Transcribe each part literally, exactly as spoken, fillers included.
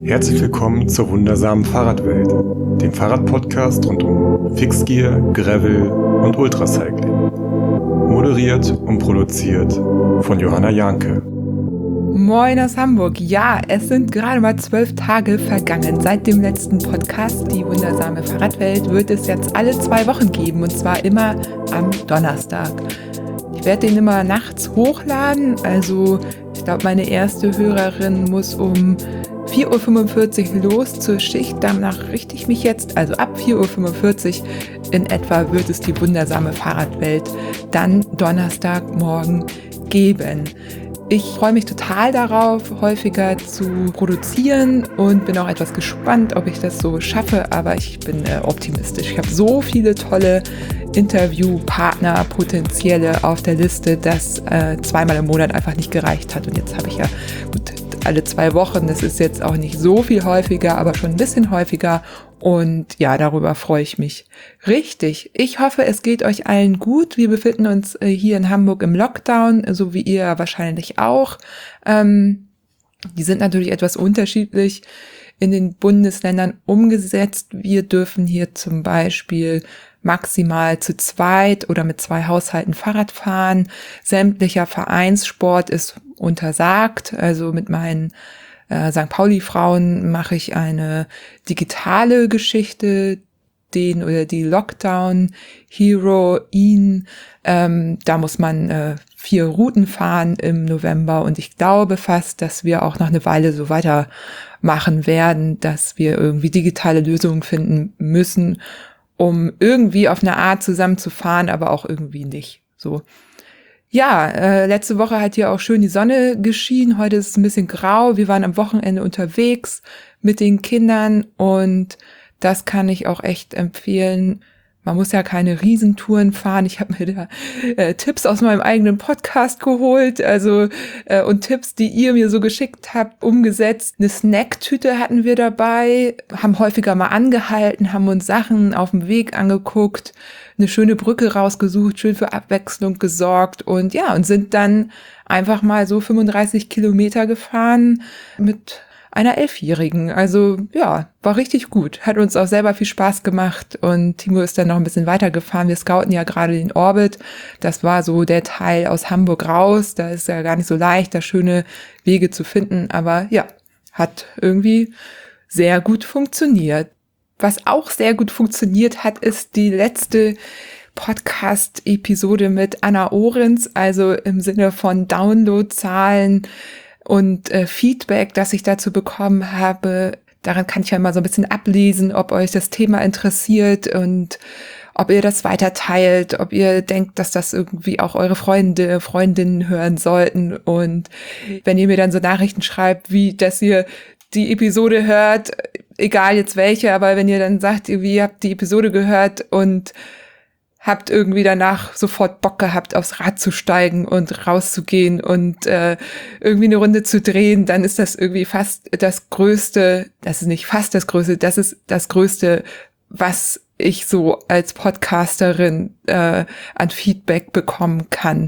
Herzlich willkommen zur wundersamen Fahrradwelt, dem Fahrradpodcast rund um Fixgear, Gravel und Ultracycling. Moderiert und produziert von Johanna Janke. Moin aus Hamburg. Ja, es sind gerade mal zwölf Tage vergangen. Seit dem letzten Podcast, die wundersame Fahrradwelt, wird es jetzt alle zwei Wochen geben, und zwar immer am Donnerstag. Ich werde den immer nachts hochladen, also ich glaube, meine erste Hörerin muss um vier Uhr fünfundvierzig los zur Schicht, danach richte ich mich jetzt, also ab vier Uhr fünfundvierzig in etwa wird es die wundersame Fahrradwelt dann Donnerstagmorgen geben. Ich freue mich total darauf, häufiger zu produzieren und bin auch etwas gespannt, ob ich das so schaffe, aber ich bin äh, optimistisch. Ich habe so viele tolle Interviewpartner, potenzielle auf der Liste, dass äh, zweimal im Monat einfach nicht gereicht hat. Und jetzt habe ich ja gut alle zwei Wochen, das ist jetzt auch nicht so viel häufiger, aber schon ein bisschen häufiger. Und ja, darüber freue ich mich richtig. Ich hoffe, es geht euch allen gut. Wir befinden uns äh, hier in Hamburg im Lockdown, so wie ihr wahrscheinlich auch. Ähm, die sind natürlich etwas unterschiedlich in den Bundesländern umgesetzt. Wir dürfen hier zum Beispiel maximal zu zweit oder mit zwei Haushalten Fahrrad fahren. Sämtlicher Vereinssport ist untersagt. Also mit meinen äh, Sankt Pauli-Frauen mache ich eine digitale Geschichte, den oder die Lockdown-Heroine. Ähm, da muss man äh, vier Routen fahren im November, und ich glaube fast, dass wir auch noch eine Weile so weitermachen werden, dass wir irgendwie digitale Lösungen finden müssen, um irgendwie auf eine Art zusammenzufahren, aber auch irgendwie nicht. So. Ja, äh, letzte Woche hat hier auch schön die Sonne geschienen. Heute ist es ein bisschen grau. Wir waren am Wochenende unterwegs mit den Kindern, und das kann ich auch echt empfehlen. Man muss ja keine Riesentouren fahren. Ich habe mir da äh, Tipps aus meinem eigenen Podcast geholt, also äh, und Tipps, die ihr mir so geschickt habt, umgesetzt. Eine Snacktüte hatten wir dabei, haben häufiger mal angehalten, haben uns Sachen auf dem Weg angeguckt, eine schöne Brücke rausgesucht, schön für Abwechslung gesorgt, und ja, und sind dann einfach mal so fünfunddreißig Kilometer gefahren mit einer Elfjährigen. Also ja, war richtig gut. Hat uns auch selber viel Spaß gemacht, und Timo ist dann noch ein bisschen weitergefahren. Wir scouten ja gerade den Orbit. Das war so der Teil aus Hamburg raus. Da ist ja gar nicht so leicht, da schöne Wege zu finden. Aber ja, hat irgendwie sehr gut funktioniert. Was auch sehr gut funktioniert hat, ist die letzte Podcast-Episode mit Anna Ohrens, also im Sinne von Downloadzahlen und äh, Feedback, das ich dazu bekommen habe. Daran kann ich ja immer so ein bisschen ablesen, ob euch das Thema interessiert und ob ihr das weiter teilt, ob ihr denkt, dass das irgendwie auch eure Freunde, Freundinnen hören sollten. Und wenn ihr mir dann so Nachrichten schreibt, wie dass ihr die Episode hört, egal jetzt welche, aber wenn ihr dann sagt, ihr habt die Episode gehört und habt irgendwie danach sofort Bock gehabt, aufs Rad zu steigen und rauszugehen und äh, irgendwie eine Runde zu drehen, dann ist das irgendwie fast das Größte, das ist nicht fast das Größte, das ist das Größte, was ich so als Podcasterin äh, an Feedback bekommen kann.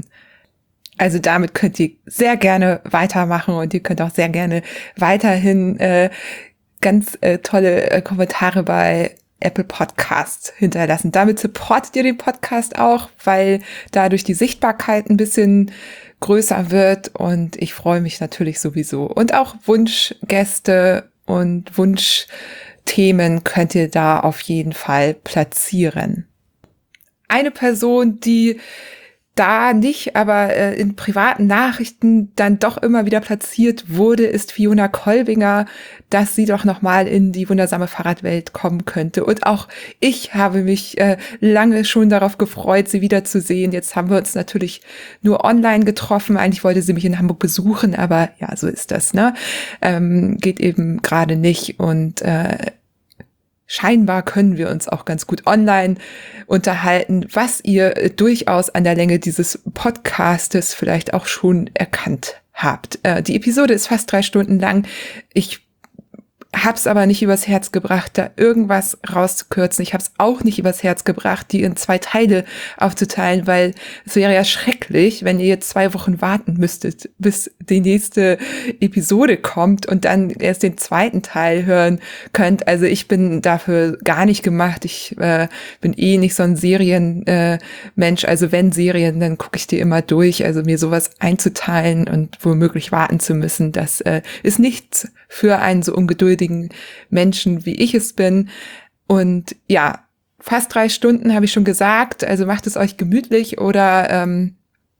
Also damit könnt ihr sehr gerne weitermachen, und ihr könnt auch sehr gerne weiterhin äh, ganz äh, tolle äh, Kommentare bei Apple Podcasts hinterlassen. Damit supportet ihr den Podcast auch, weil dadurch die Sichtbarkeit ein bisschen größer wird, und ich freue mich natürlich sowieso. Und auch Wunschgäste und Wunschthemen könnt ihr da auf jeden Fall platzieren. Eine Person, die da nicht, aber äh, in privaten Nachrichten dann doch immer wieder platziert wurde, ist Fiona Kolbinger, dass sie doch nochmal in die wundersame Fahrradwelt kommen könnte. Und auch ich habe mich äh, lange schon darauf gefreut, sie wiederzusehen. Jetzt haben wir uns natürlich nur online getroffen. Eigentlich wollte sie mich in Hamburg besuchen, aber ja, so ist das, ne? Ähm, geht eben gerade nicht, und äh, scheinbar können wir uns auch ganz gut online unterhalten, was ihr durchaus an der Länge dieses Podcastes vielleicht auch schon erkannt habt. Äh, die Episode ist fast drei Stunden lang. Ich hab's aber nicht übers Herz gebracht, da irgendwas rauszukürzen. Ich hab's auch nicht übers Herz gebracht, die in zwei Teile aufzuteilen, weil es wäre ja schrecklich, wenn ihr jetzt zwei Wochen warten müsstet, bis die nächste Episode kommt und dann erst den zweiten Teil hören könnt. Also ich bin dafür gar nicht gemacht. Ich äh, bin eh nicht so ein Serienmensch. Äh, also wenn Serien, dann gucke ich die immer durch. Also mir sowas einzuteilen und womöglich warten zu müssen, das äh, ist nichts für einen so ungeduldigen Menschen, wie ich es bin. Und ja, fast drei Stunden habe ich schon gesagt, also macht es euch gemütlich oder ähm,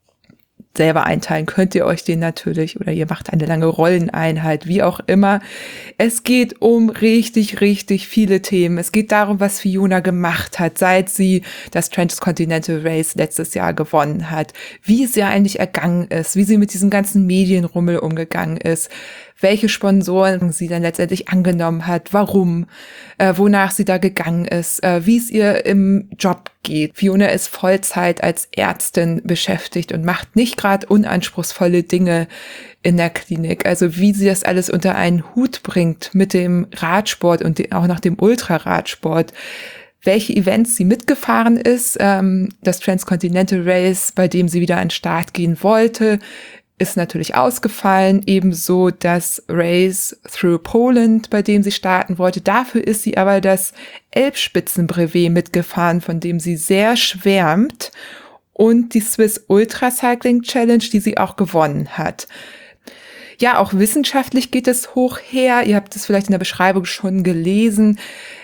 selber einteilen könnt ihr euch den natürlich oder ihr macht eine lange Rolleneinheit, wie auch immer. Es geht um richtig, richtig viele Themen. Es geht darum, was Fiona gemacht hat, seit sie das Transcontinental Race letztes Jahr gewonnen hat, wie es ihr eigentlich ergangen ist, wie sie mit diesem ganzen Medienrummel umgegangen ist, welche Sponsoren sie dann letztendlich angenommen hat, warum, äh, wonach sie da gegangen ist, äh, wie es ihr im Job geht. Fiona ist Vollzeit als Ärztin beschäftigt und macht nicht gerade unanspruchsvolle Dinge in der Klinik. Also wie sie das alles unter einen Hut bringt mit dem Radsport und die, auch noch dem Ultraradsport. Welche Events sie mitgefahren ist, ähm, das Transcontinental Race, bei dem sie wieder an den Start gehen wollte, ist natürlich ausgefallen, ebenso das Race Through Poland, bei dem sie starten wollte. Dafür ist sie aber das Elbspitzenbrevet mitgefahren, von dem sie sehr schwärmt, und die Swiss Ultra Cycling Challenge, die sie auch gewonnen hat. Ja, auch wissenschaftlich geht es hoch her. Ihr habt es vielleicht in der Beschreibung schon gelesen.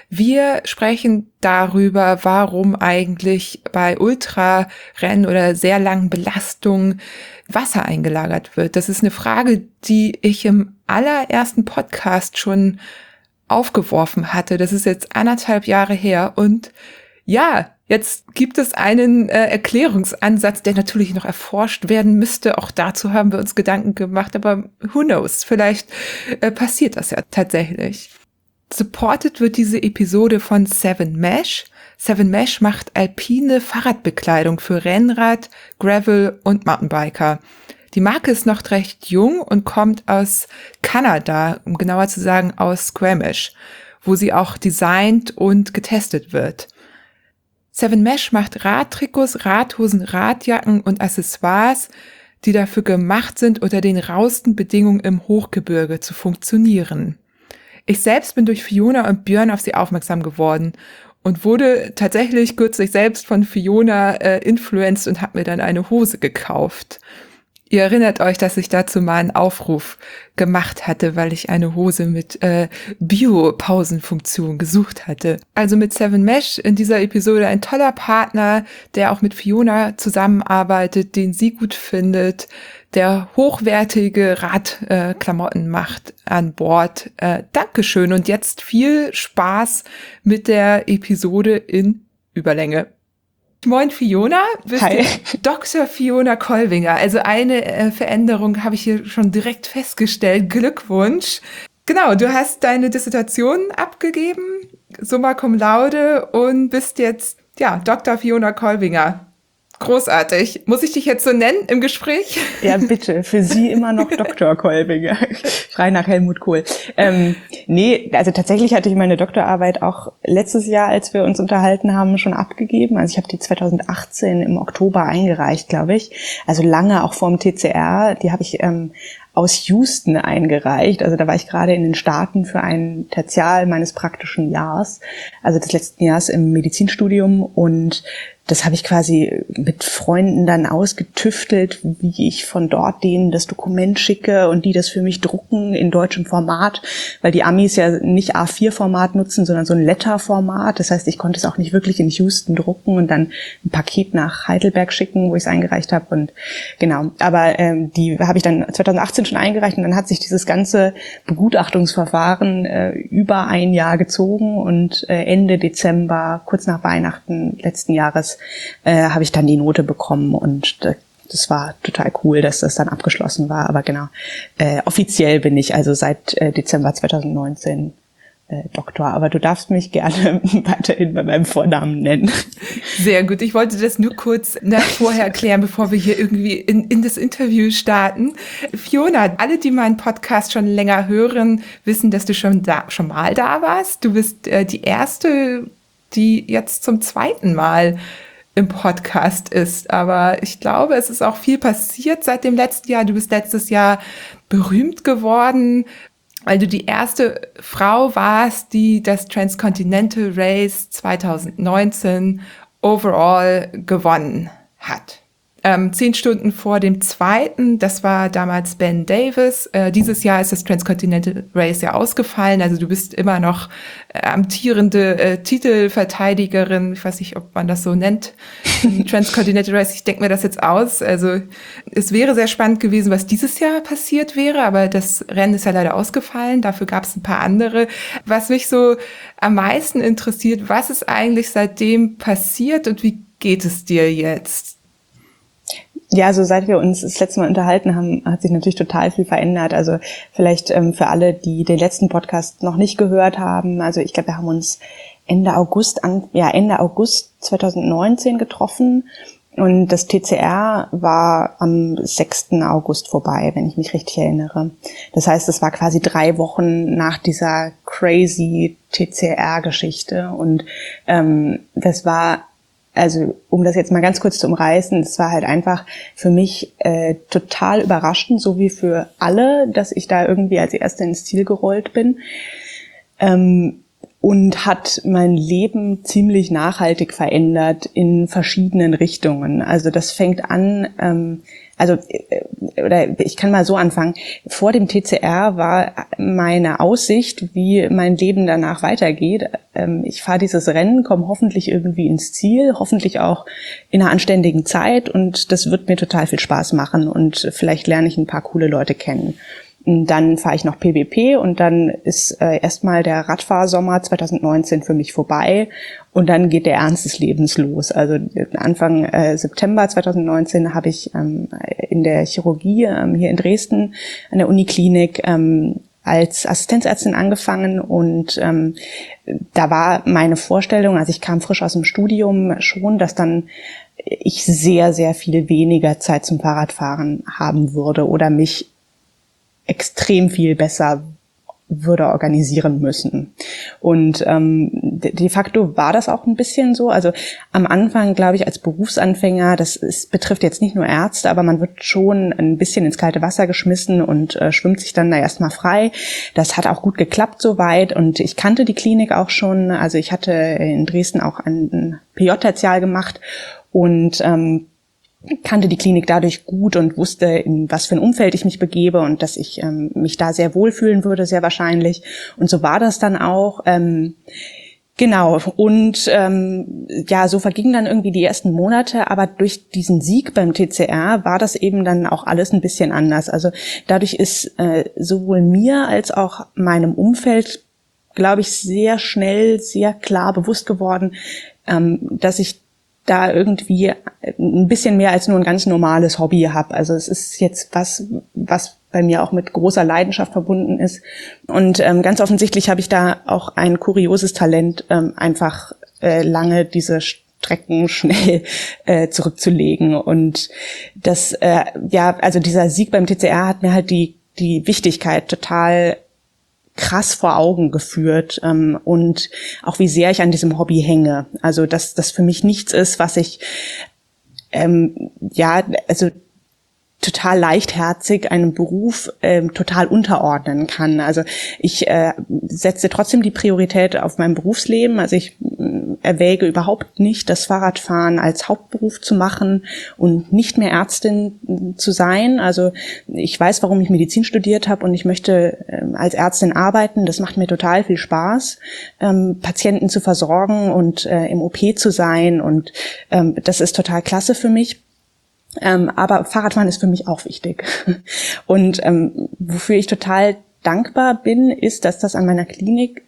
Wir sprechen darüber, warum eigentlich bei Ultrarennen oder sehr langen Belastungen Wasser eingelagert wird. Das ist eine Frage, die ich im allerersten Podcast schon aufgeworfen hatte. Das ist jetzt anderthalb Jahre her und ja, jetzt gibt es einen äh, Erklärungsansatz, der natürlich noch erforscht werden müsste. Auch dazu haben wir uns Gedanken gemacht, aber who knows, vielleicht äh, passiert das ja tatsächlich. Supported wird diese Episode von Seven Mesh. Seven Mesh macht alpine Fahrradbekleidung für Rennrad, Gravel und Mountainbiker. Die Marke ist noch recht jung und kommt aus Kanada, um genauer zu sagen aus Squamish, wo sie auch designt und getestet wird. Seven Mesh macht Radtrikots, Radhosen, Radjacken und Accessoires, die dafür gemacht sind, unter den rauesten Bedingungen im Hochgebirge zu funktionieren. Ich selbst bin durch Fiona und Björn auf sie aufmerksam geworden und wurde tatsächlich kürzlich selbst von Fiona äh, influenced und habe mir dann eine Hose gekauft. Ihr erinnert euch, dass ich dazu mal einen Aufruf gemacht hatte, weil ich eine Hose mit äh, Bio-Pausenfunktion gesucht hatte. Also mit Seven Mesh in dieser Episode ein toller Partner, der auch mit Fiona zusammenarbeitet, den sie gut findet, der hochwertige Radklamotten äh, macht an Bord. Äh, Dankeschön und jetzt viel Spaß mit der Episode in Überlänge. Moin Fiona, bist Hi. du Doktor Fiona Kolbinger. Also eine äh, Veränderung habe ich hier schon direkt festgestellt. Glückwunsch. Genau, du hast deine Dissertation abgegeben, summa cum laude, und bist jetzt ja Doktor Fiona Kolbinger. Großartig. Muss ich dich jetzt so nennen im Gespräch? Ja, bitte. Für Sie immer noch Doktor Kolbinger. Frei nach Helmut Kohl. Ähm, nee, also tatsächlich hatte ich meine Doktorarbeit auch letztes Jahr, als wir uns unterhalten haben, schon abgegeben. Also ich habe die zweitausendachtzehn im Oktober eingereicht, glaube ich. Also lange auch vor dem T C R. Die habe ich ähm, aus Houston eingereicht. Also da war ich gerade in den Staaten für ein Tertial meines praktischen Jahres, also des letzten Jahres im Medizinstudium, und das habe ich quasi mit Freunden dann ausgetüftelt, wie ich von dort denen das Dokument schicke und die das für mich drucken in deutschem Format, weil die Amis ja nicht A vier Format nutzen, sondern so ein Letter-Format. Das heißt, ich konnte es auch nicht wirklich in Houston drucken und dann ein Paket nach Heidelberg schicken, wo ich es eingereicht habe. Und genau, aber ähm, die habe ich dann zweitausendachtzehn schon eingereicht, und dann hat sich dieses ganze Begutachtungsverfahren äh, über ein Jahr gezogen, und äh, Ende Dezember, kurz nach Weihnachten letzten Jahres, äh, habe ich dann die Note bekommen, und äh, das war total cool, dass das dann abgeschlossen war. Aber genau, äh, offiziell bin ich also seit äh, Dezember zweitausendneunzehn äh, Doktor, aber du darfst mich gerne weiterhin bei meinem Vornamen nennen. Sehr gut. Ich wollte das nur kurz nach vorher erklären, bevor wir hier irgendwie in, in das Interview starten. Fiona, alle, die meinen Podcast schon länger hören, wissen, dass du schon da, schon mal da warst. Du bist äh, die erste, die jetzt zum zweiten Mal im Podcast ist. Aber ich glaube, es ist auch viel passiert seit dem letzten Jahr. Du bist letztes Jahr berühmt geworden, weil du die erste Frau warst, die das Transcontinental Race zwanzig neunzehn overall gewonnen hat. Ähm, zehn Stunden vor dem zweiten, das war damals Ben Davis. Äh, dieses Jahr ist das Transcontinental Race ja ausgefallen, also du bist immer noch äh, amtierende äh, Titelverteidigerin, ich weiß nicht, ob man das so nennt, Transcontinental Race, ich denke mir das jetzt aus. Also es wäre sehr spannend gewesen, was dieses Jahr passiert wäre, aber das Rennen ist ja leider ausgefallen, dafür gab es ein paar andere. Was mich so am meisten interessiert, was ist eigentlich seitdem passiert und wie geht es dir jetzt? Ja, also seit wir uns das letzte Mal unterhalten haben, hat sich natürlich total viel verändert. Also vielleicht ähm, für alle, die den letzten Podcast noch nicht gehört haben. Also ich glaube, wir haben uns Ende August an, ja Ende August zwanzig neunzehn getroffen und das T C R war am sechsten August vorbei, wenn ich mich richtig erinnere. Das heißt, es war quasi drei Wochen nach dieser crazy T C R-Geschichte und ähm, das war Also um das jetzt mal ganz kurz zu umreißen, es war halt einfach für mich äh, total überraschend, so wie für alle, dass ich da irgendwie als Erste ins Ziel gerollt bin. Ähm, und hat mein Leben ziemlich nachhaltig verändert in verschiedenen Richtungen. Also das fängt an, ähm, also oder ich kann mal so anfangen. Vor dem T C R war meine Aussicht, wie mein Leben danach weitergeht. Ähm, ich fahre dieses Rennen, komme hoffentlich irgendwie ins Ziel, hoffentlich auch in einer anständigen Zeit und das wird mir total viel Spaß machen und vielleicht lerne ich ein paar coole Leute kennen. Und dann fahre ich noch P W P und dann ist äh, erstmal der Radfahrsommer zwanzig neunzehn für mich vorbei und dann geht der Ernst des Lebens los. Also Anfang äh, September zwanzig neunzehn habe ich ähm, in der Chirurgie ähm, hier in Dresden an der Uniklinik ähm, als Assistenzärztin angefangen und ähm, da war meine Vorstellung, also ich kam frisch aus dem Studium schon, dass dann ich sehr, sehr viel weniger Zeit zum Fahrradfahren haben würde oder mich extrem viel besser würde organisieren müssen. Und ähm, de facto war das auch ein bisschen so. Also am Anfang, glaube ich, als Berufsanfänger, das ist, betrifft jetzt nicht nur Ärzte, aber man wird schon ein bisschen ins kalte Wasser geschmissen und äh, schwimmt sich dann da erstmal frei. Das hat auch gut geklappt soweit und ich kannte die Klinik auch schon. Also ich hatte in Dresden auch ein P J-Tertial gemacht und ähm, kannte die Klinik dadurch gut und wusste, in was für ein Umfeld ich mich begebe und dass ich ähm, mich da sehr wohlfühlen würde, sehr wahrscheinlich. Und so war das dann auch. Ähm, genau. Und ähm, ja, so vergingen dann irgendwie die ersten Monate, aber durch diesen Sieg beim T C R war das eben dann auch alles ein bisschen anders. Also dadurch ist äh, sowohl mir als auch meinem Umfeld, glaube ich, sehr schnell, sehr klar bewusst geworden, ähm, dass ich da irgendwie ein bisschen mehr als nur ein ganz normales Hobby habe. Also es ist jetzt was, was bei mir auch mit großer Leidenschaft verbunden ist. Und ähm, ganz offensichtlich habe ich da auch ein kurioses Talent, ähm, einfach äh, lange diese Strecken schnell äh, zurückzulegen. Und das, äh, ja, also dieser Sieg beim T C R hat mir halt die die Wichtigkeit total krass vor Augen geführt ähm, und auch wie sehr ich an diesem Hobby hänge. Also dass das für mich nichts ist, was ich ähm, ja also total leichtherzig einem Beruf ähm, total unterordnen kann. Also ich äh, setze trotzdem die Priorität auf mein Berufsleben. Also ich äh, erwäge überhaupt nicht, das Fahrradfahren als Hauptberuf zu machen und nicht mehr Ärztin zu sein. Also ich weiß, warum ich Medizin studiert habe und ich möchte äh, als Ärztin arbeiten. Das macht mir total viel Spaß, ähm, Patienten zu versorgen und äh, im O P zu sein und ähm, das ist total klasse für mich. Ähm, aber Fahrradfahren ist für mich auch wichtig. Und ähm, wofür ich total dankbar bin, ist, dass das an meiner Klinik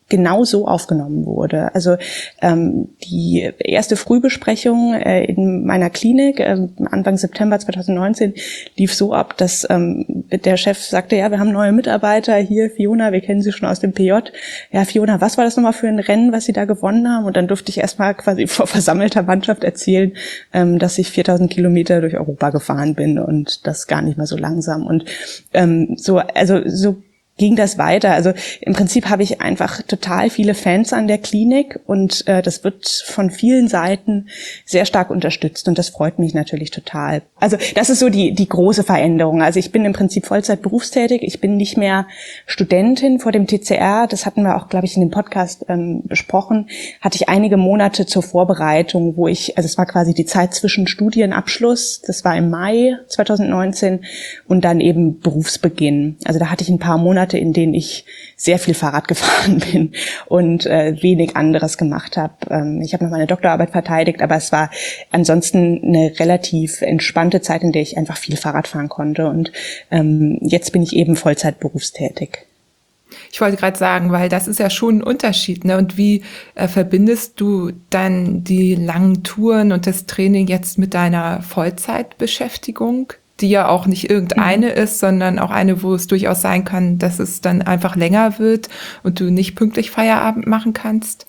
genau so aufgenommen wurde. Also ähm, die erste Frühbesprechung äh, in meiner Klinik äh, Anfang September zwanzig neunzehn lief so ab, dass ähm, der Chef sagte, ja, wir haben neue Mitarbeiter, hier Fiona, wir kennen sie schon aus dem P J. Ja, Fiona, was war das nochmal für ein Rennen, was Sie da gewonnen haben? Und dann durfte ich erstmal quasi vor versammelter Mannschaft erzählen, ähm, dass ich viertausend Kilometer durch Europa gefahren bin und das gar nicht mal so langsam. Und ähm, so, also so ging das weiter. Also im Prinzip habe ich einfach total viele Fans an der Klinik und äh, das wird von vielen Seiten sehr stark unterstützt und das freut mich natürlich total. Also das ist so die die große Veränderung. Also ich bin im Prinzip Vollzeit berufstätig. Ich bin nicht mehr Studentin vor dem T C R. Das hatten wir auch, glaube ich, in dem Podcast ähm, besprochen. Hatte ich einige Monate zur Vorbereitung, wo ich, also es war quasi die Zeit zwischen Studienabschluss, das war im Mai zwanzig neunzehn und dann eben Berufsbeginn. Also da hatte ich ein paar Monate, in denen ich sehr viel Fahrrad gefahren bin und äh, wenig anderes gemacht habe. Ähm, ich habe noch meine Doktorarbeit verteidigt, aber es war ansonsten eine relativ entspannte Zeit, in der ich einfach viel Fahrrad fahren konnte. Und ähm, jetzt bin ich eben Vollzeit berufstätig. Ich wollte gerade sagen, weil das ist ja schon ein Unterschied, ne? Und wie äh, verbindest du dann die langen Touren und das Training jetzt mit deiner Vollzeitbeschäftigung, die ja auch nicht irgendeine mhm. ist, sondern auch eine, wo es durchaus sein kann, dass es dann einfach länger wird und du nicht pünktlich Feierabend machen kannst?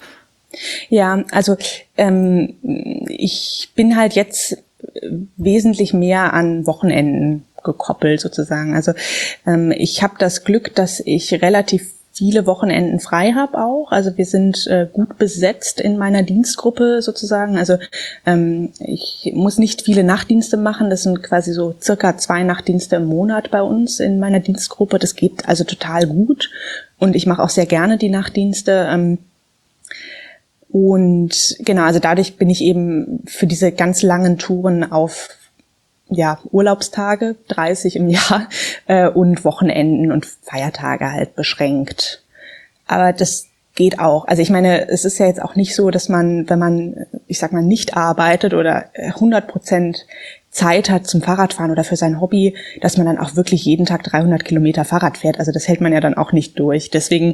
Ja, also ähm, ich bin halt jetzt wesentlich mehr an Wochenenden gekoppelt sozusagen. Also ähm, ich habe das Glück, dass ich relativ viele Wochenenden frei habe auch. Also wir sind äh, gut besetzt in meiner Dienstgruppe sozusagen. Also ähm, ich muss nicht viele Nachtdienste machen. Das sind quasi so circa zwei Nachtdienste im Monat bei uns in meiner Dienstgruppe. Das geht also total gut. Und ich mache auch sehr gerne die Nachtdienste. Ähm, und genau, also dadurch bin ich eben für diese ganz langen Touren auf ja, Urlaubstage, dreißig im Jahr, äh, und Wochenenden und Feiertage halt beschränkt. Aber das geht auch. Also ich meine, es ist ja jetzt auch nicht so, dass man, wenn man, ich sag mal, nicht arbeitet oder hundert Prozent Zeit hat zum Fahrradfahren oder für sein Hobby, dass man dann auch wirklich jeden Tag dreihundert Kilometer Fahrrad fährt. Also das hält man ja dann auch nicht durch. Deswegen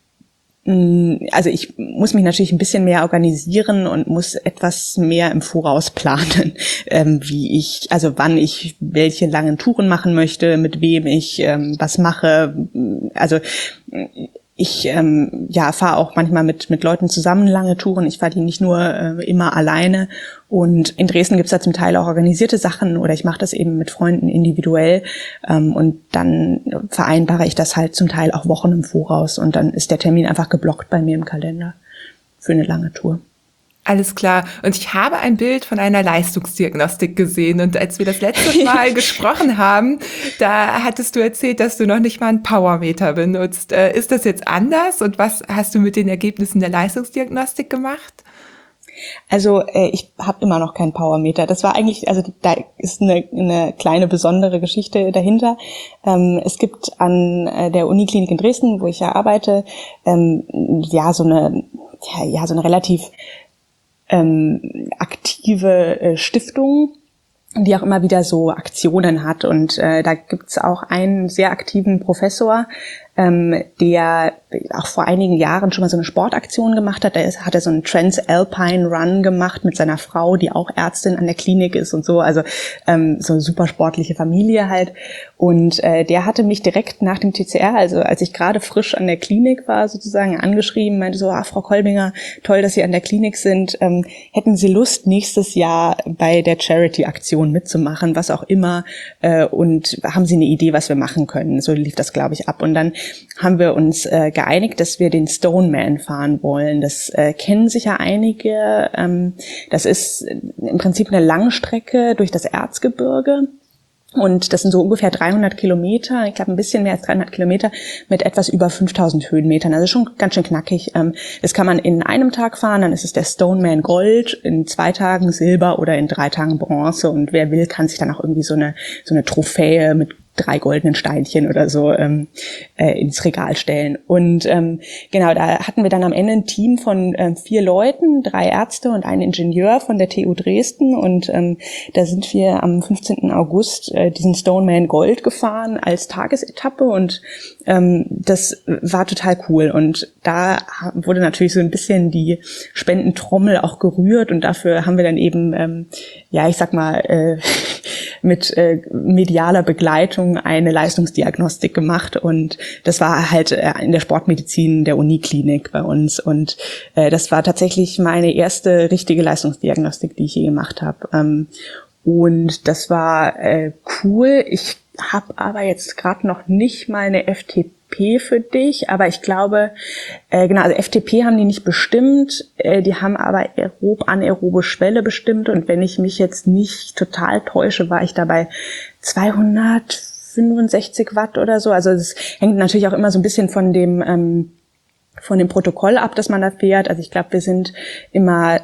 also ich muss mich natürlich ein bisschen mehr organisieren und muss etwas mehr im Voraus planen, ähm, wie ich, also wann ich welche langen Touren machen möchte, mit wem ich ähm, was mache. Also ich ähm, ja fahre auch manchmal mit mit Leuten zusammen lange Touren. Ich fahre die nicht nur äh, immer alleine. Und in Dresden gibt's da zum Teil auch organisierte Sachen oder ich mache das eben mit Freunden individuell. Ähm, und dann vereinbare ich das halt zum Teil auch Wochen im Voraus. Und dann ist der Termin einfach geblockt bei mir im Kalender für eine lange Tour. Alles klar. Und ich habe ein Bild von einer Leistungsdiagnostik gesehen. Und als wir das letzte Mal gesprochen haben, da hattest du erzählt, dass du noch nicht mal einen Powermeter benutzt. Äh, ist das jetzt anders? Und was hast du mit den Ergebnissen der Leistungsdiagnostik gemacht? Also äh, ich habe immer noch keinen Powermeter. Das war eigentlich, also da ist eine, eine kleine besondere Geschichte dahinter. Ähm, es gibt an äh, der Uniklinik in Dresden, wo ich ja arbeite, ähm, ja so eine, ja, ja so eine relativ ähm, aktive äh, Stiftung, die auch immer wieder so Aktionen hat. Und äh, da gibt's auch einen sehr aktiven Professor, ähm, der auch vor einigen Jahren schon mal so eine Sportaktion gemacht hat. Da ist, hat er so einen Transalpine Run gemacht mit seiner Frau, die auch Ärztin an der Klinik ist und so. Also ähm, so eine super sportliche Familie halt. Und äh, der hatte mich direkt nach dem T C R, also als ich gerade frisch an der Klinik war, sozusagen angeschrieben, meinte so, ah, Frau Kolbinger, toll, dass Sie an der Klinik sind. Ähm, hätten Sie Lust, nächstes Jahr bei der Charity-Aktion mitzumachen, was auch immer? Äh, und haben Sie eine Idee, was wir machen können? So lief das, glaube ich, ab. Und dann haben wir uns äh, geeinigt, dass wir den Stoneman fahren wollen. Das äh, kennen sicher einige. Ähm, das ist im Prinzip eine Langstrecke durch das Erzgebirge. Und das sind so ungefähr dreihundert Kilometer, ich glaube ein bisschen mehr als dreihundert Kilometer mit etwas über fünftausend Höhenmetern. Also schon ganz schön knackig. Das kann man in einem Tag fahren, dann ist es der Stoneman Gold, in zwei Tagen Silber oder in drei Tagen Bronze. Und wer will, kann sich dann auch irgendwie so eine so eine Trophäe mit drei goldenen Steinchen oder so ähm, äh, ins Regal stellen. Und ähm, genau, da hatten wir dann am Ende ein Team von ähm, vier Leuten, drei Ärzte und ein Ingenieur von der T U Dresden. Und ähm, da sind wir am fünfzehnten August äh, diesen Stoneman Gold gefahren als Tagesetappe. Und ähm, das war total cool. Und da wurde natürlich so ein bisschen die Spendentrommel auch gerührt. Und dafür haben wir dann eben, ähm, ja, ich sag mal, äh, mit äh, medialer Begleitung eine Leistungsdiagnostik gemacht, und das war halt äh, in der Sportmedizin der Uniklinik bei uns, und äh, das war tatsächlich meine erste richtige Leistungsdiagnostik, die ich je gemacht habe, ähm, und das war äh, cool. Ich habe aber jetzt gerade noch nicht mal eine F T P für dich, aber ich glaube, äh, genau, also F T P haben die nicht bestimmt, äh, die haben aber aerob, anaerobe Schwelle bestimmt, und wenn ich mich jetzt nicht total täusche, war ich dabei zweihundertfünfundsechzig Watt oder so. Also es hängt natürlich auch immer so ein bisschen von dem ähm, von dem Protokoll ab, das man da fährt. Also ich glaube, wir sind immer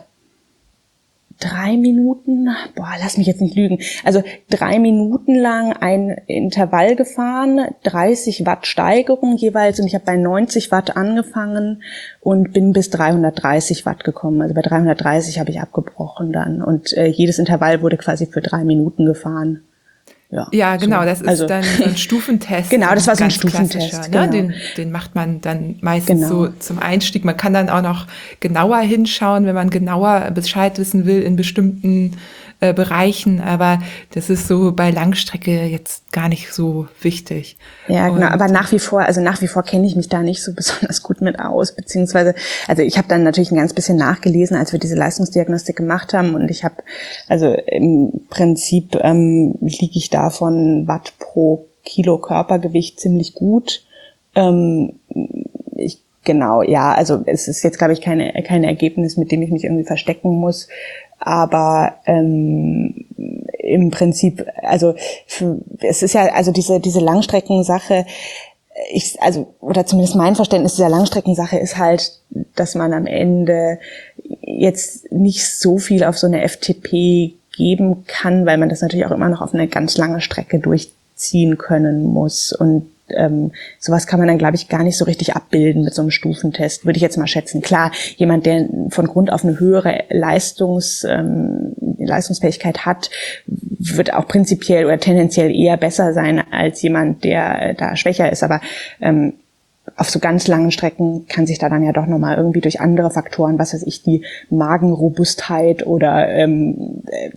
drei Minuten, boah, lass mich jetzt nicht lügen, also drei Minuten lang ein Intervall gefahren, dreißig Watt Steigerung jeweils, und ich habe bei neunzig Watt angefangen und bin bis dreihundertdreißig Watt gekommen. Also bei dreihundertdreißig habe ich abgebrochen dann, und äh, jedes Intervall wurde quasi für drei Minuten gefahren. Ja, ja, genau, so. das ist also, dann so ein Stufentest. Genau, das war so ein ganz Stufentest. Genau. Ne? Genau. Den, den macht man dann meistens Genau. so zum Einstieg. Man kann dann auch noch genauer hinschauen, wenn man genauer Bescheid wissen will in bestimmten äh, Bereichen. Aber das ist so bei Langstrecke jetzt gar nicht so wichtig. Ja, genau. Und Aber nach wie vor, also nach wie vor kenne ich mich da nicht so besonders gut mit aus, beziehungsweise, also ich habe dann natürlich ein ganz bisschen nachgelesen, als wir diese Leistungsdiagnostik gemacht haben, und ich habe, also im Prinzip ähm, liege ich da von Watt pro Kilo Körpergewicht ziemlich gut. Ähm, ich Genau, ja, also es ist jetzt, glaube ich, keine, kein Ergebnis, mit dem ich mich irgendwie verstecken muss. Aber ähm, im Prinzip, also für, es ist ja, also diese diese Langstreckensache, ich, also oder zumindest mein Verständnis dieser Langstreckensache ist halt, dass man am Ende jetzt nicht so viel auf so eine F T P geben kann, weil man das natürlich auch immer noch auf eine ganz lange Strecke durchziehen können muss. Und Ähm, sowas kann man dann, glaube ich, gar nicht so richtig abbilden mit so einem Stufentest, würde ich jetzt mal schätzen. Klar, jemand, der von Grund auf eine höhere Leistungs, ähm, Leistungsfähigkeit hat, wird auch prinzipiell oder tendenziell eher besser sein als jemand, der äh, da schwächer ist. Aber ähm, auf so ganz langen Strecken kann sich da dann ja doch nochmal irgendwie durch andere Faktoren, was weiß ich, die Magenrobustheit oder ähm, äh,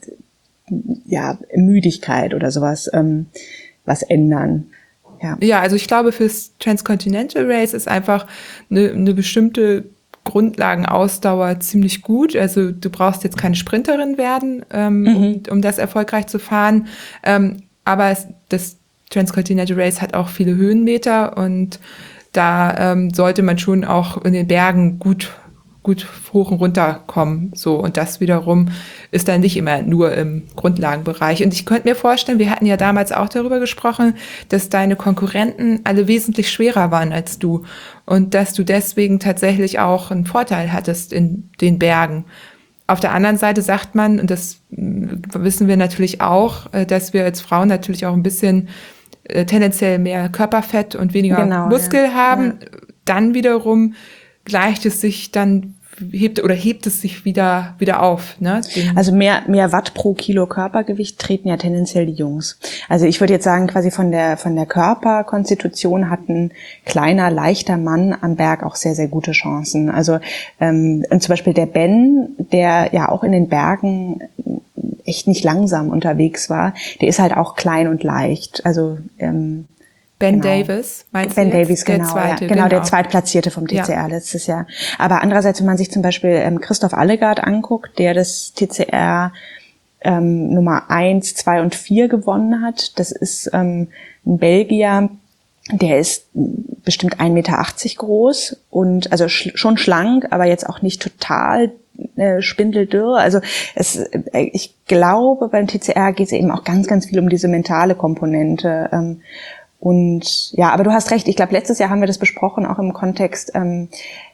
ja Müdigkeit oder sowas, ähm, was ändern. Ja. ja, also ich glaube, fürs Transcontinental Race ist einfach eine, eine bestimmte Grundlagenausdauer ziemlich gut. Also du brauchst jetzt keine Sprinterin werden, ähm, mhm. um, um das erfolgreich zu fahren. Ähm, aber es, das Transcontinental Race hat auch viele Höhenmeter, und da ähm, sollte man schon auch in den Bergen gut gut hoch und runter kommen, so. Und das wiederum ist dann nicht immer nur im Grundlagenbereich. Und ich könnte mir vorstellen, wir hatten ja damals auch darüber gesprochen, dass deine Konkurrenten alle wesentlich schwerer waren als du und dass du deswegen tatsächlich auch einen Vorteil hattest in den Bergen. Auf der anderen Seite sagt man, und das wissen wir natürlich auch, dass wir als Frauen natürlich auch ein bisschen äh, tendenziell mehr Körperfett und weniger genau, Muskel ja. haben. Ja. Dann wiederum gleicht es sich dann, hebt oder hebt es sich wieder wieder auf, ne? Den also mehr mehr Watt pro Kilo Körpergewicht treten ja tendenziell die Jungs. Also ich würde jetzt sagen, quasi von der von der Körperkonstitution hat ein kleiner, leichter Mann am Berg auch sehr, sehr gute Chancen. Also ähm, und zum Beispiel der Ben, der ja auch in den Bergen echt nicht langsam unterwegs war, der ist halt auch klein und leicht. Also ähm, Ben genau. Davis, meinst Ben du jetzt? Davis, genau, der zweite, ja, genau, genau, der Zweitplatzierte vom T C R ja. letztes Jahr. Aber andererseits, wenn man sich zum Beispiel ähm, Christoph Allegard anguckt, der das T C R ähm, Nummer eins, zwei und vier gewonnen hat, das ist ähm, ein Belgier, der ist bestimmt ein Meter achtzig groß und also sch- schon schlank, aber jetzt auch nicht total äh, spindeldürr. Also es, äh, ich glaube, beim T C R geht es eben auch ganz, ganz viel um diese mentale Komponente. Ähm, Und ja, aber du hast recht, ich glaube, letztes Jahr haben wir das besprochen, auch im Kontext, ähm,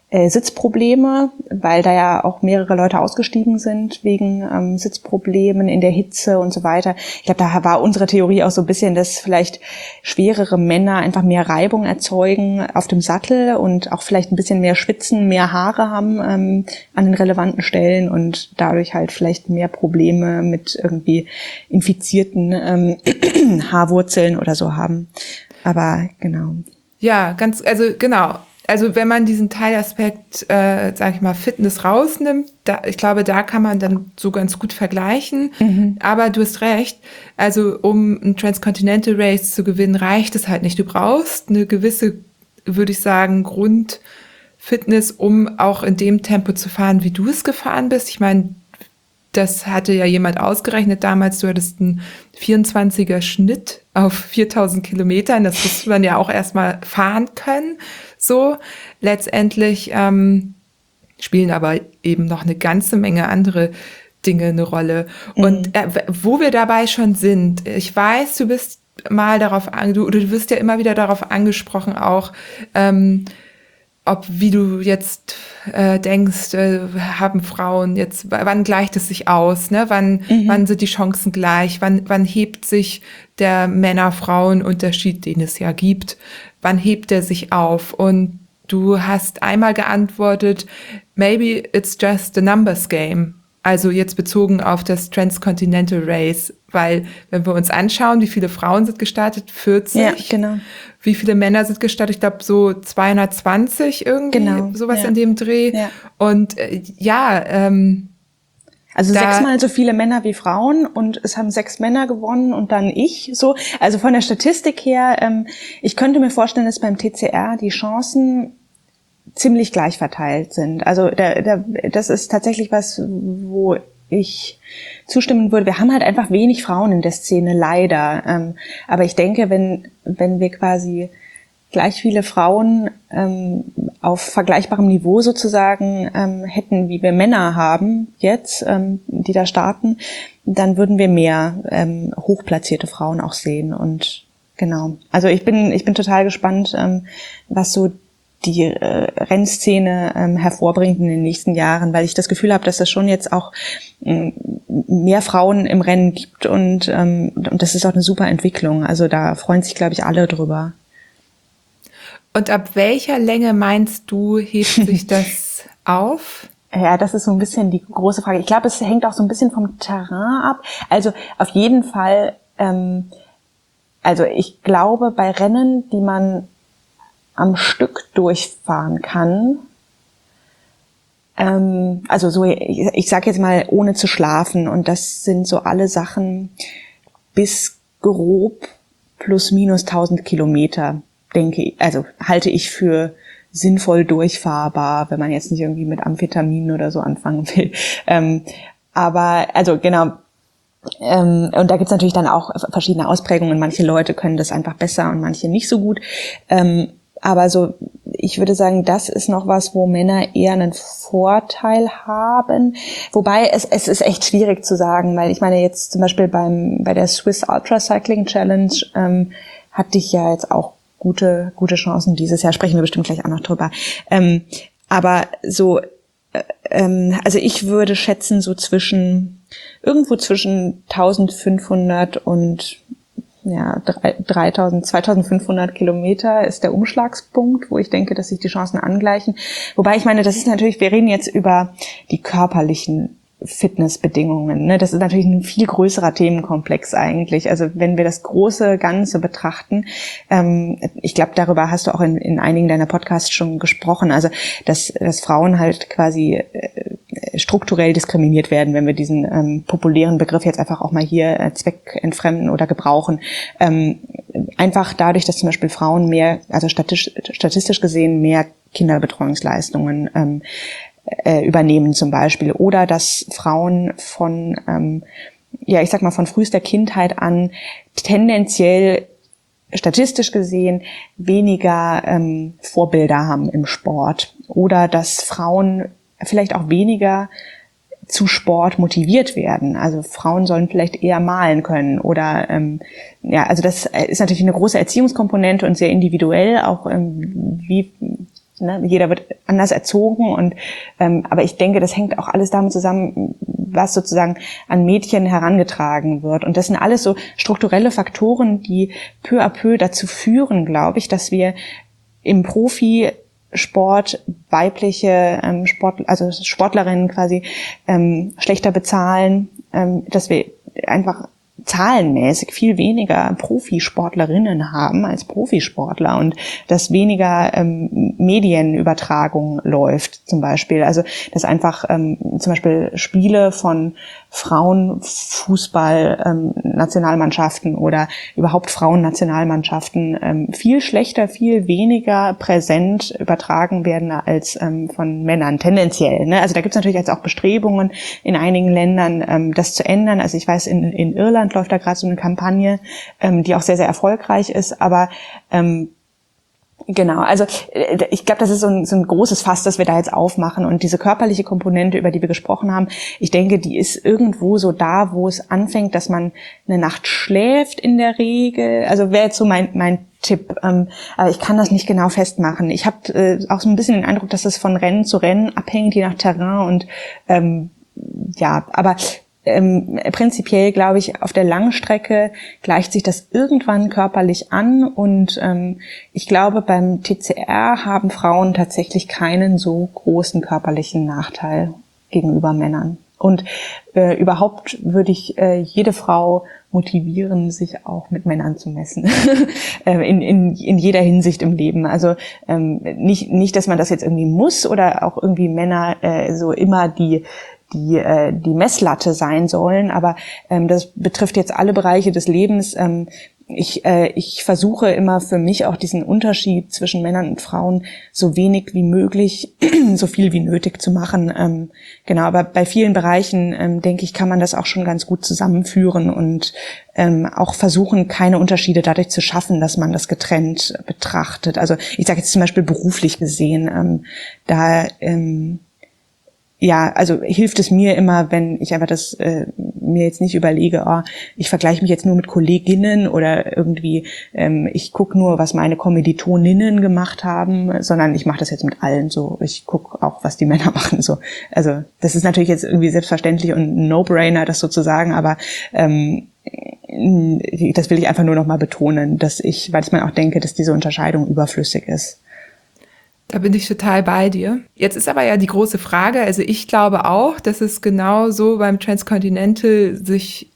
äh, Sitzprobleme, weil da ja auch mehrere Leute ausgestiegen sind wegen ähm, Sitzproblemen in der Hitze und so weiter. Ich glaube, da war unsere Theorie auch so ein bisschen, dass vielleicht schwerere Männer einfach mehr Reibung erzeugen auf dem Sattel und auch vielleicht ein bisschen mehr schwitzen, mehr Haare haben ähm, an den relevanten Stellen und dadurch halt vielleicht mehr Probleme mit irgendwie infizierten ähm, Haarwurzeln oder so haben. Aber genau. Ja, ganz, also genau. Also wenn man diesen Teilaspekt, äh, sag ich mal, Fitness rausnimmt, da, ich glaube, da kann man dann so ganz gut vergleichen. Mhm. Aber du hast recht, also um ein Transcontinental Race zu gewinnen, reicht es halt nicht. Du brauchst eine gewisse, würde ich sagen, Grundfitness, um auch in dem Tempo zu fahren, wie du es gefahren bist. Ich meine, das hatte ja jemand ausgerechnet damals, du hattest einen vierundzwanziger Schnitt auf viertausend Kilometern. Das muss man ja auch erstmal fahren können. So, letztendlich ähm, spielen aber eben noch eine ganze Menge andere Dinge eine Rolle. Mhm. Und äh, wo wir dabei schon sind, ich weiß, du bist mal darauf, an, du, du wirst ja immer wieder darauf angesprochen auch, ähm, ob, wie du jetzt äh, denkst, äh, haben Frauen jetzt, wann gleicht es sich aus, ne? Wann, mhm. wann sind die Chancen gleich? Wann, wann hebt sich der Männer-Frauen-Unterschied, den es ja gibt, wann hebt er sich auf? Und du hast einmal geantwortet, maybe it's just a numbers game. Also jetzt bezogen auf das Transcontinental Race, weil wenn wir uns anschauen, wie viele Frauen sind gestartet, vierzig. Ja, genau. Wie viele Männer sind gestartet? Ich glaube so zweihundertzwanzig irgendwie, genau. sowas ja. in dem Dreh. Ja. Und äh, ja, ähm, also da, sechsmal so viele Männer wie Frauen und es haben sechs Männer gewonnen und dann ich so. Also von der Statistik her, ähm, ich könnte mir vorstellen, dass beim T C R die Chancen ziemlich gleich verteilt sind. Also da, da, das ist tatsächlich was, wo ich zustimmen würde. Wir haben halt einfach wenig Frauen in der Szene, leider. Ähm, aber ich denke, wenn wenn wir quasi gleich viele Frauen ähm, auf vergleichbarem Niveau sozusagen ähm, hätten, wie wir Männer haben jetzt, ähm, die da starten, dann würden wir mehr ähm, hochplatzierte Frauen auch sehen. Und genau. Also ich bin ich bin total gespannt, ähm, was so die äh, Rennszene ähm, hervorbringt in den nächsten Jahren, weil ich das Gefühl habe, dass es schon jetzt auch ähm, mehr Frauen im Rennen gibt und, ähm, und das ist auch eine super Entwicklung. Also da freuen sich, glaube ich, alle drüber. Und ab welcher Länge meinst du, hebt sich das auf? Ja, das ist so ein bisschen die große Frage. Ich glaube, es hängt auch so ein bisschen vom Terrain ab. Also auf jeden Fall, ähm, also ich glaube, bei Rennen, die man am Stück durchfahren kann, ähm, also so, ich, ich sage jetzt mal, ohne zu schlafen, und das sind so alle Sachen bis grob plus minus tausend Kilometer, denke ich, also halte ich für sinnvoll durchfahrbar, wenn man jetzt nicht irgendwie mit Amphetaminen oder so anfangen will. Ähm, aber, also genau, ähm, und da gibt's natürlich dann auch verschiedene Ausprägungen. Manche Leute können das einfach besser und manche nicht so gut. Ähm, Aber so, ich würde sagen, das ist noch was, wo Männer eher einen Vorteil haben. Wobei, es, es ist echt schwierig zu sagen, weil ich meine jetzt zum Beispiel beim, bei der Swiss Ultra Cycling Challenge, ähm, hatte ich ja jetzt auch gute, gute Chancen dieses Jahr. Sprechen wir bestimmt gleich auch noch drüber. Ähm, aber so, äh, ähm, also ich würde schätzen, so zwischen, irgendwo zwischen eintausendfünfhundert und ja, dreitausend, zweitausendfünfhundert Kilometer ist der Umschlagspunkt, wo ich denke, dass sich die Chancen angleichen. Wobei ich meine, das ist natürlich, wir reden jetzt über die körperlichen Fitnessbedingungen, ne? Das ist natürlich ein viel größerer Themenkomplex eigentlich. Also wenn wir das große Ganze betrachten, ähm, ich glaube, darüber hast du auch in, in einigen deiner Podcasts schon gesprochen, also dass, dass Frauen halt quasi äh, strukturell diskriminiert werden, wenn wir diesen ähm, populären Begriff jetzt einfach auch mal hier äh, zweckentfremden oder gebrauchen. Ähm, einfach dadurch, dass zum Beispiel Frauen mehr, also statistisch, statistisch gesehen mehr Kinderbetreuungsleistungen ähm, äh, übernehmen zum Beispiel, oder dass Frauen von, ähm, ja, ich sag mal von frühester Kindheit an tendenziell statistisch gesehen weniger ähm, Vorbilder haben im Sport, oder dass Frauen vielleicht auch weniger zu Sport motiviert werden. Also Frauen sollen vielleicht eher malen können oder ähm, ja, also das ist natürlich eine große Erziehungskomponente und sehr individuell, auch ähm, wie ne, jeder wird anders erzogen und ähm, aber ich denke, das hängt auch alles damit zusammen, was sozusagen an Mädchen herangetragen wird. Und das sind alles so strukturelle Faktoren, die peu à peu dazu führen, glaube ich, dass wir im Profisport weibliche ähm, Sport, also Sportlerinnen quasi ähm, schlechter bezahlen, ähm, dass wir einfach zahlenmäßig viel weniger Profisportlerinnen haben als Profisportler und dass weniger ähm, Medienübertragung läuft zum Beispiel. Also dass einfach ähm, zum Beispiel Spiele von Frauenfußball-Nationalmannschaften ähm, oder überhaupt Frauennationalmannschaften ähm, viel schlechter, viel weniger präsent übertragen werden als ähm, von Männern tendenziell. Ne? Also da gibt es natürlich jetzt auch Bestrebungen in einigen Ländern, ähm, das zu ändern. Also ich weiß, in, in Irland läuft da gerade so eine Kampagne, ähm, die auch sehr, sehr erfolgreich ist, aber ähm, genau, also ich glaube, das ist so ein, so ein großes Fass, das wir da jetzt aufmachen und diese körperliche Komponente, über die wir gesprochen haben, ich denke, die ist irgendwo so da, wo es anfängt, dass man eine Nacht schläft in der Regel, also wäre jetzt so mein mein Tipp, ähm, aber ich kann das nicht genau festmachen. Ich habe äh, auch so ein bisschen den Eindruck, dass es von Rennen zu Rennen abhängt, je nach Terrain und ähm, ja, aber Ähm, prinzipiell glaube ich, auf der Langstrecke gleicht sich das irgendwann körperlich an und ähm, ich glaube, beim T C R haben Frauen tatsächlich keinen so großen körperlichen Nachteil gegenüber Männern. Und äh, überhaupt würde ich äh, jede Frau motivieren, sich auch mit Männern zu messen, in, in, in jeder Hinsicht im Leben. Also ähm, nicht, nicht, dass man das jetzt irgendwie muss oder auch irgendwie Männer äh, so immer die die äh, die Messlatte sein sollen, aber ähm, das betrifft jetzt alle Bereiche des Lebens. Ähm, ich äh, ich versuche immer für mich auch diesen Unterschied zwischen Männern und Frauen so wenig wie möglich, so viel wie nötig zu machen. Ähm, genau, aber bei vielen Bereichen ähm, denke ich, kann man das auch schon ganz gut zusammenführen und ähm, auch versuchen, keine Unterschiede dadurch zu schaffen, dass man das getrennt betrachtet. Also ich sage jetzt zum Beispiel beruflich gesehen, ähm, da ähm, ja, also hilft es mir immer, wenn ich einfach das äh, mir jetzt nicht überlege, oh, ich vergleiche mich jetzt nur mit Kolleginnen oder irgendwie ähm, ich gucke nur, was meine Kommilitoninnen gemacht haben, sondern ich mache das jetzt mit allen so. Ich gucke auch, was die Männer machen so. Also das ist natürlich jetzt irgendwie selbstverständlich und ein No-Brainer, das sozusagen, aber ähm, das will ich einfach nur noch mal betonen, dass ich, weil ich mir auch denke, dass diese Unterscheidung überflüssig ist. Da bin ich total bei dir. Jetzt ist aber ja die große Frage, also ich glaube auch, dass es genau so beim Transcontinental sich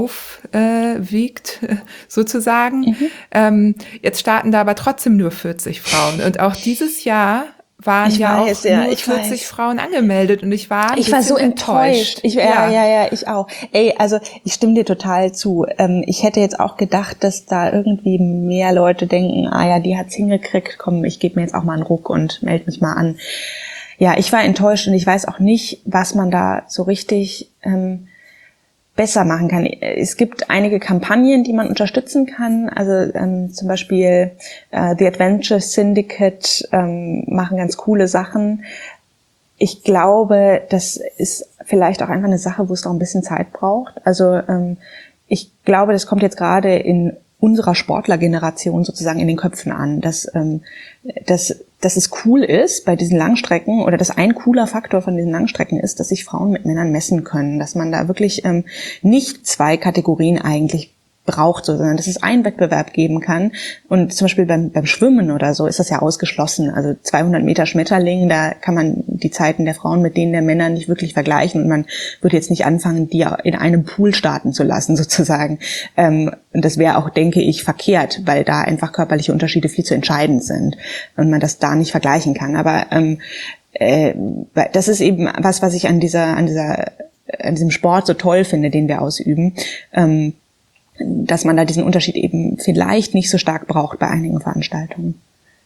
aufwiegt, äh, sozusagen. Mhm. Ähm, jetzt starten da aber trotzdem nur vierzig Frauen. Und auch dieses Jahr waren ich ja weiß, auch ja, nur ich vierzig weiß. Frauen angemeldet und ich war ein Ich war so enttäuscht. enttäuscht. Ich, ja, ja, ja, ja, ich auch. Ey, also ich stimme dir total zu. Ähm, ich hätte jetzt auch gedacht, dass da irgendwie mehr Leute denken, ah ja, die hat's hingekriegt, komm, ich gebe mir jetzt auch mal einen Ruck und melde mich mal an. Ja, ich war enttäuscht und ich weiß auch nicht, was man da so richtig ähm, besser machen kann. Es gibt einige Kampagnen, die man unterstützen kann. Also ähm, zum Beispiel äh, The Adventure Syndicate ähm, machen ganz coole Sachen. Ich glaube, das ist vielleicht auch einfach eine Sache, wo es noch ein bisschen Zeit braucht. Also ähm, ich glaube, das kommt jetzt gerade in unserer Sportlergeneration sozusagen in den Köpfen an, dass, ähm, dass, dass es cool ist bei diesen Langstrecken oder dass ein cooler Faktor von diesen Langstrecken ist, dass sich Frauen mit Männern messen können, dass man da wirklich ähm, nicht zwei Kategorien eigentlich braucht, sondern dass es einen Wettbewerb geben kann. Und zum Beispiel beim, beim Schwimmen oder so ist das ja ausgeschlossen. Also zweihundert Meter Schmetterling, da kann man die Zeiten der Frauen mit denen der Männer nicht wirklich vergleichen. Und man würde jetzt nicht anfangen, die in einem Pool starten zu lassen, sozusagen. Ähm, und das wäre auch, denke ich, verkehrt, weil da einfach körperliche Unterschiede viel zu entscheidend sind und man das da nicht vergleichen kann. Aber ähm, äh, das ist eben was, was ich an dieser, an dieser, an diesem Sport so toll finde, den wir ausüben. Ähm, dass man da diesen Unterschied eben vielleicht nicht so stark braucht bei einigen Veranstaltungen.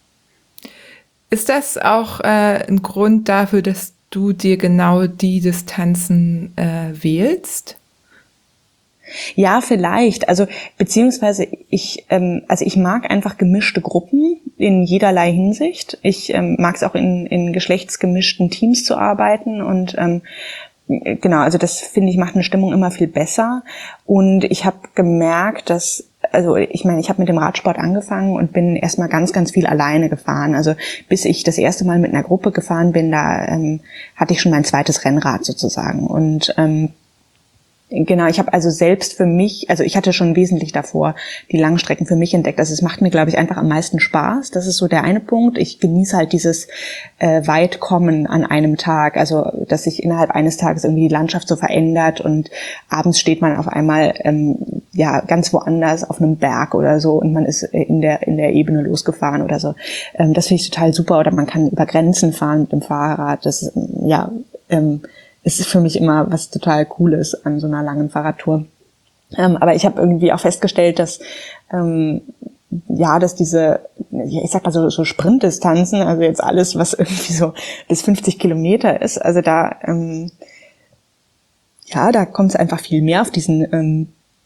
Ist das auch äh, ein Grund dafür, dass du dir genau die Distanzen äh, wählst? Ja, vielleicht. Also beziehungsweise ich, ähm, also ich mag einfach gemischte Gruppen in jederlei Hinsicht. Ich ähm, mag es auch in, in geschlechtsgemischten Teams zu arbeiten und ähm, genau, also das finde ich macht eine Stimmung immer viel besser und ich habe gemerkt, dass also ich meine, ich habe mit dem Radsport angefangen und bin erstmal ganz, ganz viel alleine gefahren. Also bis ich das erste Mal mit einer Gruppe gefahren bin, da ähm, hatte ich schon mein zweites Rennrad sozusagen. Und ähm, genau, ich habe also selbst für mich, also ich hatte schon wesentlich davor die Langstrecken für mich entdeckt. Also es macht mir, glaube ich, einfach am meisten Spaß. Das ist so der eine Punkt. Ich genieße halt dieses äh, Weitkommen an einem Tag. Also dass sich innerhalb eines Tages irgendwie die Landschaft so verändert und abends steht man auf einmal ähm, ja ganz woanders auf einem Berg oder so und man ist in der in der Ebene losgefahren oder so. Ähm, das finde ich total super. Oder man kann über Grenzen fahren mit dem Fahrrad. Das ja ähm, es ist für mich immer was total Cooles an so einer langen Fahrradtour. Ähm, aber ich habe irgendwie auch festgestellt, dass ähm, ja, dass diese, ich sag mal so, so Sprintdistanzen, also jetzt alles, was irgendwie so bis fünfzig Kilometer ist, also da ähm, ja, da kommt es einfach viel mehr auf diesen ähm,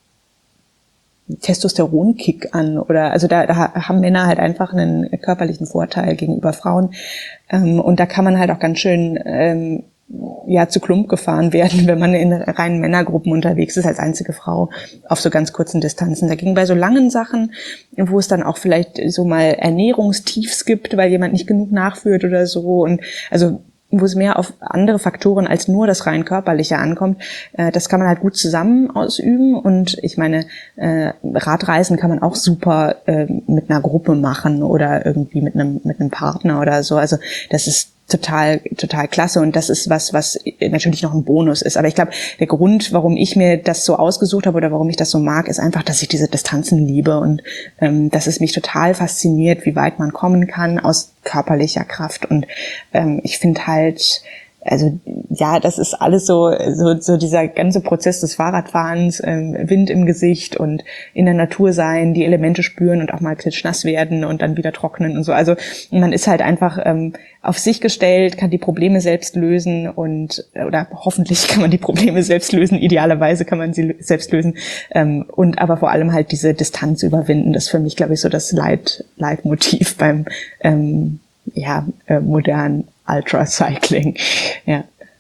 Testosteronkick an oder also da, da haben Männer halt einfach einen körperlichen Vorteil gegenüber Frauen ähm, und da kann man halt auch ganz schön ähm, ja zu Klump gefahren werden, wenn man in reinen Männergruppen unterwegs ist als einzige Frau auf so ganz kurzen Distanzen. Dagegen bei so langen Sachen, wo es dann auch vielleicht so mal Ernährungstiefs gibt, weil jemand nicht genug nachführt oder so und also wo es mehr auf andere Faktoren als nur das rein körperliche ankommt, äh, das kann man halt gut zusammen ausüben und ich meine, äh, Radreisen kann man auch super äh, mit einer Gruppe machen oder irgendwie mit einem mit einem Partner oder so. Also das ist total, total klasse und das ist was, was natürlich noch ein Bonus ist. Aber ich glaube, der Grund, warum ich mir das so ausgesucht habe oder warum ich das so mag, ist einfach, dass ich diese Distanzen liebe und ähm, dass es mich total fasziniert, wie weit man kommen kann aus körperlicher Kraft. Und ähm, ich finde halt, also ja, das ist alles so so, so dieser ganze Prozess des Fahrradfahrens, ähm, Wind im Gesicht und in der Natur sein, die Elemente spüren und auch mal klitschnass werden und dann wieder trocknen und so. Also man ist halt einfach ähm, auf sich gestellt, kann die Probleme selbst lösen und oder hoffentlich kann man die Probleme selbst lösen. Idealerweise kann man sie selbst lösen ähm, und aber vor allem halt diese Distanz überwinden. Das ist für mich, glaube ich, so das Leit, Leitmotiv beim ähm, ja äh, modernen Ultracycling, ja.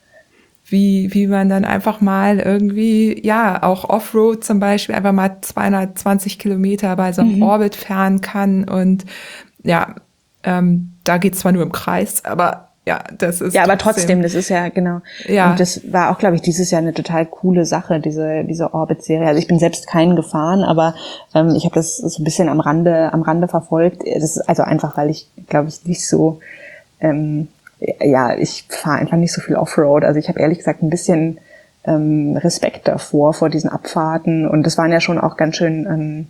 Wie, wie man dann einfach mal irgendwie, ja, auch Offroad zum Beispiel einfach mal zweihundertzwanzig Kilometer bei so einem mhm. Orbit fahren kann und ja, ähm, da geht's zwar nur im Kreis, aber ja, das ist ja, aber trotzdem, trotzdem das ist ja, genau. Ja. Und das war auch, glaube ich, dieses Jahr eine total coole Sache, diese diese Orbit-Serie. Also ich bin selbst keinen gefahren, aber ähm, ich habe das so ein bisschen am Rande am Rande verfolgt. Das ist also einfach, weil ich, glaube ich, nicht so ähm, ja, ich fahre einfach nicht so viel Offroad. Also ich habe ehrlich gesagt ein bisschen ähm, Respekt davor, vor diesen Abfahrten. Und das waren ja schon auch ganz schön ähm,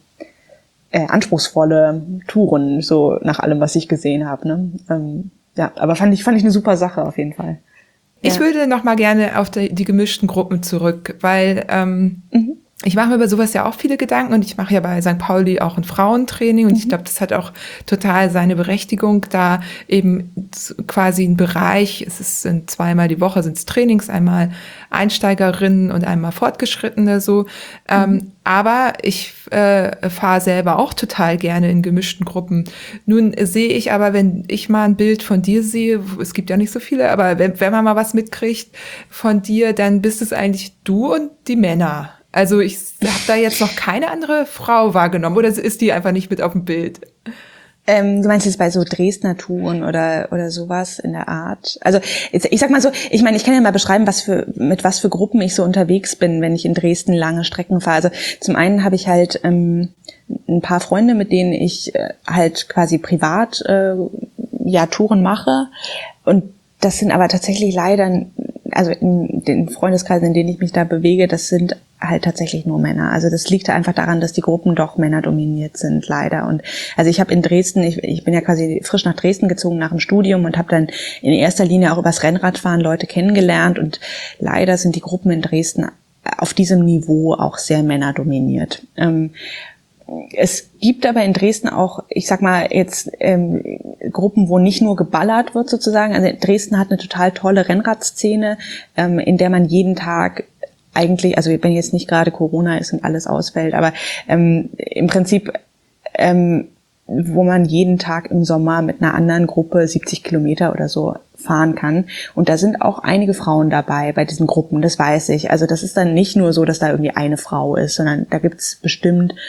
äh, anspruchsvolle Touren, so nach allem, was ich gesehen habe. Ne? Ähm, ja, aber fand ich fand ich eine super Sache auf jeden Fall. Ich ja. würde noch mal gerne auf die, die gemischten Gruppen zurück, weil ähm, mhm. ich mache mir über sowas ja auch viele Gedanken und ich mache ja bei Sankt Pauli auch ein Frauentraining und mhm. ich glaube, das hat auch total seine Berechtigung, da eben quasi ein Bereich, es ist sind zweimal die Woche sind es Trainings, einmal Einsteigerinnen und einmal Fortgeschrittene so, mhm. ähm, aber ich äh, fahre selber auch total gerne in gemischten Gruppen. Nun sehe ich aber, wenn ich mal ein Bild von dir sehe, es gibt ja nicht so viele, aber wenn, wenn man mal was mitkriegt von dir, dann bist es eigentlich du und die Männer. Also ich habe da jetzt noch keine andere Frau wahrgenommen oder ist die einfach nicht mit auf dem Bild? Ähm, du meinst jetzt bei so Dresdner Touren oder oder sowas in der Art? Also jetzt, ich sag mal so, ich meine, ich kann ja mal beschreiben, was für mit was für Gruppen ich so unterwegs bin, wenn ich in Dresden lange Strecken fahre. Also zum einen habe ich halt ähm, ein paar Freunde, mit denen ich äh, halt quasi privat äh, ja Touren mache und das sind aber tatsächlich leider, also in den Freundeskreisen, in denen ich mich da bewege, das sind halt tatsächlich nur Männer. Also das liegt einfach daran, dass die Gruppen doch männerdominiert sind, leider. Und also ich habe in Dresden, ich, ich bin ja quasi frisch nach Dresden gezogen nach dem Studium und habe dann in erster Linie auch übers Rennradfahren Leute kennengelernt und leider sind die Gruppen in Dresden auf diesem Niveau auch sehr männerdominiert. Ähm, Es gibt aber in Dresden auch, ich sag mal jetzt ähm, Gruppen, wo nicht nur geballert wird sozusagen. Also Dresden hat eine total tolle Rennradszene, ähm, in der man jeden Tag eigentlich, also wenn jetzt nicht gerade Corona ist und alles ausfällt, aber ähm, im Prinzip, ähm, wo man jeden Tag im Sommer mit einer anderen Gruppe siebzig Kilometer oder so fahren kann. Und da sind auch einige Frauen dabei bei diesen Gruppen, das weiß ich. Also das ist dann nicht nur so, dass da irgendwie eine Frau ist, sondern da gibt's bestimmt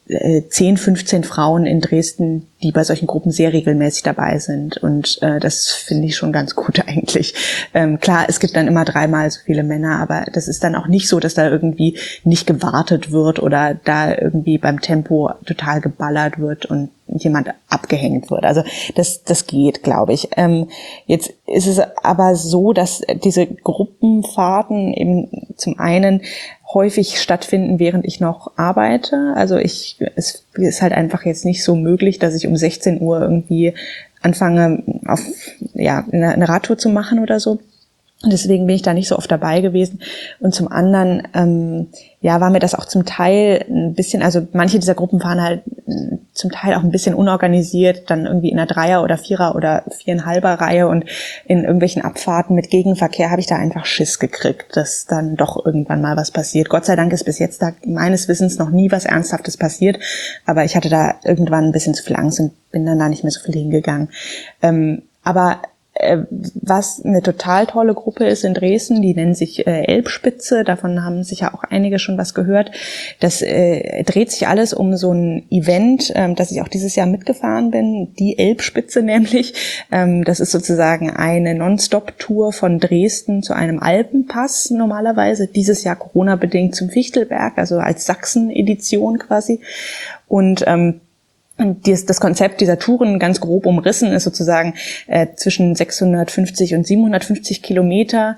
äh, zehn, fünfzehn Frauen in Dresden, die bei solchen Gruppen sehr regelmäßig dabei sind. Und äh, das finde ich schon ganz gut eigentlich. Ähm, klar, es gibt dann immer dreimal so viele Männer, aber das ist dann auch nicht so, dass da irgendwie nicht gewartet wird oder da irgendwie beim Tempo total geballert wird und jemand abgehängt wird. Also das das geht, glaube ich. Ähm, jetzt ist es aber so, dass diese Gruppenfahrten eben zum einen häufig stattfinden, während ich noch arbeite. Also ich es ist halt einfach jetzt nicht so möglich, dass ich um sechzehn Uhr irgendwie anfange, auf ja eine, eine Radtour zu machen oder so. Und deswegen bin ich da nicht so oft dabei gewesen. Und zum anderen, ähm, ja, war mir das auch zum Teil ein bisschen, also manche dieser Gruppen fahren halt zum Teil auch ein bisschen unorganisiert, dann irgendwie in einer Dreier- oder Vierer- oder Viereinhalber Reihe und in irgendwelchen Abfahrten mit Gegenverkehr habe ich da einfach Schiss gekriegt, dass dann doch irgendwann mal was passiert. Gott sei Dank ist bis jetzt da meines Wissens noch nie was Ernsthaftes passiert, aber ich hatte da irgendwann ein bisschen zu viel Angst und bin dann da nicht mehr so viel hingegangen. Ähm, aber was eine total tolle Gruppe ist in Dresden, die nennen sich äh, Elbspitze, davon haben sicher auch einige schon was gehört. Das äh, dreht sich alles um so ein Event, ähm, das ich auch dieses Jahr mitgefahren bin, die Elbspitze nämlich. Ähm, das ist sozusagen eine Non-Stop-Tour von Dresden zu einem Alpenpass normalerweise, dieses Jahr Corona-bedingt zum Fichtelberg, also als Sachsen-Edition quasi. Und ähm, Das, das Konzept dieser Touren, ganz grob umrissen, ist sozusagen äh, zwischen sechshundertfünfzig und siebenhundertfünfzig Kilometer,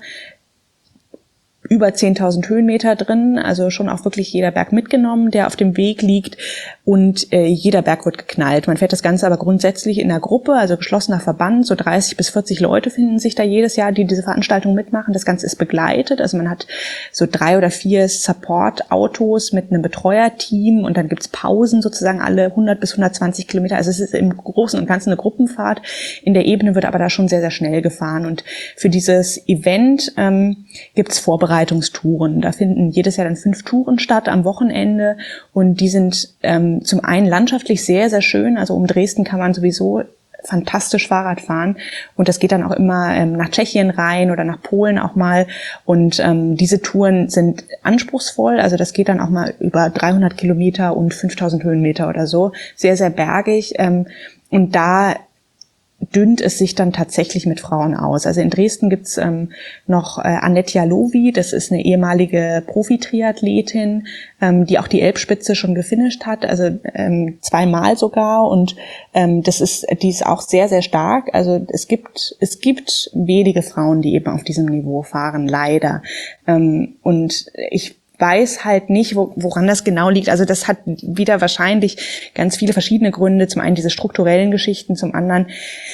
über zehntausend Höhenmeter drin, also schon auch wirklich jeder Berg mitgenommen, der auf dem Weg liegt, und äh, jeder Berg wird geknallt. Man fährt das Ganze aber grundsätzlich in einer Gruppe, also geschlossener Verband, so dreißig bis vierzig Leute finden sich da jedes Jahr, die diese Veranstaltung mitmachen. Das Ganze ist begleitet, also man hat so drei oder vier Support-Autos mit einem Betreuerteam und dann gibt's Pausen sozusagen alle hundert bis hundertzwanzig Kilometer. Also es ist im Großen und Ganzen eine Gruppenfahrt. In der Ebene wird aber da schon sehr, sehr schnell gefahren, und für dieses Event ähm, gibt's Vorbereitungstouren. Da finden jedes Jahr dann fünf Touren statt am Wochenende, und die sind ähm, zum einen landschaftlich sehr, sehr schön. Also um Dresden kann man sowieso fantastisch Fahrrad fahren, und das geht dann auch immer ähm, nach Tschechien rein oder nach Polen auch mal, und ähm, diese Touren sind anspruchsvoll, also das geht dann auch mal über dreihundert Kilometer und fünftausend Höhenmeter oder so, sehr, sehr bergig, ähm, und da dünnt es sich dann tatsächlich mit Frauen aus. Also in Dresden gibt's ähm, noch äh, Annette Jalowi, das ist eine ehemalige Profi-Triathletin, ähm, die auch die Elbspitze schon gefinisht hat, also ähm, zweimal sogar, und ähm, das ist, die ist auch sehr, sehr stark. Also es gibt es gibt wenige Frauen, die eben auf diesem Niveau fahren, leider. Ähm, und ich weiß halt nicht, wo, woran das genau liegt. Also das hat wieder wahrscheinlich ganz viele verschiedene Gründe. Zum einen diese strukturellen Geschichten, zum anderen,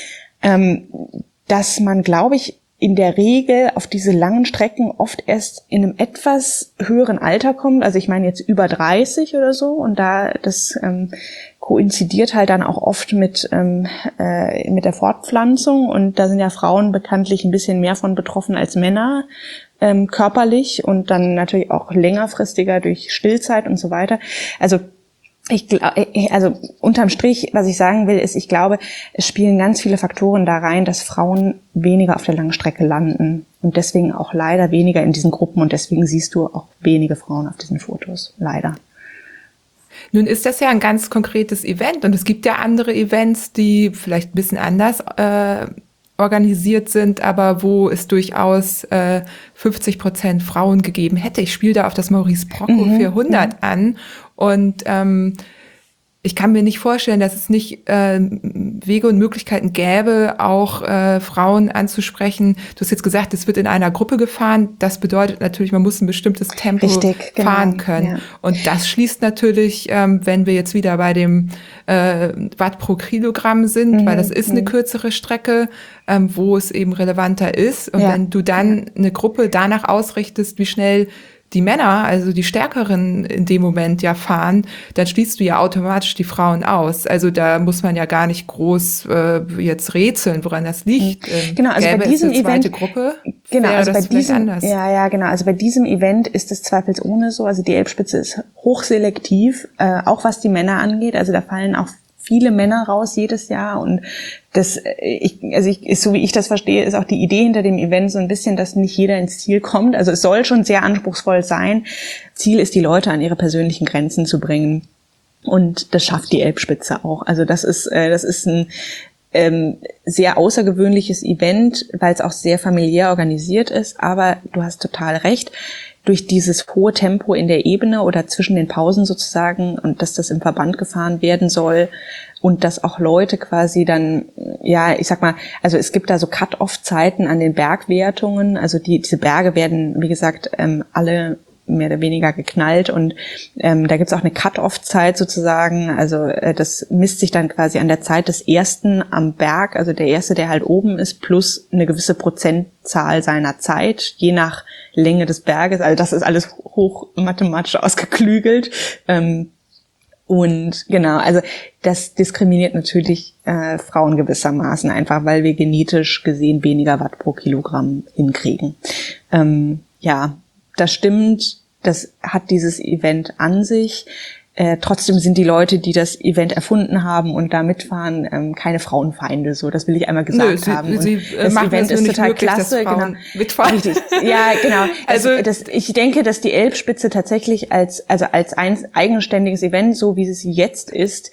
ähm, dass man, glaube ich, in der Regel auf diese langen Strecken oft erst in einem etwas höheren Alter kommt. Also ich meine jetzt über dreißig oder so, und da das ähm, koinzidiert halt dann auch oft mit ähm, äh, mit der Fortpflanzung, und da sind ja Frauen bekanntlich ein bisschen mehr von betroffen als Männer. Ähm, körperlich und dann natürlich auch längerfristiger durch Stillzeit und so weiter. Also ich also unterm Strich, was ich sagen will, ist, ich glaube, es spielen ganz viele Faktoren da rein, dass Frauen weniger auf der langen Strecke landen und deswegen auch leider weniger in diesen Gruppen, und deswegen siehst du auch wenige Frauen auf diesen Fotos, leider. Nun ist das ja ein ganz konkretes Event, und es gibt ja andere Events, die vielleicht ein bisschen anders äh, organisiert sind, aber wo es durchaus äh, fünfzig Prozent Frauen gegeben hätte. Ich spiele da auf das Maurice Brocco mhm, vierhundert mhm. an, und ähm, ich kann mir nicht vorstellen, dass es nicht äh, Wege und Möglichkeiten gäbe, auch äh, Frauen anzusprechen. Du hast jetzt gesagt, es wird in einer Gruppe gefahren. Das bedeutet natürlich, man muss ein bestimmtes Tempo Richtig, fahren genau, können. Ja. Und das schließt natürlich, ähm, wenn wir jetzt wieder bei dem äh, Watt pro Kilogramm sind, mhm, weil das ist eine kürzere Strecke, ähm, wo es eben relevanter ist. Und ja. wenn du dann eine Gruppe danach ausrichtest, wie schnell die Männer, also die Stärkeren in dem Moment ja fahren, dann schließt du ja automatisch die Frauen aus. Also da muss man ja gar nicht groß äh, jetzt rätseln, woran das liegt. Ähm, genau, also bei diesem es eine zweite Event, Gruppe, genau, also bei diesem, anders. ja, ja, genau, also bei diesem Event ist es zweifelsohne so. Also die Elbspitze ist hochselektiv, äh, auch was die Männer angeht. Also da fallen auch viele Männer raus jedes Jahr, und das, ich, also ich, so wie ich das verstehe, ist auch die Idee hinter dem Event so ein bisschen, dass nicht jeder ins Ziel kommt. Also es soll schon sehr anspruchsvoll sein. Ziel ist, die Leute an ihre persönlichen Grenzen zu bringen. Und das schafft die Elbspitze auch. Also das ist, äh, das ist ein ähm, sehr außergewöhnliches Event, weil es auch sehr familiär organisiert ist. Aber du hast total recht. Durch dieses hohe Tempo in der Ebene oder zwischen den Pausen sozusagen und dass das im Verband gefahren werden soll und dass auch Leute quasi dann, ja, ich sag mal, also es gibt da so Cut-off-Zeiten an den Bergwertungen. Also die diese Berge werden, wie gesagt, ähm, alle mehr oder weniger geknallt und ähm, da gibt's auch eine Cut-off-Zeit sozusagen, also äh, das misst sich dann quasi an der Zeit des Ersten am Berg, also der Erste, der halt oben ist, plus eine gewisse Prozentzahl seiner Zeit, je nach Länge des Berges, also das ist alles hoch mathematisch ausgeklügelt ähm, und genau, also das diskriminiert natürlich äh, Frauen gewissermaßen einfach, weil wir genetisch gesehen weniger Watt pro Kilogramm hinkriegen. Ähm, ja, das stimmt, das hat dieses Event an sich. Äh, trotzdem sind die Leute, die das Event erfunden haben und da mitfahren, ähm, keine Frauenfeinde. So, das will ich einmal gesagt Nö, sie, haben. Sie, und das Event ist total möglich, klasse. Genau. Mitfahren. Richtig. Ja, genau. Also das, das, ich denke, dass die Elbspitze tatsächlich als also als ein eigenständiges Event, so wie es jetzt ist,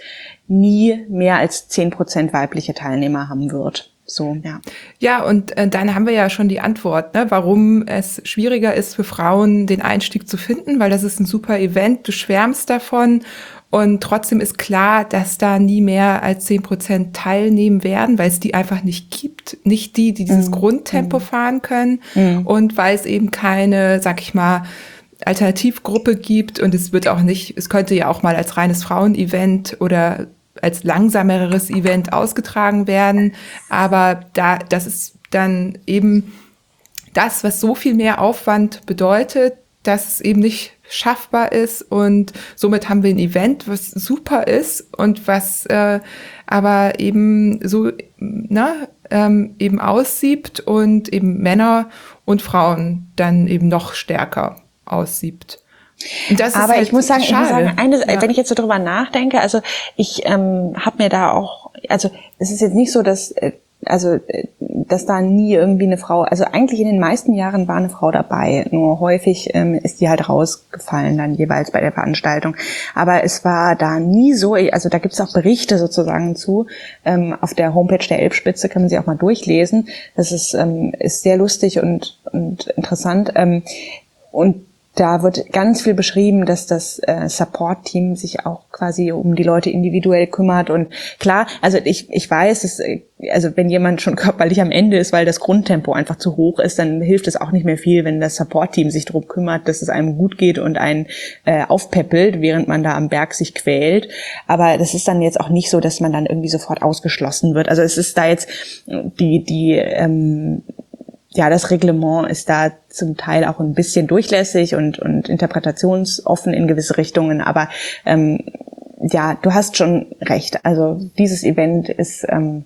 nie mehr als zehn Prozent weibliche Teilnehmer haben wird. So, ja. Ja, und äh, dann haben wir ja schon die Antwort, ne, warum es schwieriger ist für Frauen, den Einstieg zu finden, weil das ist ein super Event, du schwärmst davon und trotzdem ist klar, dass da nie mehr als zehn Prozent teilnehmen werden, weil es die einfach nicht gibt, nicht die, die dieses mhm. Grundtempo mhm. fahren können mhm. und weil es eben keine, sag ich mal, Alternativgruppe gibt und es wird auch nicht, es könnte ja auch mal als reines Frauen-Event oder als langsameres Event ausgetragen werden, aber da das ist dann eben das, was so viel mehr Aufwand bedeutet, dass es eben nicht schaffbar ist und somit haben wir ein Event, was super ist und was äh, aber eben so na, ähm, eben aussiebt und eben Männer und Frauen dann eben noch stärker aussiebt. Und das Aber ist halt ich muss sagen, schade. ich muss sagen, eine, ja. wenn ich jetzt so drüber nachdenke, also ich ähm, habe mir da auch, also es ist jetzt nicht so, dass also dass da nie irgendwie eine Frau, also eigentlich in den meisten Jahren war eine Frau dabei, nur häufig ähm, ist die halt rausgefallen dann jeweils bei der Veranstaltung. Aber es war da nie so, also da gibt es auch Berichte sozusagen zu, ähm, auf der Homepage der Elbspitze kann man sie auch mal durchlesen. Das ist ähm, ist sehr lustig und und interessant ähm, und da wird ganz viel beschrieben, dass das äh, Support-Team sich auch quasi um die Leute individuell kümmert. Und klar, also ich ich weiß, dass, also wenn jemand schon körperlich am Ende ist, weil das Grundtempo einfach zu hoch ist, dann hilft es auch nicht mehr viel, wenn das Support-Team sich darum kümmert, dass es einem gut geht und einen äh, aufpäppelt, während man da am Berg sich quält. Aber das ist dann jetzt auch nicht so, dass man dann irgendwie sofort ausgeschlossen wird. Also es ist da jetzt die die ähm, ja, das Reglement ist da zum Teil auch ein bisschen durchlässig und, und interpretationsoffen in gewisse Richtungen, aber ähm, ja, du hast schon recht. Also dieses Event ist, ähm,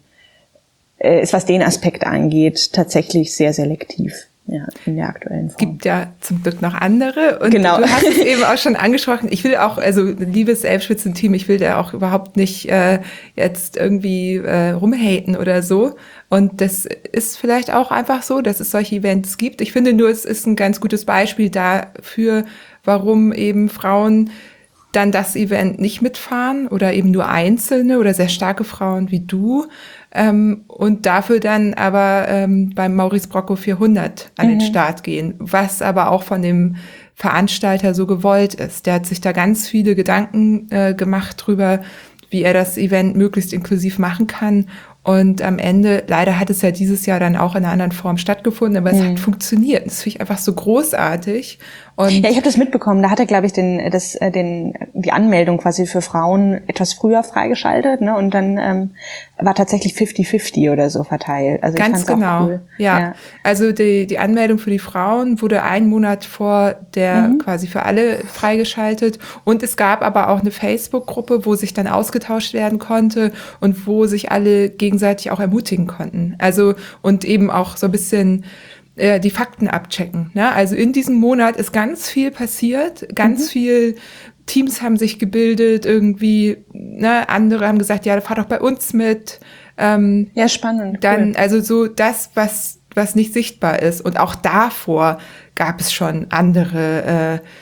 ist, was den Aspekt angeht, tatsächlich sehr selektiv. Ja, in der aktuellen Form. Es gibt ja zum Glück noch andere und genau. Du hast es eben auch schon angesprochen. Ich will auch, also liebes Elbspitzenteam, ich will da auch überhaupt nicht äh, jetzt irgendwie äh, rumhaten oder so. Und das ist vielleicht auch einfach so, dass es solche Events gibt. Ich finde nur, es ist ein ganz gutes Beispiel dafür, warum eben Frauen dann das Event nicht mitfahren oder eben nur einzelne oder sehr starke Frauen wie du ähm, und dafür dann aber ähm, beim Maurice Brocco vierhundert an mhm. den Start gehen, was aber auch von dem Veranstalter so gewollt ist. Der hat sich da ganz viele Gedanken äh, gemacht drüber, wie er das Event möglichst inklusiv machen kann. Und am Ende, leider hat es ja dieses Jahr dann auch in einer anderen Form stattgefunden, aber es mhm. hat funktioniert. Das finde ich einfach so großartig. Und ja, ich habe das mitbekommen. Da hat er, glaube ich, den, das, den, die Anmeldung quasi für Frauen etwas früher freigeschaltet, ne? Und dann ähm, war tatsächlich fifty fifty oder so verteilt. Also ganz ich fand's genau. Auch cool. Ja. ja. Also die, die Anmeldung für die Frauen wurde einen Monat vor der mhm. quasi für alle freigeschaltet. Und es gab aber auch eine Facebook-Gruppe, wo sich dann ausgetauscht werden konnte und wo sich alle gegenseitig auch ermutigen konnten. Also und eben auch so ein bisschen äh, die Fakten abchecken. Ne? Also in diesem Monat ist ganz viel passiert, ganz mhm. viel Teams haben sich gebildet, irgendwie, ne, andere haben gesagt, ja, fahr doch bei uns mit. Ähm, ja, spannend. Dann, cool. also so das, was, was nicht sichtbar ist. Und auch davor gab es schon andere äh,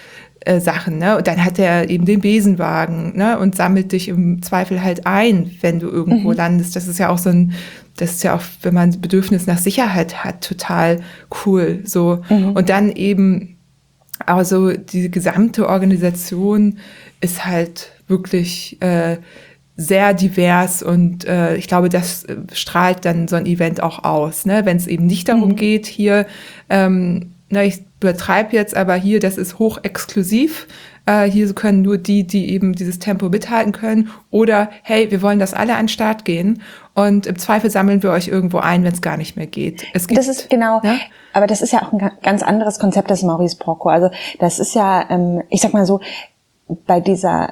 äh, Sachen, ne? Und dann hat er eben den Besenwagen, ne? Und sammelt dich im Zweifel halt ein, wenn du irgendwo mhm. landest. Das ist ja auch so ein, das ist ja auch, wenn man ein Bedürfnis nach Sicherheit hat, total cool, so. Mhm. Und dann eben, also die gesamte Organisation ist halt wirklich äh, sehr divers und äh, ich glaube, das äh, strahlt dann so ein Event auch aus, ne? Wenn es eben nicht darum mhm. geht, hier, ähm, na, ich übertreibe jetzt, aber hier, das ist hochexklusiv. Äh, hier können nur die, die eben dieses Tempo mithalten können. Oder, hey, wir wollen, dass alle an den Start gehen und im Zweifel sammeln wir euch irgendwo ein, wenn es gar nicht mehr geht. Es gibt, das ist genau, ja? Aber das ist ja auch ein ganz anderes Konzept des Maurice Brocco. Also das ist ja, ähm, ich sag mal so, bei dieser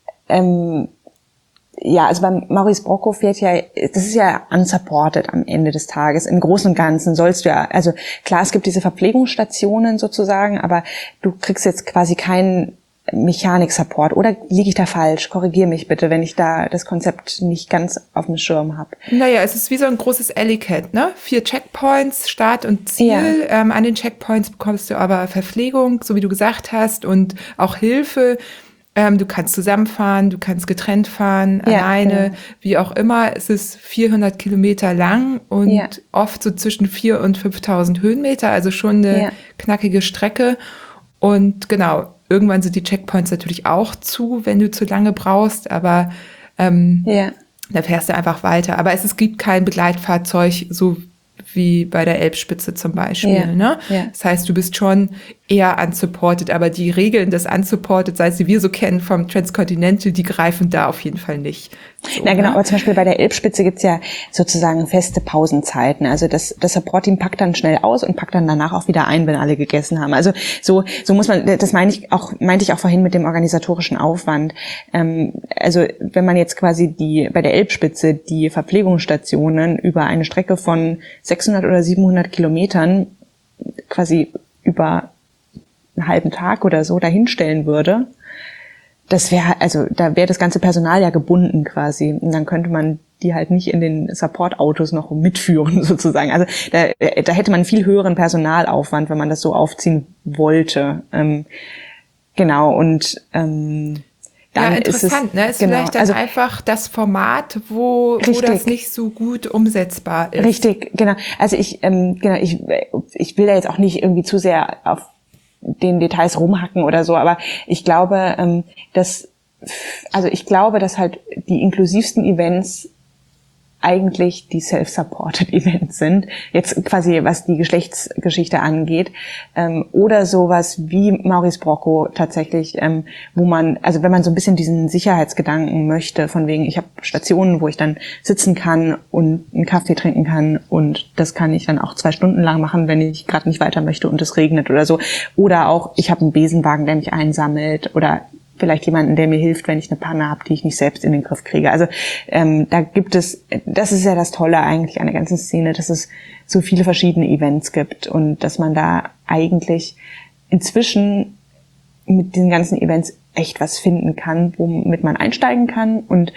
ähm, ja, also beim Maurice Brocco fährt ja, das ist ja unsupported am Ende des Tages. Im Großen und Ganzen sollst du ja, also klar, es gibt diese Verpflegungsstationen sozusagen, aber du kriegst jetzt quasi keinen Mechanik-Support. Oder liege ich da falsch? Korrigier mich bitte, wenn ich da das Konzept nicht ganz auf dem Schirm habe. Naja, es ist wie so ein großes Alley-Cat, ne? Vier Checkpoints, Start und Ziel. Ja. Ähm, an den Checkpoints bekommst du aber Verpflegung, so wie du gesagt hast, und auch Hilfe. Ähm, du kannst zusammenfahren, du kannst getrennt fahren, ja, alleine, genau. Wie auch immer. Es ist vierhundert Kilometer lang und ja. oft so zwischen viertausend und fünftausend Höhenmeter, also schon eine ja. knackige Strecke. Und genau, irgendwann sind die Checkpoints natürlich auch zu, wenn du zu lange brauchst, aber ähm, ja. da fährst du einfach weiter. Aber es, es gibt kein Begleitfahrzeug, so wie bei der Elbspitze zum Beispiel. Ja, ne? Ja. Das heißt, du bist schon eher unsupported, aber die Regeln des unsupported, sei es die wir so kennen vom Transcontinental, die greifen da auf jeden Fall nicht. So, Na genau, ne? Aber zum Beispiel bei der Elbspitze gibt's ja sozusagen feste Pausenzeiten. Also das, das Support-Team packt dann schnell aus und packt dann danach auch wieder ein, wenn alle gegessen haben. Also so, so muss man, das meine ich auch, meinte ich auch vorhin mit dem organisatorischen Aufwand. Ähm, also wenn man jetzt quasi die bei der Elbspitze die Verpflegungsstationen über eine Strecke von sechshundert oder siebenhundert Kilometern quasi über einen halben Tag oder so dahinstellen würde, das wäre, also da wäre das ganze Personal ja gebunden quasi. Und dann könnte man die halt nicht in den Support-Autos noch mitführen sozusagen. Also da, da hätte man einen viel höheren Personalaufwand, wenn man das so aufziehen wollte. Ähm, genau, und ähm, dann ja, interessant, ist es, ne? Ist genau, vielleicht dann also, einfach das Format, wo, wo das nicht so gut umsetzbar ist. Richtig, genau. Also ich, ähm, genau, ich, ich will da jetzt auch nicht irgendwie zu sehr auf den Details rumhacken oder so, aber ich glaube, ähm, dass, also ich glaube, dass halt die inklusivsten Events eigentlich die self-supported Events sind, jetzt quasi was die Geschlechtsgeschichte angeht, ähm, oder sowas wie Maurice Brocco tatsächlich, ähm, wo man, also wenn man so ein bisschen diesen Sicherheitsgedanken möchte, von wegen, ich habe Stationen, wo ich dann sitzen kann und einen Kaffee trinken kann und das kann ich dann auch zwei Stunden lang machen, wenn ich gerade nicht weiter möchte und es regnet oder so, oder auch, ich habe einen Besenwagen, der mich einsammelt, oder vielleicht jemanden, der mir hilft, wenn ich eine Panne habe, die ich nicht selbst in den Griff kriege. Also ähm, da gibt es, das ist ja das Tolle eigentlich an der ganzen Szene, dass es so viele verschiedene Events gibt und dass man da eigentlich inzwischen mit diesen ganzen Events echt was finden kann, womit man einsteigen kann. Und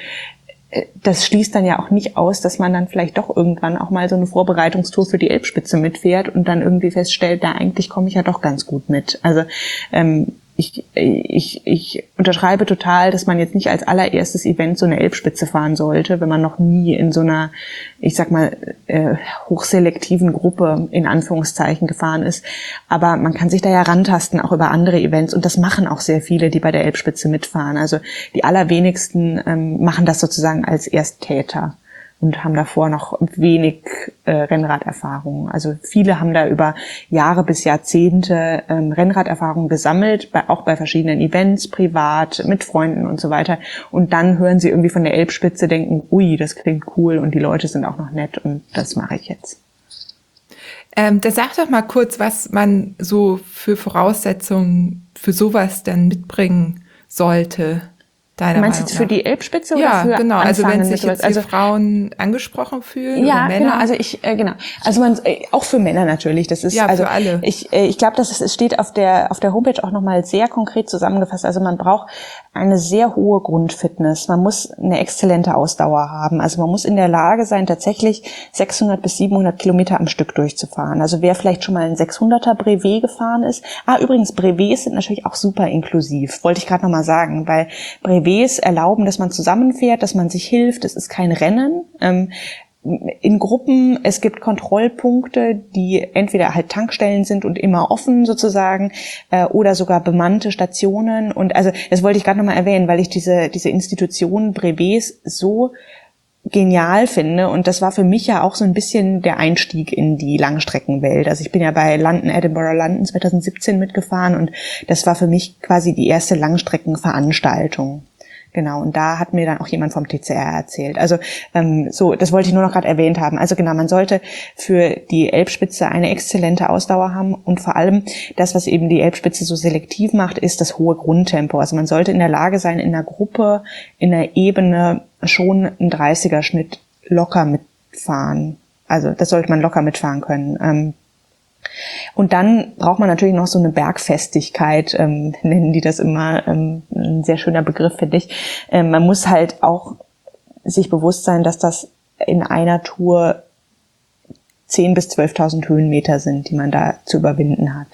das schließt dann ja auch nicht aus, dass man dann vielleicht doch irgendwann auch mal so eine Vorbereitungstour für die Elbspitze mitfährt und dann irgendwie feststellt, da eigentlich komme ich ja doch ganz gut mit. Also ähm, Ich, ich, ich unterschreibe total, dass man jetzt nicht als allererstes Event so eine Elbspitze fahren sollte, wenn man noch nie in so einer, ich sag mal, äh, hochselektiven Gruppe in Anführungszeichen gefahren ist. Aber man kann sich da ja rantasten, auch über andere Events. Und das machen auch sehr viele, die bei der Elbspitze mitfahren. Also die allerwenigsten ähm, machen das sozusagen als Ersttäter und haben davor noch wenig äh, Rennraderfahrung. Also viele haben da über Jahre bis Jahrzehnte ähm, Rennraderfahrung gesammelt, bei, auch bei verschiedenen Events, privat, mit Freunden und so weiter. Und dann hören sie irgendwie von der Elbspitze, denken, ui, das klingt cool und die Leute sind auch noch nett und das mache ich jetzt. Ähm, da sag doch mal kurz, was man so für Voraussetzungen für sowas dann mitbringen sollte. Deiner Meinst du jetzt für die Elbspitze oder ja, für genau. Also wenn sich jetzt also Frauen angesprochen fühlen ja, oder Männer. Genau. Also ich äh, genau. Also man äh, auch für Männer natürlich. Das ist ja, also für alle. Ich äh, ich glaube, dass es steht auf der auf der Homepage auch noch mal sehr konkret zusammengefasst. Also man braucht eine sehr hohe Grundfitness. Man muss eine exzellente Ausdauer haben. Also man muss in der Lage sein, tatsächlich sechshundert bis siebenhundert Kilometer am Stück durchzufahren. Also wer vielleicht schon mal ein sechshunderter Brevet gefahren ist. Ah, übrigens, Brevets sind natürlich auch super inklusiv. Wollte ich gerade nochmal sagen, weil Brevets erlauben, dass man zusammenfährt, dass man sich hilft. Es ist kein Rennen. Ähm, in Gruppen, es gibt Kontrollpunkte, die entweder halt Tankstellen sind und immer offen sozusagen, äh, oder sogar bemannte Stationen. Und also das wollte ich gerade nochmal erwähnen, weil ich diese diese Institution Brevets so genial finde. Und das war für mich ja auch so ein bisschen der Einstieg in die Langstreckenwelt. Also ich bin ja bei London, Edinburgh, London zwanzig siebzehn mitgefahren und das war für mich quasi die erste Langstreckenveranstaltung. Genau, und da hat mir dann auch jemand vom T C R erzählt. Also ähm, so, das wollte ich nur noch gerade erwähnt haben. Also genau, man sollte für die Elbspitze eine exzellente Ausdauer haben und vor allem das, was eben die Elbspitze so selektiv macht, ist das hohe Grundtempo. Also man sollte in der Lage sein, in einer Gruppe, in einer Ebene schon einen dreißiger-Schnitt locker mitfahren. Also das sollte man locker mitfahren können. Ähm, Und dann braucht man natürlich noch so eine Bergfestigkeit, ähm, nennen die das immer, ähm, ein sehr schöner Begriff, finde ich. Ähm, man muss halt auch sich bewusst sein, dass das in einer Tour zehntausend bis zwölftausend Höhenmeter sind, die man da zu überwinden hat.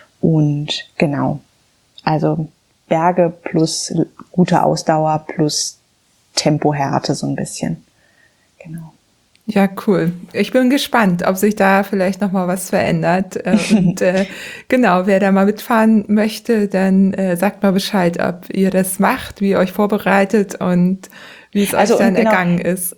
Und genau, also Berge plus gute Ausdauer plus Tempohärte so ein bisschen. Genau. Ja, cool. Ich bin gespannt, ob sich da vielleicht noch mal was verändert. Und äh, genau, wer da mal mitfahren möchte, dann äh, sagt mal Bescheid, ob ihr das macht, wie ihr euch vorbereitet und wie es also euch dann genau, ergangen ist.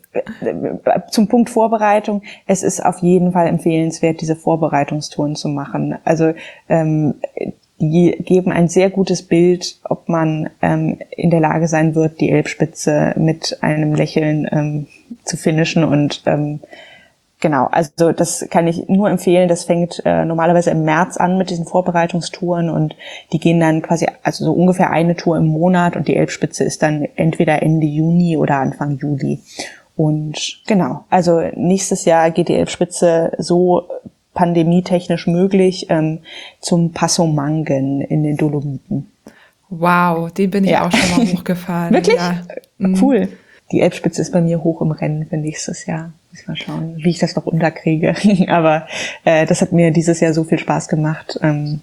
Zum Punkt Vorbereitung, es ist auf jeden Fall empfehlenswert, diese Vorbereitungstouren zu machen. Also ähm, die geben ein sehr gutes Bild, ob man ähm, in der Lage sein wird, die Elbspitze mit einem Lächeln ähm, zu finishen. Und ähm, genau, also das kann ich nur empfehlen. Das fängt äh, normalerweise im März an mit diesen Vorbereitungstouren und die gehen dann quasi, also so ungefähr eine Tour im Monat und die Elbspitze ist dann entweder Ende Juni oder Anfang Juli. Und genau, also nächstes Jahr geht die Elbspitze so pandemietechnisch möglich ähm, zum Passo Mangen in den Dolomiten. Wow, den bin ich ja auch schon mal hochgefahren. Wirklich? Ja. Cool. Die Elbspitze ist bei mir hoch im Rennen für nächstes Jahr. Muss mal schauen, wie ich das noch unterkriege. Aber äh, das hat mir dieses Jahr so viel Spaß gemacht. Ähm,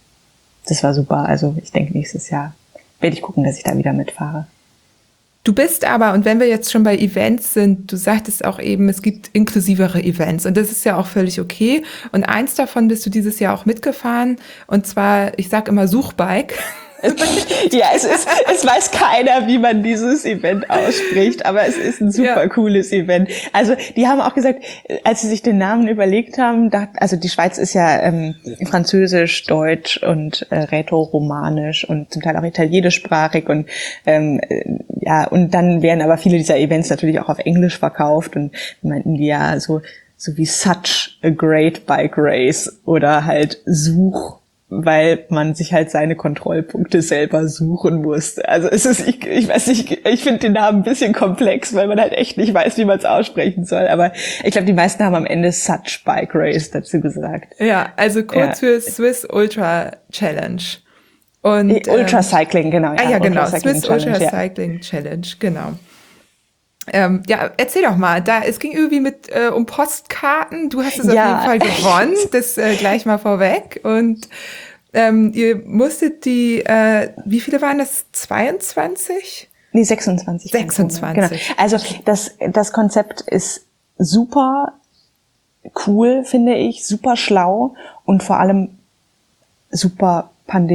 das war super. Also ich denke, nächstes Jahr werde ich gucken, dass ich da wieder mitfahre. Du bist aber, und wenn wir jetzt schon bei Events sind, du sagtest auch eben, es gibt inklusivere Events und das ist ja auch völlig okay. Und eins davon bist du dieses Jahr auch mitgefahren und zwar, ich sag immer Suchbike. Ja, es ist, es weiß keiner, wie man dieses Event ausspricht, aber es ist ein super ja. cooles Event. Also, die haben auch gesagt, als sie sich den Namen überlegt haben, dacht, also die Schweiz ist ja ähm, französisch, deutsch und äh, rätoromanisch und zum Teil auch italienischsprachig und ähm, ja, und dann werden aber viele dieser Events natürlich auch auf Englisch verkauft und meinten die ja so, so wie such a great bike race oder halt Such, weil man sich halt seine Kontrollpunkte selber suchen muss. Also es ist, ich, ich weiß nicht, ich finde den Namen ein bisschen komplex, weil man halt echt nicht weiß, wie man es aussprechen soll. Aber ich glaube, die meisten haben am Ende Such Bike Race dazu gesagt. Ja, also kurz ja. für Swiss Ultra Challenge. Und, Ultra Cycling, genau. Ja, ah ja, genau, Cycling Swiss Ultra ja. Cycling Challenge, genau. Ähm, ja, erzähl doch mal, da es ging irgendwie mit äh, um Postkarten. Du hast es ja. auf jeden Fall gewonnen, das äh, gleich mal vorweg. Und ähm, ihr musstet die, äh, wie viele waren das? zweiundzwanzig? Nee, sechsundzwanzig. sechsundzwanzig. Genau. Also das das Konzept ist super cool, finde ich, super schlau und vor allem super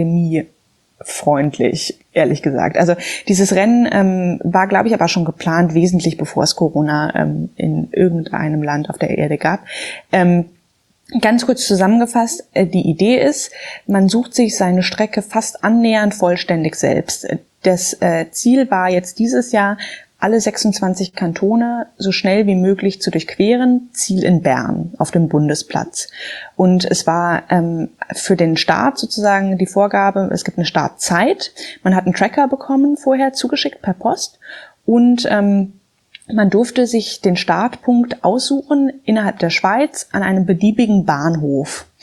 pandemiefreundlich, ehrlich gesagt. Also dieses Rennen ähm, war, glaube ich, aber schon geplant, wesentlich bevor es Corona ähm, in irgendeinem Land auf der Erde gab. Ähm, ganz kurz zusammengefasst, äh, die Idee ist, man sucht sich seine Strecke fast annähernd vollständig selbst. Das äh, Ziel war jetzt dieses Jahr, alle sechsundzwanzig Kantone so schnell wie möglich zu durchqueren, Ziel in Bern auf dem Bundesplatz. Und es war ähm, für den Start sozusagen die Vorgabe, es gibt eine Startzeit, man hat einen Tracker bekommen vorher, zugeschickt per Post und ähm, man durfte sich den Startpunkt aussuchen innerhalb der Schweiz an einem beliebigen Bahnhof.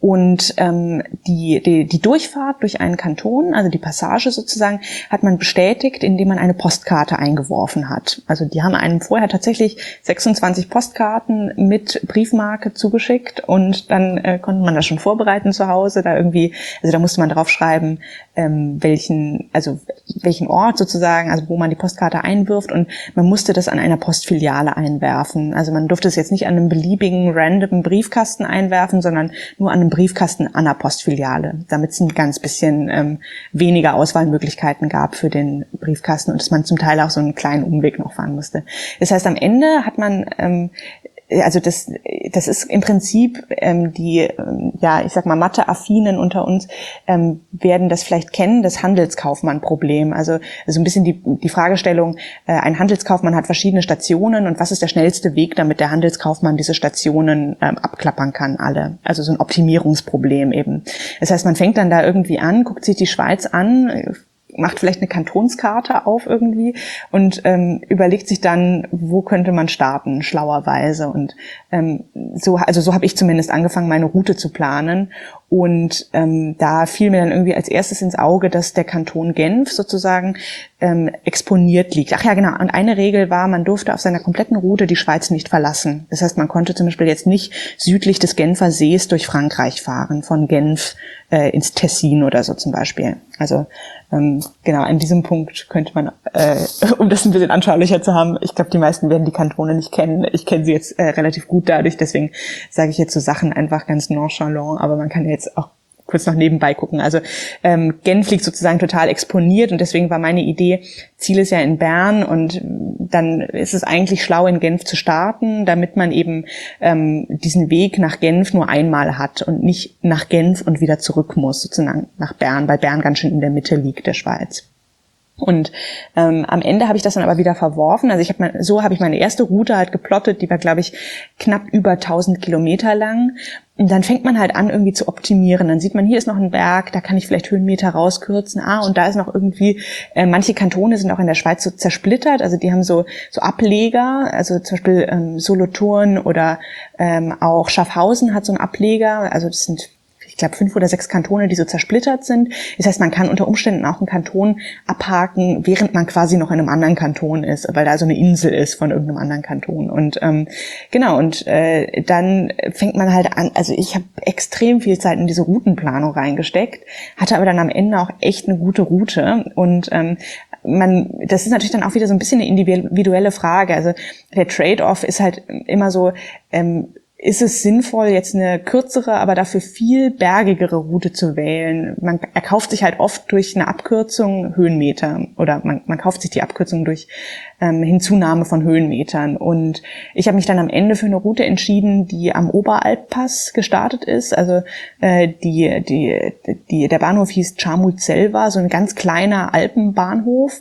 Und ähm, die, die, die Durchfahrt durch einen Kanton, also die Passage sozusagen, hat man bestätigt, indem man eine Postkarte eingeworfen hat. Also die haben einem vorher tatsächlich sechsundzwanzig Postkarten mit Briefmarke zugeschickt und dann äh, konnte man das schon vorbereiten zu Hause. Da irgendwie, also da musste man draufschreiben, ähm, welchen, also welchen Ort sozusagen, also wo man die Postkarte einwirft, und man musste das an einer Postfiliale einwerfen. Also man durfte es jetzt nicht an einem beliebigen random Briefkasten einwerfen, sondern nur an einem Briefkasten an der Postfiliale, damit es ein ganz bisschen ähm, weniger Auswahlmöglichkeiten gab für den Briefkasten und dass man zum Teil auch so einen kleinen Umweg noch fahren musste. Das heißt, am Ende hat man ähm, also das, das ist im Prinzip ähm, die, ähm, ja, ich sag mal, Mathe-Affinen unter uns ähm, werden das vielleicht kennen, das Handelskaufmann-Problem. Also so ein bisschen die, die Fragestellung, äh, ein Handelskaufmann hat verschiedene Stationen und was ist der schnellste Weg, damit der Handelskaufmann diese Stationen ähm, abklappern kann, alle. Also so ein Optimierungsproblem eben. Das heißt, man fängt dann da irgendwie an, guckt sich die Schweiz an, macht vielleicht eine Kantonskarte auf irgendwie und ähm, überlegt sich dann, wo könnte man starten, schlauerweise. Und ähm, so, also so habe ich zumindest angefangen, meine Route zu planen. Und ähm, da fiel mir dann irgendwie als erstes ins Auge, dass der Kanton Genf sozusagen ähm, exponiert liegt. Ach ja, genau. Und eine Regel war, man durfte auf seiner kompletten Route die Schweiz nicht verlassen. Das heißt, man konnte zum Beispiel jetzt nicht südlich des Genfer Sees durch Frankreich fahren, von Genf äh, ins Tessin oder so zum Beispiel. Also ähm, genau, an diesem Punkt könnte man, äh, um das ein bisschen anschaulicher zu haben, ich glaube, die meisten werden die Kantone nicht kennen. Ich kenne sie jetzt äh, relativ gut dadurch, deswegen sage ich jetzt so Sachen einfach ganz nonchalant, aber man kann jetzt auch kurz noch nebenbei gucken. Also ähm, Genf liegt sozusagen total exponiert und deswegen war meine Idee, Ziel ist ja in Bern und dann ist es eigentlich schlau, in Genf zu starten, damit man eben ähm, diesen Weg nach Genf nur einmal hat und nicht nach Genf und wieder zurück muss, sozusagen nach Bern, weil Bern ganz schön in der Mitte liegt der Schweiz. Und ähm, am Ende habe ich das dann aber wieder verworfen. Also ich habe mal, so habe ich meine erste Route halt geplottet, die war, glaube ich, knapp über tausend Kilometer lang. Und dann fängt man halt an, irgendwie zu optimieren. Dann sieht man, hier ist noch ein Berg, da kann ich vielleicht Höhenmeter rauskürzen. Ah, und da ist noch irgendwie, äh, manche Kantone sind auch in der Schweiz so zersplittert. Also die haben so so Ableger, also zum Beispiel ähm, Solothurn oder ähm, auch Schaffhausen hat so einen Ableger. Also das sind, ich glaube, fünf oder sechs Kantone, die so zersplittert sind. Das heißt, man kann unter Umständen auch einen Kanton abhaken, während man quasi noch in einem anderen Kanton ist, weil da so eine Insel ist von irgendeinem anderen Kanton. Und ähm, genau, und äh, dann fängt man halt an, also ich habe extrem viel Zeit in diese Routenplanung reingesteckt, hatte aber dann am Ende auch echt eine gute Route. Und ähm, man, das ist natürlich dann auch wieder so ein bisschen eine individuelle Frage. Also der Trade-off ist halt immer so, ähm, ist es sinnvoll, jetzt eine kürzere, aber dafür viel bergigere Route zu wählen? Man erkauft sich halt oft durch eine Abkürzung Höhenmeter oder man, man kauft sich die Abkürzung durch ähm, Hinzunahme von Höhenmetern. Und ich habe mich dann am Ende für eine Route entschieden, die am Oberalppass gestartet ist. Also äh, die, die, die, der Bahnhof hieß Czarmut-Selva, so ein ganz kleiner Alpenbahnhof.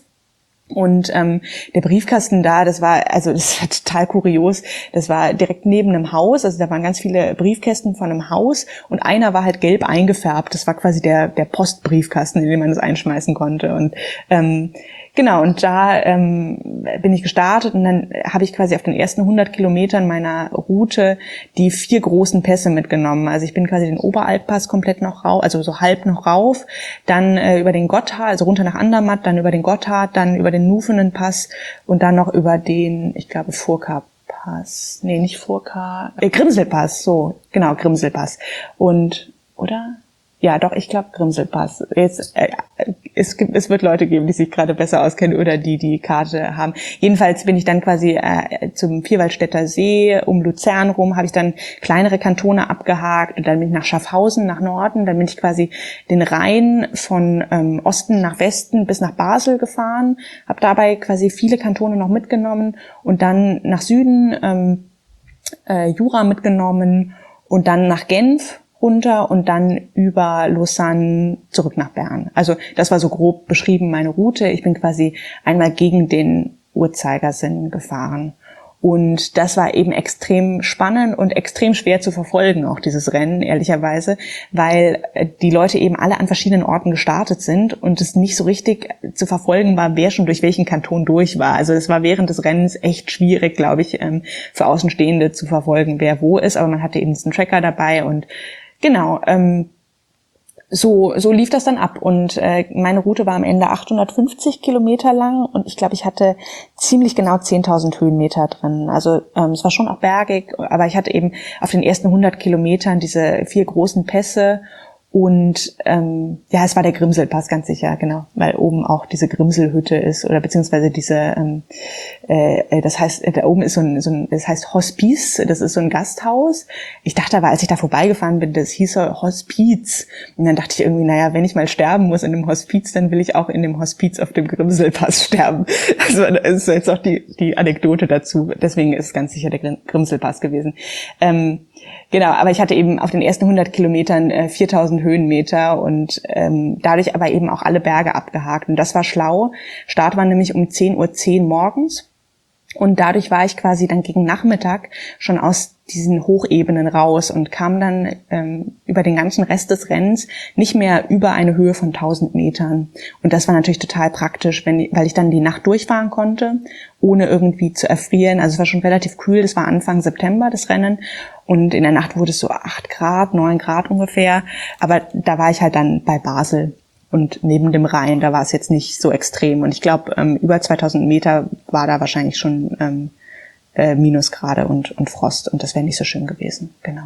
Und ähm, der Briefkasten da, das war, also das war total kurios, das war direkt neben einem Haus, also da waren ganz viele Briefkästen von einem Haus und einer war halt gelb eingefärbt, das war quasi der der Postbriefkasten, in den man das einschmeißen konnte. Und ähm, genau, und da ähm, bin ich gestartet und dann habe ich quasi auf den ersten hundert Kilometern meiner Route die vier großen Pässe mitgenommen. Also ich bin quasi den Oberalppass komplett noch rauf, also so halb noch rauf, dann äh, über den Gotthard, also runter nach Andermatt, dann über den Gotthard, dann über den Nufenen-Pass und dann noch über den, ich glaube, Furka-Pass. Nee, nicht Furka, äh, Grimselpass, so, genau, Grimselpass. Und, oder? Ja, doch, ich glaube Grimselpass. Jetzt, äh, es gibt, es wird Leute geben, die sich gerade besser auskennen oder die die Karte haben. Jedenfalls bin ich dann quasi äh, zum Vierwaldstätter See, um Luzern rum, habe ich dann kleinere Kantone abgehakt und dann bin ich nach Schaffhausen, nach Norden, dann bin ich quasi den Rhein von ähm, Osten nach Westen bis nach Basel gefahren, habe dabei quasi viele Kantone noch mitgenommen und dann nach Süden ähm, äh, Jura mitgenommen und dann nach Genf runter und dann über Lausanne zurück nach Bern. Also das war so grob beschrieben meine Route. Ich bin quasi einmal gegen den Uhrzeigersinn gefahren. Und das war eben extrem spannend und extrem schwer zu verfolgen, auch dieses Rennen, ehrlicherweise, weil die Leute eben alle an verschiedenen Orten gestartet sind und es nicht so richtig zu verfolgen war, wer schon durch welchen Kanton durch war. Also es war während des Rennens echt schwierig, glaube ich, für Außenstehende zu verfolgen, wer wo ist, aber man hatte eben diesen Tracker dabei und genau, ähm, so so lief das dann ab und äh, meine Route war am Ende achthundertfünfzig Kilometer lang und ich glaube, ich hatte ziemlich genau zehntausend Höhenmeter drin. Also ähm, es war schon auch bergig, aber ich hatte eben auf den ersten hundert Kilometern diese vier großen Pässe. Und ähm, ja, es war der Grimselpass, ganz sicher, genau, weil oben auch diese Grimselhütte ist oder beziehungsweise diese, ähm, äh, das heißt, da oben ist so ein, so ein, das heißt Hospiz, das ist so ein Gasthaus. Ich dachte aber, als ich da vorbeigefahren bin, das hieß so Hospiz. Und dann dachte ich irgendwie, naja, wenn ich mal sterben muss in dem Hospiz, dann will ich auch in dem Hospiz auf dem Grimselpass sterben. Also das ist jetzt auch die die Anekdote dazu. Deswegen ist es ganz sicher der Grimselpass gewesen. Ähm, Genau, aber ich hatte eben auf den ersten hundert Kilometern äh, viertausend Höhenmeter und ähm, dadurch aber eben auch alle Berge abgehakt. Und das war schlau. Start war nämlich um zehn Uhr zehn morgens. Und dadurch war ich quasi dann gegen Nachmittag schon aus diesen Hochebenen raus und kam dann ähm, über den ganzen Rest des Rennens nicht mehr über eine Höhe von tausend Metern. Und das war natürlich total praktisch, wenn, weil ich dann die Nacht durchfahren konnte, ohne irgendwie zu erfrieren. Also es war schon relativ kühl, das war Anfang September, das Rennen. Und in der Nacht wurde es so acht Grad, neun Grad ungefähr. Aber da war ich halt dann bei Basel. Und neben dem Rhein, da war es jetzt nicht so extrem. Und ich glaube, ähm, über zweitausend Meter war da wahrscheinlich schon ähm, äh, Minusgrade und, und Frost. Und das wäre nicht so schön gewesen. Genau.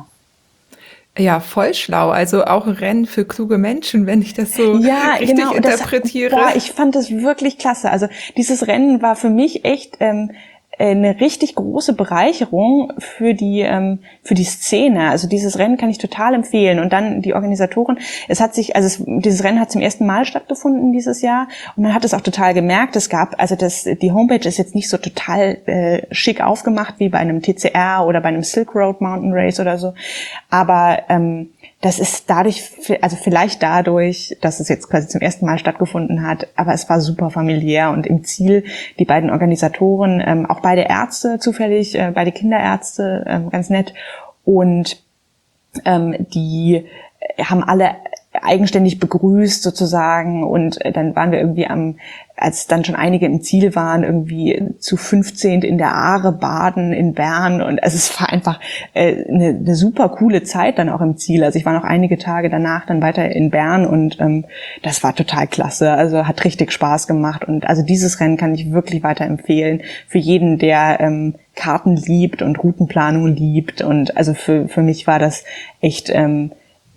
Ja, voll schlau. Also auch ein Rennen für kluge Menschen, wenn ich das so ja, richtig genau, interpretiere. Das, boah, ich fand das wirklich klasse. Also dieses Rennen war für mich echt ähm, eine richtig große Bereicherung für die ähm, für die Szene. Also dieses Rennen kann ich total empfehlen. Und dann die Organisatoren. Es hat sich, also es, dieses Rennen hat zum ersten Mal stattgefunden dieses Jahr und man hat es auch total gemerkt. Es gab, also das die Homepage ist jetzt nicht so total äh, schick aufgemacht wie bei einem T C R oder bei einem Silk Road Mountain Race oder so. Aber ähm, das ist dadurch, also vielleicht dadurch, dass es jetzt quasi zum ersten Mal stattgefunden hat, aber es war super familiär und im Ziel die beiden Organisatoren, ähm, auch beide Ärzte zufällig, äh, beide Kinderärzte, ähm, ganz nett und ähm, die haben alle eigenständig begrüßt sozusagen und dann waren wir irgendwie am, als dann schon einige im Ziel waren, irgendwie zu fünfzehn in der Aare baden in Bern und also es war einfach äh, eine, eine super coole Zeit dann auch im Ziel. Also ich war noch einige Tage danach dann weiter in Bern und ähm, das war total klasse. Also hat richtig Spaß gemacht und also dieses Rennen kann ich wirklich weiterempfehlen für jeden, der ähm, Karten liebt und Routenplanung liebt und also für für mich war das echt ähm,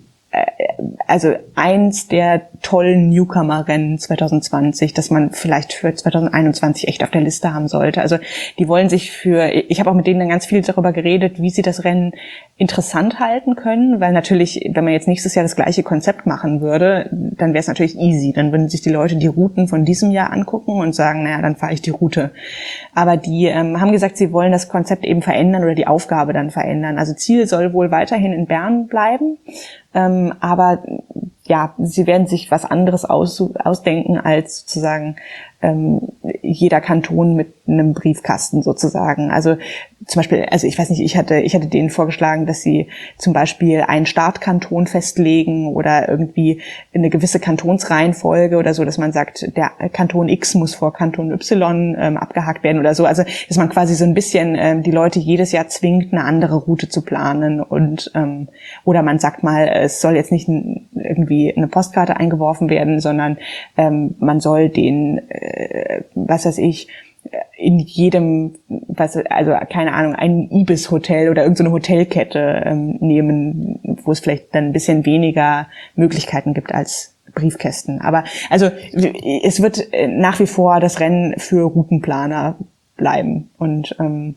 also eins der tollen Newcomer-Rennen zwanzig zwanzig, das man vielleicht für zwanzig einundzwanzig echt auf der Liste haben sollte. Also die wollen sich für, ich habe auch mit denen dann ganz viel darüber geredet, wie sie das Rennen interessant halten können, weil natürlich, wenn man jetzt nächstes Jahr das gleiche Konzept machen würde, dann wäre es natürlich easy. Dann würden sich die Leute die Routen von diesem Jahr angucken und sagen, naja, dann fahre ich die Route. Aber die ähm, haben gesagt, sie wollen das Konzept eben verändern oder die Aufgabe dann verändern. Also Ziel soll wohl weiterhin in Bern bleiben. Ähm, aber ja, sie werden sich was anderes aus, ausdenken als sozusagen ähm, jeder Kanton mit einem Briefkasten sozusagen. Also zum Beispiel, also ich weiß nicht, ich hatte, ich hatte denen vorgeschlagen, dass sie zum Beispiel einen Startkanton festlegen oder irgendwie eine gewisse Kantonsreihenfolge oder so, dass man sagt, der Kanton X muss vor Kanton Y ähm, abgehakt werden oder so. Also dass man quasi so ein bisschen ähm, die Leute jedes Jahr zwingt, eine andere Route zu planen und ähm, oder man sagt mal, es soll jetzt nicht irgendwie eine Postkarte eingeworfen werden, sondern ähm, man soll den, äh, was weiß ich, in jedem, was, also keine Ahnung, ein Ibis-Hotel oder irgendeine Hotelkette ähm, nehmen, wo es vielleicht dann ein bisschen weniger Möglichkeiten gibt als Briefkästen. Aber also es wird nach wie vor das Rennen für Routenplaner bleiben und ähm,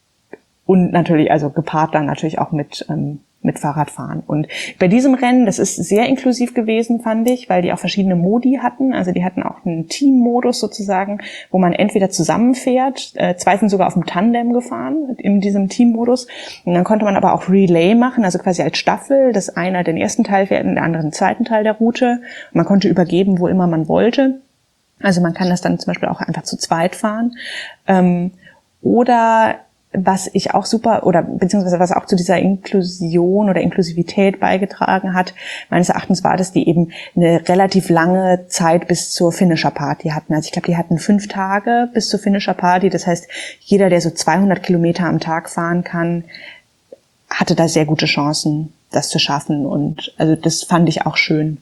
und natürlich also gepaart dann natürlich auch mit ähm, mit Fahrradfahren. Und bei diesem Rennen, das ist sehr inklusiv gewesen, fand ich, weil die auch verschiedene Modi hatten. Also die hatten auch einen Teammodus sozusagen, wo man entweder zusammenfährt, äh, zwei sind sogar auf dem Tandem gefahren in diesem Teammodus. Und dann konnte man aber auch Relay machen, also quasi als Staffel, dass einer den ersten Teil fährt und der andere den zweiten Teil der Route. Und man konnte übergeben, wo immer man wollte. Also man kann das dann zum Beispiel auch einfach zu zweit fahren. Ähm, oder was ich auch super, oder beziehungsweise was auch zu dieser Inklusion oder Inklusivität beigetragen hat, meines Erachtens war, dass die eben eine relativ lange Zeit bis zur Finisher Party hatten. Also ich glaube, die hatten fünf Tage bis zur Finisher Party. Das heißt, jeder, der so zweihundert Kilometer am Tag fahren kann, hatte da sehr gute Chancen, das zu schaffen. Und also das fand ich auch schön.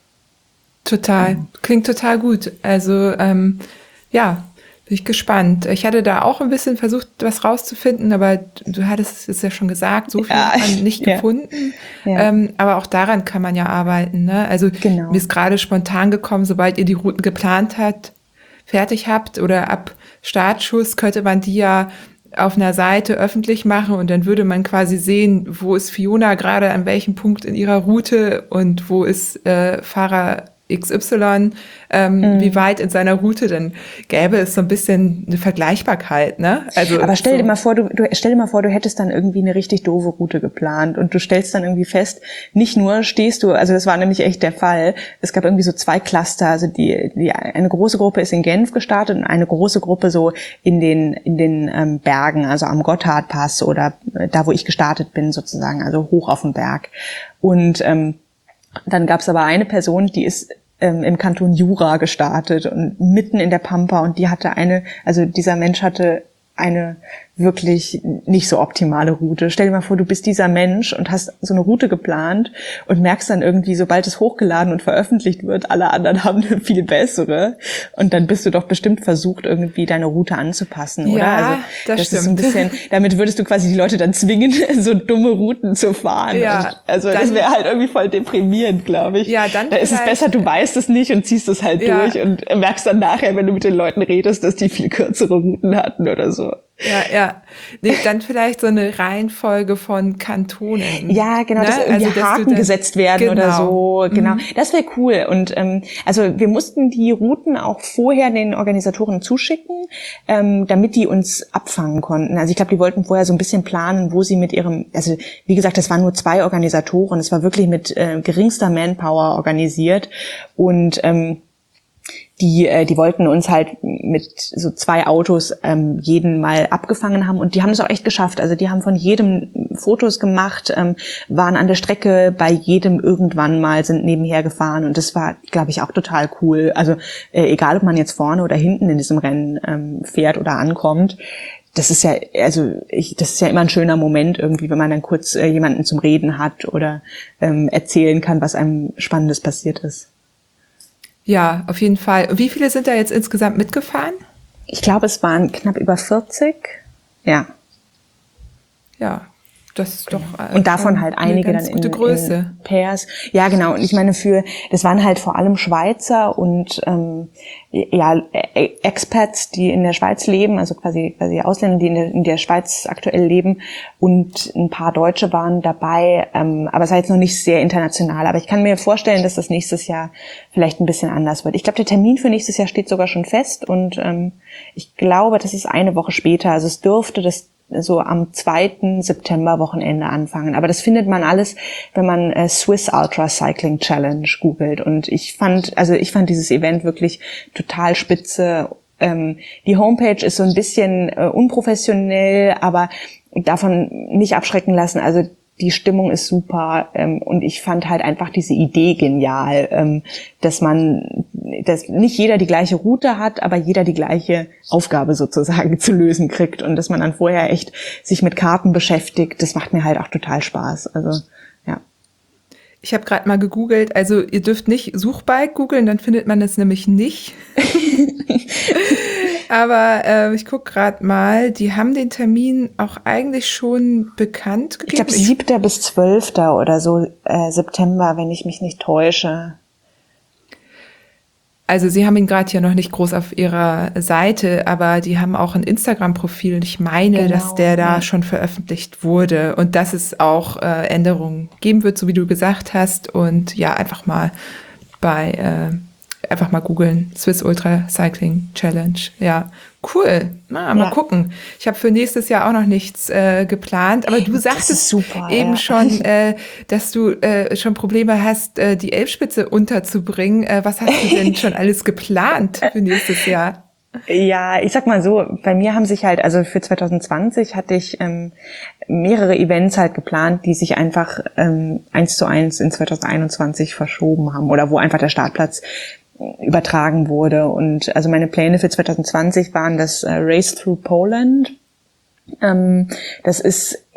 Total. Klingt total gut. Also ähm, ja, bin ich gespannt. Ich hatte da auch ein bisschen versucht, was rauszufinden, aber du hattest es ja schon gesagt, so viel Ja. hat man nicht Ja. gefunden. Ja. Ähm, aber auch daran kann man ja arbeiten. Ne? Also Genau. mir ist gerade spontan gekommen, sobald ihr die Routen geplant habt, fertig habt oder ab Startschuss, könnte man die ja auf einer Seite öffentlich machen und dann würde man quasi sehen, wo ist Fiona gerade an welchem Punkt in ihrer Route und wo ist äh, Fahrer X Y, ähm, Mhm. wie weit in seiner Route, dann gäbe es so ein bisschen eine Vergleichbarkeit, ne? Also Aber stell so. dir mal vor, du, du stell dir mal vor, du hättest dann irgendwie eine richtig doofe Route geplant und du stellst dann irgendwie fest, nicht nur stehst du, also das war nämlich echt der Fall. Es gab irgendwie so zwei Cluster, also die, die eine große Gruppe ist in Genf gestartet und eine große Gruppe so in den in den ähm, Bergen, also am Gotthardpass oder äh, da, wo ich gestartet bin sozusagen, also hoch auf dem Berg. Und ähm, dann gab es aber eine Person, die ist ähm, im Kanton Jura gestartet und mitten in der Pampa und die hatte eine, also dieser Mensch hatte eine wirklich nicht so optimale Route. Stell dir mal vor, du bist dieser Mensch und hast so eine Route geplant und merkst dann irgendwie, sobald es hochgeladen und veröffentlicht wird, alle anderen haben eine viel bessere und dann bist du doch bestimmt versucht, irgendwie deine Route anzupassen, oder? Ja, Also das das ist so ein stimmt. bisschen, damit würdest du quasi die Leute dann zwingen, so dumme Routen zu fahren. Ja, und also dann- das wäre halt irgendwie voll deprimierend, glaube ich. Ja, dann da ist es vielleicht- besser, du weißt es nicht und ziehst es halt Ja. durch und merkst dann nachher, wenn du mit den Leuten redest, dass die viel kürzere Routen hatten oder so. Ja, ja. Nee, dann vielleicht so eine Reihenfolge von Kantonen. Ja, genau, Ne? dass irgendwie Also, dass du Haken dann- gesetzt werden oder Genau. so. Genau, das wäre cool. Und ähm, also wir mussten die Routen auch vorher den Organisatoren zuschicken, ähm, damit die uns abfangen konnten. Also ich glaube, die wollten vorher so ein bisschen planen, wo sie mit ihrem, also wie gesagt, das waren nur zwei Organisatoren. Es war wirklich mit äh, geringster Manpower organisiert und ähm, die äh, die wollten uns halt mit so zwei Autos ähm, jeden mal abgefangen haben und die haben es auch echt geschafft. Also die haben von jedem Fotos gemacht, ähm, waren an der Strecke bei jedem irgendwann mal, sind nebenher gefahren und das war, glaube ich, auch total cool. Also äh, egal, ob man jetzt vorne oder hinten in diesem Rennen ähm, fährt oder ankommt. Das ist ja, also ich, das ist ja immer ein schöner Moment irgendwie, wenn man dann kurz äh, jemanden zum Reden hat oder ähm, erzählen kann, was einem Spannendes passiert ist. Ja, auf jeden Fall. Wie viele sind da jetzt insgesamt mitgefahren? Ich glaube, es waren knapp über vierzig. Ja. Ja, das ist doch äh, Und davon schon halt eine einige ganz dann gute in, Größe. in Pairs. Ja, genau. Und ich meine, für das waren halt vor allem Schweizer und ähm, ja äh, Expats, die in der Schweiz leben, also quasi quasi Ausländer, die in der, in der Schweiz aktuell leben. Und ein paar Deutsche waren dabei. Ähm, aber es war jetzt noch nicht sehr international. Aber ich kann mir vorstellen, dass das nächstes Jahr vielleicht ein bisschen anders wird. Ich glaube, der Termin für nächstes Jahr steht sogar schon fest. Und ähm, ich glaube, das ist eine Woche später. Also es dürfte das so am zweiten September Wochenende anfangen. Aber das findet man alles, wenn man äh, Swiss Ultra Cycling Challenge googelt. Und ich fand, also ich fand dieses Event wirklich total spitze. Ähm, die Homepage ist so ein bisschen äh, unprofessionell, aber davon nicht abschrecken lassen. Also die Stimmung ist super ähm, und ich fand halt einfach diese Idee genial, ähm, dass man, dass nicht jeder die gleiche Route hat, aber jeder die gleiche Aufgabe sozusagen zu lösen kriegt und dass man dann vorher echt sich mit Karten beschäftigt. Das macht mir halt auch total Spaß. Also ja. Ich habe gerade mal gegoogelt, also ihr dürft nicht Suchbike googeln, dann findet man es nämlich nicht. Aber äh, ich gucke gerade mal, die haben den Termin auch eigentlich schon bekannt Ich gegeben. glaube siebter bis zwölfter oder so äh, September, wenn ich mich nicht täusche. Also sie haben ihn gerade ja noch nicht groß auf ihrer Seite, aber die haben auch ein Instagram-Profil und ich meine, Genau, dass der da ja. schon veröffentlicht wurde und dass es auch äh, Änderungen geben wird, so wie du gesagt hast. Und ja, einfach mal bei, äh, einfach mal googeln, Swiss Ultra Cycling Challenge. Ja, cool. Na, mal Ja. gucken. Ich habe für nächstes Jahr auch noch nichts äh, geplant, aber du sagtest ist super, eben ja. schon, äh, dass du äh, schon Probleme hast, äh, die Elbspitze unterzubringen. Äh, was hast du denn schon alles geplant für nächstes Jahr? Ja, ich sag mal so, bei mir haben sich halt, also für zwanzig zwanzig hatte ich ähm, mehrere Events halt geplant, die sich einfach ähm, eins zu eins in zwanzig einundzwanzig verschoben haben oder wo einfach der Startplatz übertragen wurde. Und also meine Pläne für zwanzig zwanzig waren das äh, Race Through Poland. Ähm, das ist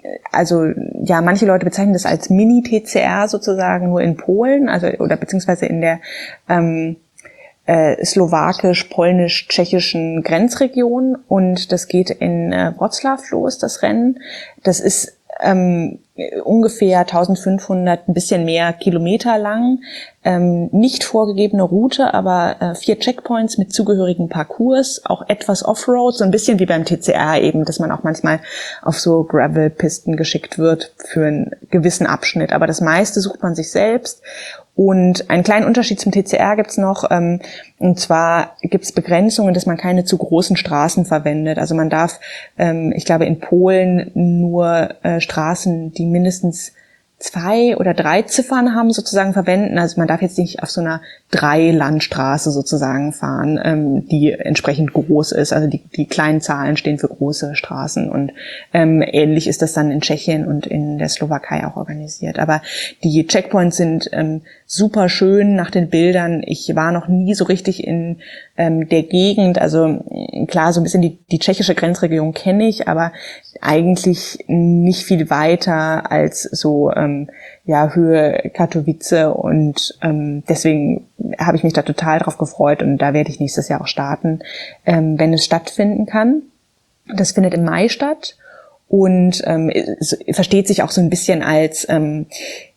also ja, manche Leute bezeichnen das als Mini-T C R sozusagen nur in Polen, also oder beziehungsweise in der ähm, äh, slowakisch-polnisch-tschechischen Grenzregion, und das geht in äh, Wroclaw los, das Rennen. Das ist ähm, ungefähr eintausendfünfhundert, ein bisschen mehr Kilometer lang, ähm, nicht vorgegebene Route, aber äh, vier Checkpoints mit zugehörigen Parcours, auch etwas Offroad, so ein bisschen wie beim T C R eben, dass man auch manchmal auf so Gravel-Pisten geschickt wird für einen gewissen Abschnitt, aber das meiste sucht man sich selbst. Und einen kleinen Unterschied zum T C R gibt's noch, ähm, und zwar gibt's Begrenzungen, dass man keine zu großen Straßen verwendet. Also man darf, ähm, ich glaube in Polen nur äh, Straßen, die mindestens zwei oder drei Ziffern haben, sozusagen verwenden. Also man darf jetzt nicht auf so einer Drei-Landstraße sozusagen fahren, ähm, die entsprechend groß ist. Also die, die kleinen Zahlen stehen für große Straßen, und ähm, ähnlich ist das dann in Tschechien und in der Slowakei auch organisiert. Aber die Checkpoints sind ähm, super schön nach den Bildern. Ich war noch nie so richtig in ähm, der Gegend. Also klar, so ein bisschen die, die tschechische Grenzregion kenne ich, aber eigentlich nicht viel weiter als so ähm, ja Höhe Katowice, und ähm, deswegen habe ich mich da total drauf gefreut, und da werde ich nächstes Jahr auch starten, ähm, wenn es stattfinden kann. Das findet im Mai statt und ähm, es versteht sich auch so ein bisschen als ähm,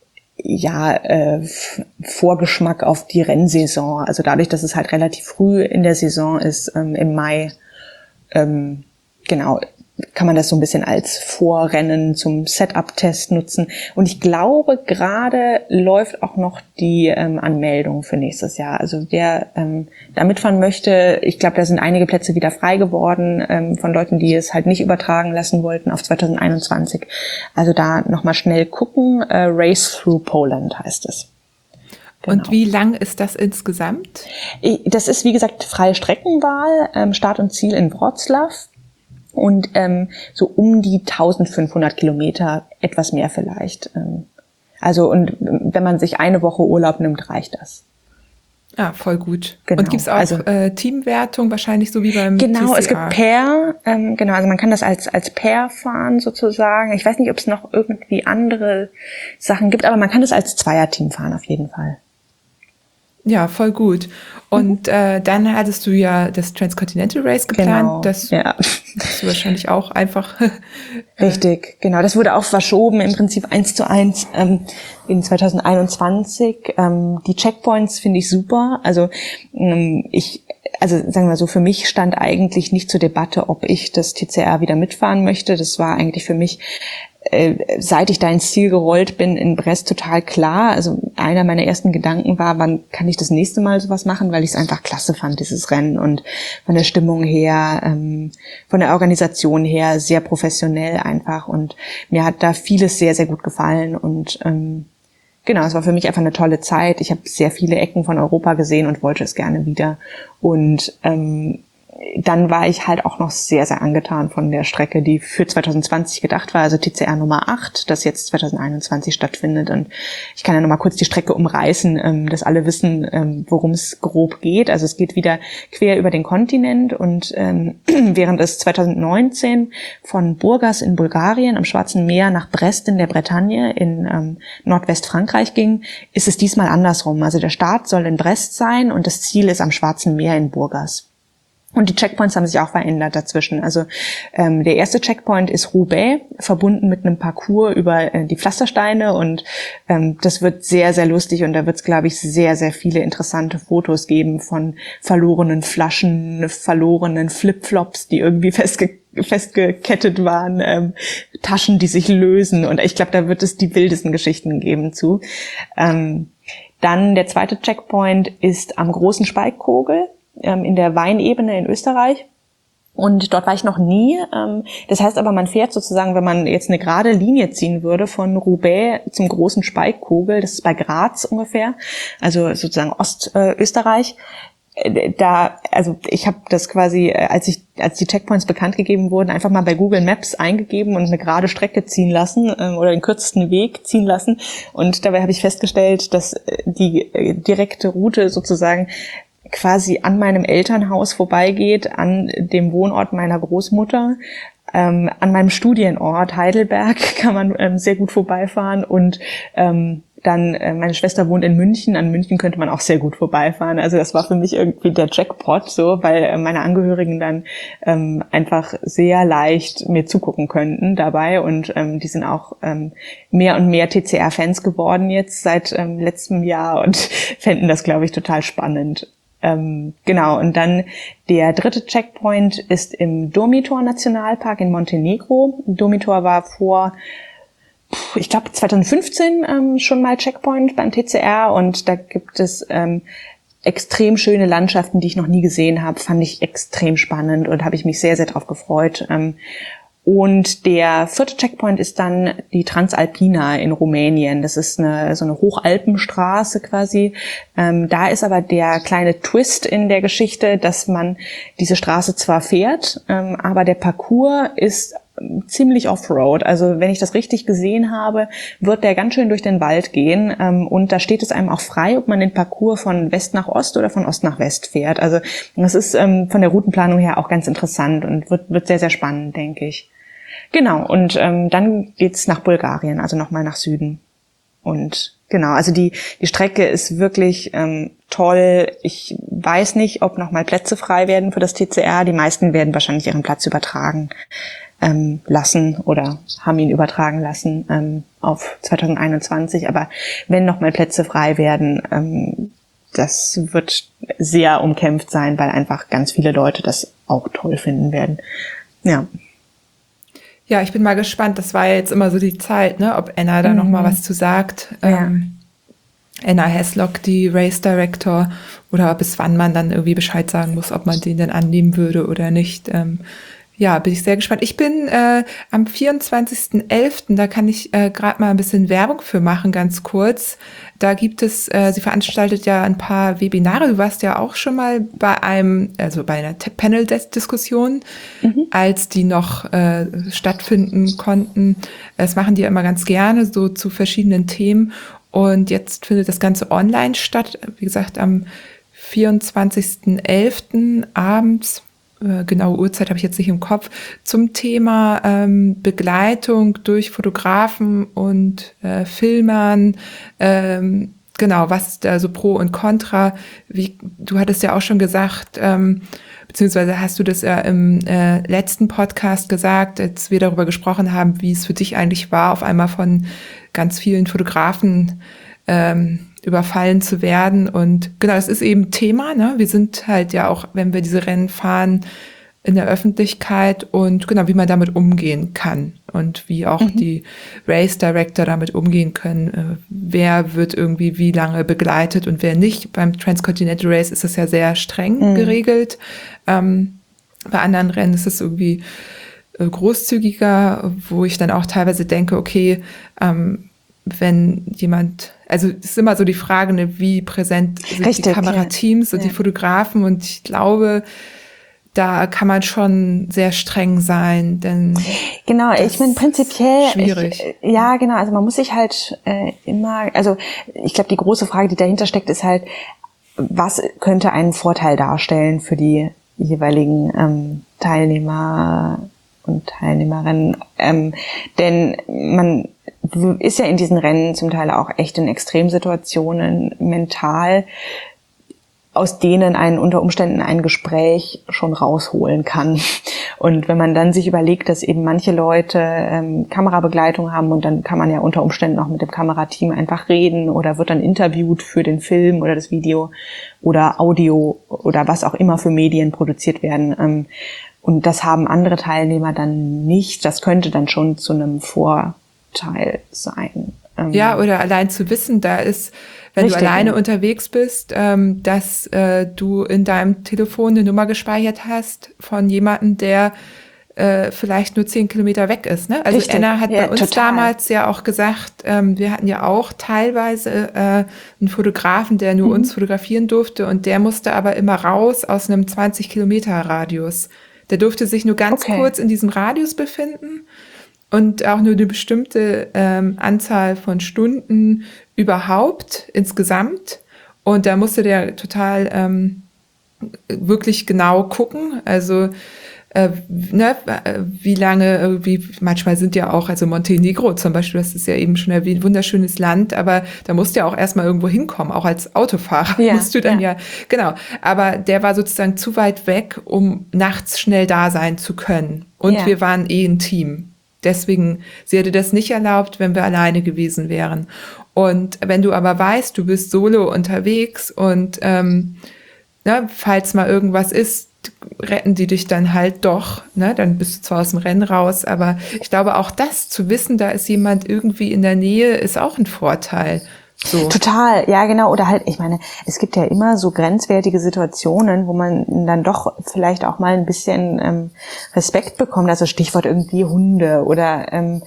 ja äh, Vorgeschmack auf die Rennsaison. Also dadurch, dass es halt relativ früh in der Saison ist, ähm, im Mai, ähm, genau, kann man das so ein bisschen als Vorrennen zum Setup-Test nutzen. Und ich glaube, gerade läuft auch noch die ähm, Anmeldung für nächstes Jahr. Also wer ähm, da mitfahren möchte, ich glaube, da sind einige Plätze wieder frei geworden ähm, von Leuten, die es halt nicht übertragen lassen wollten auf zwanzig einundzwanzig. Also da nochmal schnell gucken. Äh, Race Through Poland heißt es. Genau. Und wie lang ist das insgesamt? Das ist, wie gesagt, freie Streckenwahl, ähm, Start und Ziel in Wroclaw. Und ähm, so um die eintausendfünfhundert Kilometer, etwas mehr vielleicht. Ähm, also und wenn man sich eine Woche Urlaub nimmt, reicht das. Ah, voll gut. Genau. Und gibt's auch also, äh, Teamwertung, wahrscheinlich so wie beim Genau, T C R? Es gibt Pair, ähm, genau, also man kann das als als Pair fahren sozusagen. Ich weiß nicht, ob es noch irgendwie andere Sachen gibt, aber man kann das als Zweierteam fahren auf jeden Fall. Ja, voll gut. Und mhm. äh, dann hattest du ja das Transcontinental Race geplant. Genau, das ja. hast du wahrscheinlich auch einfach. Richtig, genau. Das wurde auch verschoben, im Prinzip eins zu eins ähm, in zwanzig einundzwanzig. Ähm, die Checkpoints finde ich super. Also ähm, ich, also sagen wir mal so, für mich stand eigentlich nicht zur Debatte, ob ich das T C R wieder mitfahren möchte. Das war eigentlich für mich, Äh, seit ich da ins Ziel gerollt bin in Brest, total klar. Also einer meiner ersten Gedanken war, wann kann ich das nächste Mal sowas machen, weil ich es einfach klasse fand, dieses Rennen, und von der Stimmung her, ähm, von der Organisation her sehr professionell einfach, und mir hat da vieles sehr, sehr gut gefallen, und ähm, genau, es war für mich einfach eine tolle Zeit. Ich habe sehr viele Ecken von Europa gesehen und wollte es gerne wieder, und ähm, dann war ich halt auch noch sehr, sehr angetan von der Strecke, die für zwanzig zwanzig gedacht war, also T C R Nummer acht, das jetzt zwanzig einundzwanzig stattfindet. Und ich kann ja noch mal kurz die Strecke umreißen, dass alle wissen, worum es grob geht. Also es geht wieder quer über den Kontinent, und während es zwanzig neunzehn von Burgas in Bulgarien am Schwarzen Meer nach Brest in der Bretagne in Nordwestfrankreich ging, ist es diesmal andersrum. Also der Start soll in Brest sein und das Ziel ist am Schwarzen Meer in Burgas. Und die Checkpoints haben sich auch verändert dazwischen. Also ähm, der erste Checkpoint ist Roubaix, verbunden mit einem Parcours über äh, die Pflastersteine, und ähm, das wird sehr, sehr lustig, und da wird es, glaube ich, sehr, sehr viele interessante Fotos geben von verlorenen Flaschen, verlorenen Flipflops, die irgendwie festge festgekettet waren, ähm, Taschen, die sich lösen, und ich glaube, da wird es die wildesten Geschichten geben zu. Ähm, dann der zweite Checkpoint ist am Großen Speikkogel in der Weinebene in Österreich. Und dort war ich noch nie. Das heißt aber, man fährt sozusagen, wenn man jetzt eine gerade Linie ziehen würde, von Roubaix zum Großen Speikkogel, das ist bei Graz ungefähr, also sozusagen Ostösterreich. Da, also ich habe das quasi, als ich, als die Checkpoints bekannt gegeben wurden, einfach mal bei Google Maps eingegeben und eine gerade Strecke ziehen lassen ähm, oder den kürzesten Weg ziehen lassen. Und dabei habe ich festgestellt, dass die direkte Route sozusagen quasi an meinem Elternhaus vorbeigeht, an dem Wohnort meiner Großmutter, ähm, an meinem Studienort Heidelberg kann man ähm, sehr gut vorbeifahren und ähm, dann, äh, meine Schwester wohnt in München, an München könnte man auch sehr gut vorbeifahren. Also das war für mich irgendwie der Jackpot, so, weil äh, meine Angehörigen dann ähm, einfach sehr leicht mir zugucken könnten dabei und ähm, die sind auch ähm, mehr und mehr T C R-Fans geworden jetzt seit ähm, letztem Jahr und fänden das, glaube ich, total spannend. Ähm, genau, und dann der dritte Checkpoint ist im Domitor Nationalpark in Montenegro. Domitor war vor ich glaube zwanzig fünfzehn ähm, schon mal Checkpoint beim T C R und da gibt es ähm, extrem schöne Landschaften, die ich noch nie gesehen habe. Fand ich extrem spannend und habe ich mich sehr, sehr drauf gefreut. Ähm, und der vierte Checkpoint ist dann die Transalpina in Rumänien. Das ist eine so eine Hochalpenstraße quasi. Ähm, da ist aber der kleine Twist in der Geschichte, dass man diese Straße zwar fährt, ähm, aber der Parcours ist ziemlich Offroad. Also wenn ich das richtig gesehen habe, wird der ganz schön durch den Wald gehen. Ähm, und da steht es einem auch frei, ob man den Parcours von West nach Ost oder von Ost nach West fährt. Also das ist ähm, von der Routenplanung her auch ganz interessant und wird, wird sehr, sehr spannend, denke ich. Genau, und ähm, dann geht's nach Bulgarien, also nochmal nach Süden. Und genau, also die die Strecke ist wirklich ähm, toll. Ich weiß nicht, ob nochmal Plätze frei werden für das T C R. Die meisten werden wahrscheinlich ihren Platz übertragen ähm, lassen oder haben ihn übertragen lassen ähm, auf zwanzig einundzwanzig. Aber wenn nochmal Plätze frei werden, ähm, das wird sehr umkämpft sein, weil einfach ganz viele Leute das auch toll finden werden. Ja. Ja, ich bin mal gespannt. Das war ja jetzt immer so die Zeit, ne, ob Anna da Mhm. noch mal was zu sagt. Ja. Ähm, Anna Haslock, die Race Director, oder bis wann man dann irgendwie Bescheid sagen muss, ob man den denn annehmen würde oder nicht. Ähm, ja, bin ich sehr gespannt. Ich bin äh, am vierundzwanzigsten elften, da kann ich äh, gerade mal ein bisschen Werbung für machen, ganz kurz. Da gibt es, äh, sie veranstaltet ja ein paar Webinare. Du warst ja auch schon mal bei einem, also bei einer T- Panel-Diskussion, mhm. als die noch äh, stattfinden konnten. Das machen die ja immer ganz gerne, so zu verschiedenen Themen. Und jetzt findet das Ganze online statt. Wie gesagt, am vierundzwanzigsten elften abends. Genaue Uhrzeit habe ich jetzt nicht im Kopf, zum Thema ähm, Begleitung durch Fotografen und äh, Filmern, ähm, genau, was ist da so Pro und Contra, wie, du hattest ja auch schon gesagt, ähm, beziehungsweise hast du das ja im äh, letzten Podcast gesagt, als wir darüber gesprochen haben, wie es für dich eigentlich war, auf einmal von ganz vielen Fotografen ähm, überfallen zu werden. Und genau, das ist eben Thema, ne? Wir sind halt ja auch, wenn wir diese Rennen fahren, in der Öffentlichkeit und genau, wie man damit umgehen kann und wie auch mhm. die Race Director damit umgehen können. Äh, wer wird irgendwie wie lange begleitet und wer nicht. Beim Transcontinental Race ist das ja sehr streng mhm. geregelt. Ähm, bei anderen Rennen ist es irgendwie äh, großzügiger, wo ich dann auch teilweise denke, okay, ähm, wenn jemand, also es ist immer so die Frage, ne, wie präsent sind Richtig, die Kamerateams ja. und ja. die Fotografen, und ich glaube, da kann man schon sehr streng sein, denn genau, ich bin prinzipiell schwierig. Ich, ja, genau, also man muss sich halt äh, immer, also ich glaube, die große Frage, die dahinter steckt, ist halt, was könnte einen Vorteil darstellen für die jeweiligen ähm, Teilnehmer und Teilnehmerinnen, ähm, denn man ist ja in diesen Rennen zum Teil auch echt in Extremsituationen mental, aus denen einen unter Umständen ein Gespräch schon rausholen kann. Und wenn man dann sich überlegt, dass eben manche Leute ähm, Kamerabegleitung haben und dann kann man ja unter Umständen auch mit dem Kamerateam einfach reden oder wird dann interviewt für den Film oder das Video oder Audio oder was auch immer für Medien produziert werden. Ähm, und das haben andere Teilnehmer dann nicht. Das könnte dann schon zu einem Vorteil sein. Ähm, ja, oder allein zu wissen, da ist, wenn Richtig, du alleine ja. unterwegs bist, ähm, dass äh, du in deinem Telefon eine Nummer gespeichert hast von jemandem, der äh, vielleicht nur zehn Kilometer weg ist. Ne? Also Richtig. Anna hat ja, bei uns total. damals ja auch gesagt, ähm, wir hatten ja auch teilweise äh, einen Fotografen, der nur mhm. uns fotografieren durfte, und der musste aber immer raus aus einem zwanzig Kilometer Radius. Der durfte sich nur ganz okay. kurz in diesem Radius befinden und auch nur eine bestimmte ähm, Anzahl von Stunden überhaupt insgesamt. Und da musste der total ähm, wirklich genau gucken. Also äh, ne, wie lange irgendwie, manchmal sind ja auch, also Montenegro zum Beispiel, das ist ja eben schon ein wunderschönes Land, aber da musst du ja auch erstmal irgendwo hinkommen, auch als Autofahrer ja, musst du dann ja. ja, genau, aber der war sozusagen zu weit weg, um nachts schnell da sein zu können und ja. wir waren eh ein Team. Deswegen, sie hätte das nicht erlaubt, wenn wir alleine gewesen wären. Und wenn du aber weißt, du bist solo unterwegs und ähm, ne, falls mal irgendwas ist, retten die dich dann halt doch. Ne? Dann bist du zwar aus dem Rennen raus, aber ich glaube auch das zu wissen, da ist jemand irgendwie in der Nähe, ist auch ein Vorteil. So. Total, ja genau. Oder halt, ich meine, es gibt ja immer so grenzwertige Situationen, wo man dann doch vielleicht auch mal ein bisschen ähm, Respekt bekommt. Also Stichwort irgendwie Hunde oder ähm,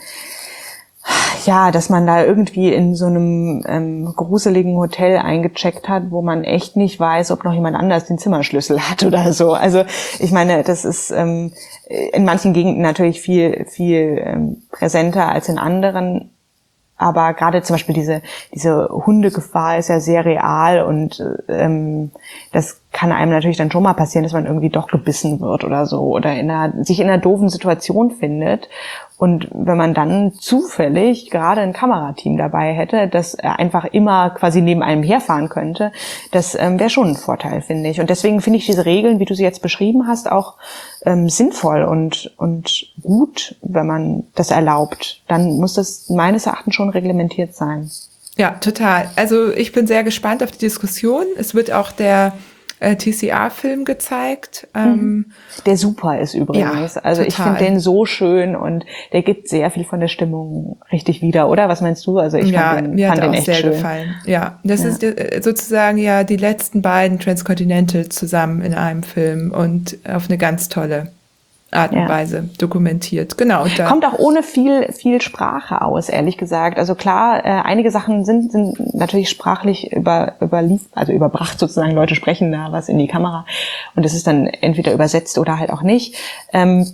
ja, dass man da irgendwie in so einem ähm, gruseligen Hotel eingecheckt hat, wo man echt nicht weiß, ob noch jemand anders den Zimmerschlüssel hat oder so. Also ich meine, das ist ähm, in manchen Gegenden natürlich viel, viel ähm, präsenter als in anderen. Aber gerade zum Beispiel diese diese Hundegefahr ist ja sehr real und ähm, das kann einem natürlich dann schon mal passieren, dass man irgendwie doch gebissen wird oder so oder in einer, sich in einer doofen Situation findet. Und wenn man dann zufällig gerade ein Kamerateam dabei hätte, das einfach immer quasi neben einem herfahren könnte, das ähm, wäre schon ein Vorteil, finde ich. Und deswegen finde ich diese Regeln, wie du sie jetzt beschrieben hast, auch ähm, sinnvoll und und gut, wenn man das erlaubt. Dann muss das meines Erachtens schon reglementiert sein. Ja, total. Also ich bin sehr gespannt auf die Diskussion. Es wird auch der äh, T C R-Film gezeigt. Ähm, der super ist übrigens. Ja, also ich total. finde den so schön und der gibt sehr viel von der Stimmung richtig wieder, oder? Was meinst du? Also ich ja, fand den, mir fand hat er den auch echt sehr schön. gefallen. Ja, das Ja. ist äh, sozusagen ja die letzten beiden Transcontinental zusammen in einem Film und auf eine ganz tolle Art und Ja. Weise dokumentiert. Genau. Und da, Kommt auch ohne viel viel Sprache aus, ehrlich gesagt. Also klar, äh, einige Sachen sind sind natürlich sprachlich über überlief, also überbracht sozusagen. Leute sprechen da was in die Kamera und es ist dann entweder übersetzt oder halt auch nicht. Ähm,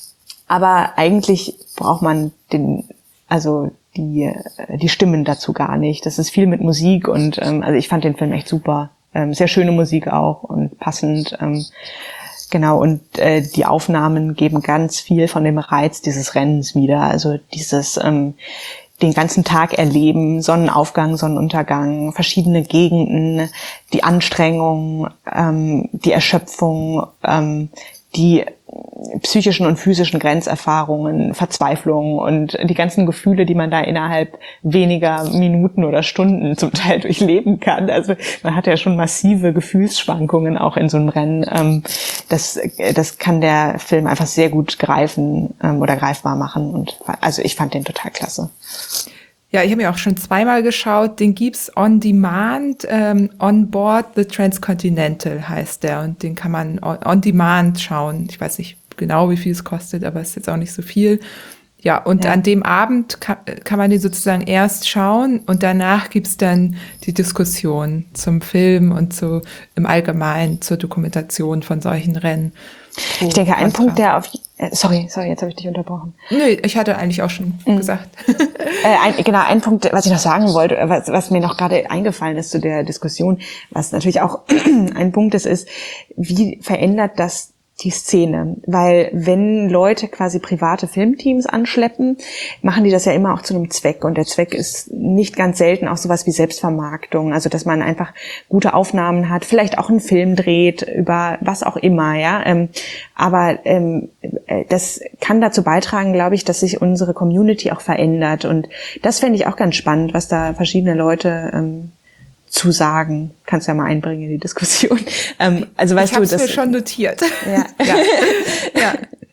aber eigentlich braucht man den, also die die Stimmen dazu gar nicht. Das ist viel mit Musik und ähm, also ich fand den Film echt super. Ähm, sehr schöne Musik auch und passend. Ähm, Genau, und äh, die Aufnahmen geben ganz viel von dem Reiz dieses Rennens wieder. Also dieses ähm, den ganzen Tag erleben, Sonnenaufgang, Sonnenuntergang, verschiedene Gegenden, die Anstrengung, ähm, die Erschöpfung, ähm, die psychischen und physischen Grenzerfahrungen, Verzweiflung und die ganzen Gefühle, die man da innerhalb weniger Minuten oder Stunden zum Teil durchleben kann. Also man hat ja schon massive Gefühlsschwankungen auch in so einem Rennen. Das, das kann der Film einfach sehr gut greifen oder greifbar machen. Und also ich fand den total klasse. Ja, ich habe mir auch schon zweimal geschaut. Den gibt's on demand, ähm, on board the Transcontinental heißt der und den kann man on, on demand schauen. Ich weiß nicht genau, wie viel es kostet, aber es ist jetzt auch nicht so viel. Ja, und Ja. an dem Abend kann, kann man den sozusagen erst schauen und danach gibt's dann die Diskussion zum Film und zu im Allgemeinen zur Dokumentation von solchen Rennen. Ich denke, ein Punkt, der auf... Sorry, sorry, jetzt habe ich dich unterbrochen. Nö, ich hatte eigentlich auch schon mhm. gesagt. äh, ein, genau, ein Punkt, was ich noch sagen wollte, was, was mir noch gerade eingefallen ist zu der Diskussion, was natürlich auch ein Punkt ist, ist, wie verändert das die Szene, weil wenn Leute quasi private Filmteams anschleppen, machen die das ja immer auch zu einem Zweck und der Zweck ist nicht ganz selten auch sowas wie Selbstvermarktung, also dass man einfach gute Aufnahmen hat, vielleicht auch einen Film dreht über was auch immer, ja, ähm, aber ähm, das kann dazu beitragen, glaube ich, dass sich unsere Community auch verändert und das fände ich auch ganz spannend, was da verschiedene Leute ähm, zu sagen. Kannst du ja mal einbringen in die Diskussion. Ähm, also weißt ich hab's du, das mir schon notiert. Ja. ja. ja.